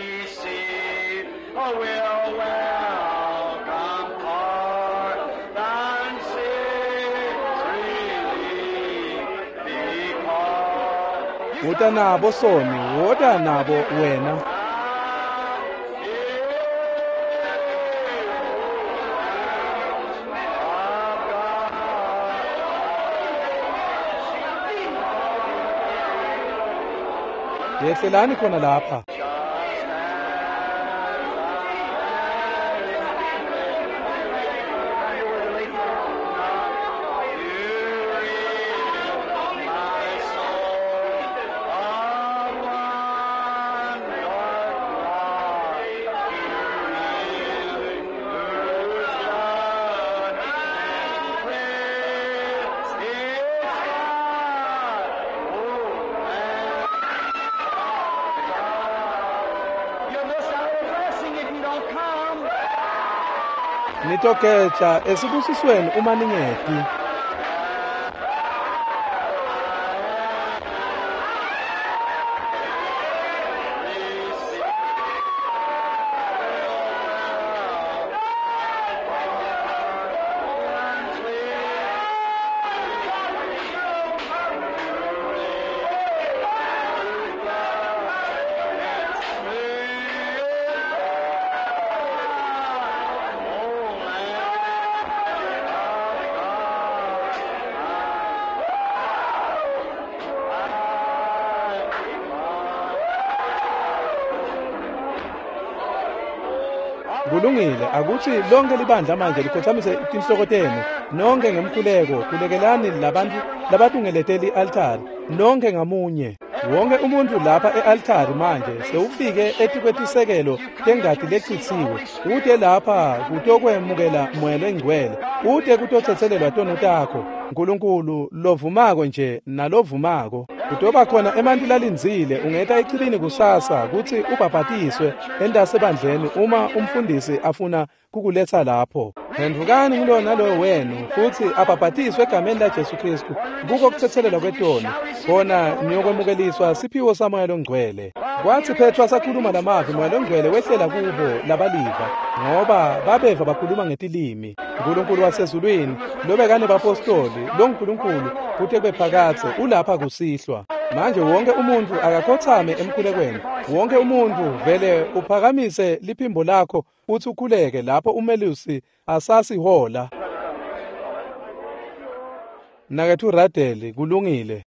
Woda nabo soni, woda nabo wena. Yehlelani khona lapha. nitogeja esibusisweni uma ningedi. Kulungile akuthi lonke libandla manje likhothamise inhloko zenu nonke ngemkhuleko kulekelani labantungeleteli i-altari nonke ngamunye. Wonke umuntu lapha e-altari manje sewufike etikwetisekelo tengadi lechithiwe ude lapha kutokwemukela moya lengcwele ude kutothethelelwa tono takho uNkulunkulu lovumako nje nalovumako. Kutoba khona emantilalinzile ungeta ichibini kusasa kuthi ubhabhatiswe endasebandleni uma umfundisi afuna kukuletha lapho. Phendukani kulo naloyo wenu futhi abhabhatiswe egameni laJesu Kristu kuko kuthethelelwa kwetono khona niyokwemukeliswa siphiwo samoya longcwele. Kwathi Petru asakhuluma lamazwi moya longcwele wehlela kubo labaliva ngoba babeva bakhuluma ngetilimi. uNkulunkulu wasezulwini lobekane bapostoli lo uNkulunkulu kuthe bephakathe ulapha kusihlwa. Manje wonke umuntu akakhothame emkhulekweni. Wonke umuntu vele uphakamise liphimbo lakho uthi ukhuleke lapho umelusi asasihola. Nakethu Radeli kulungile.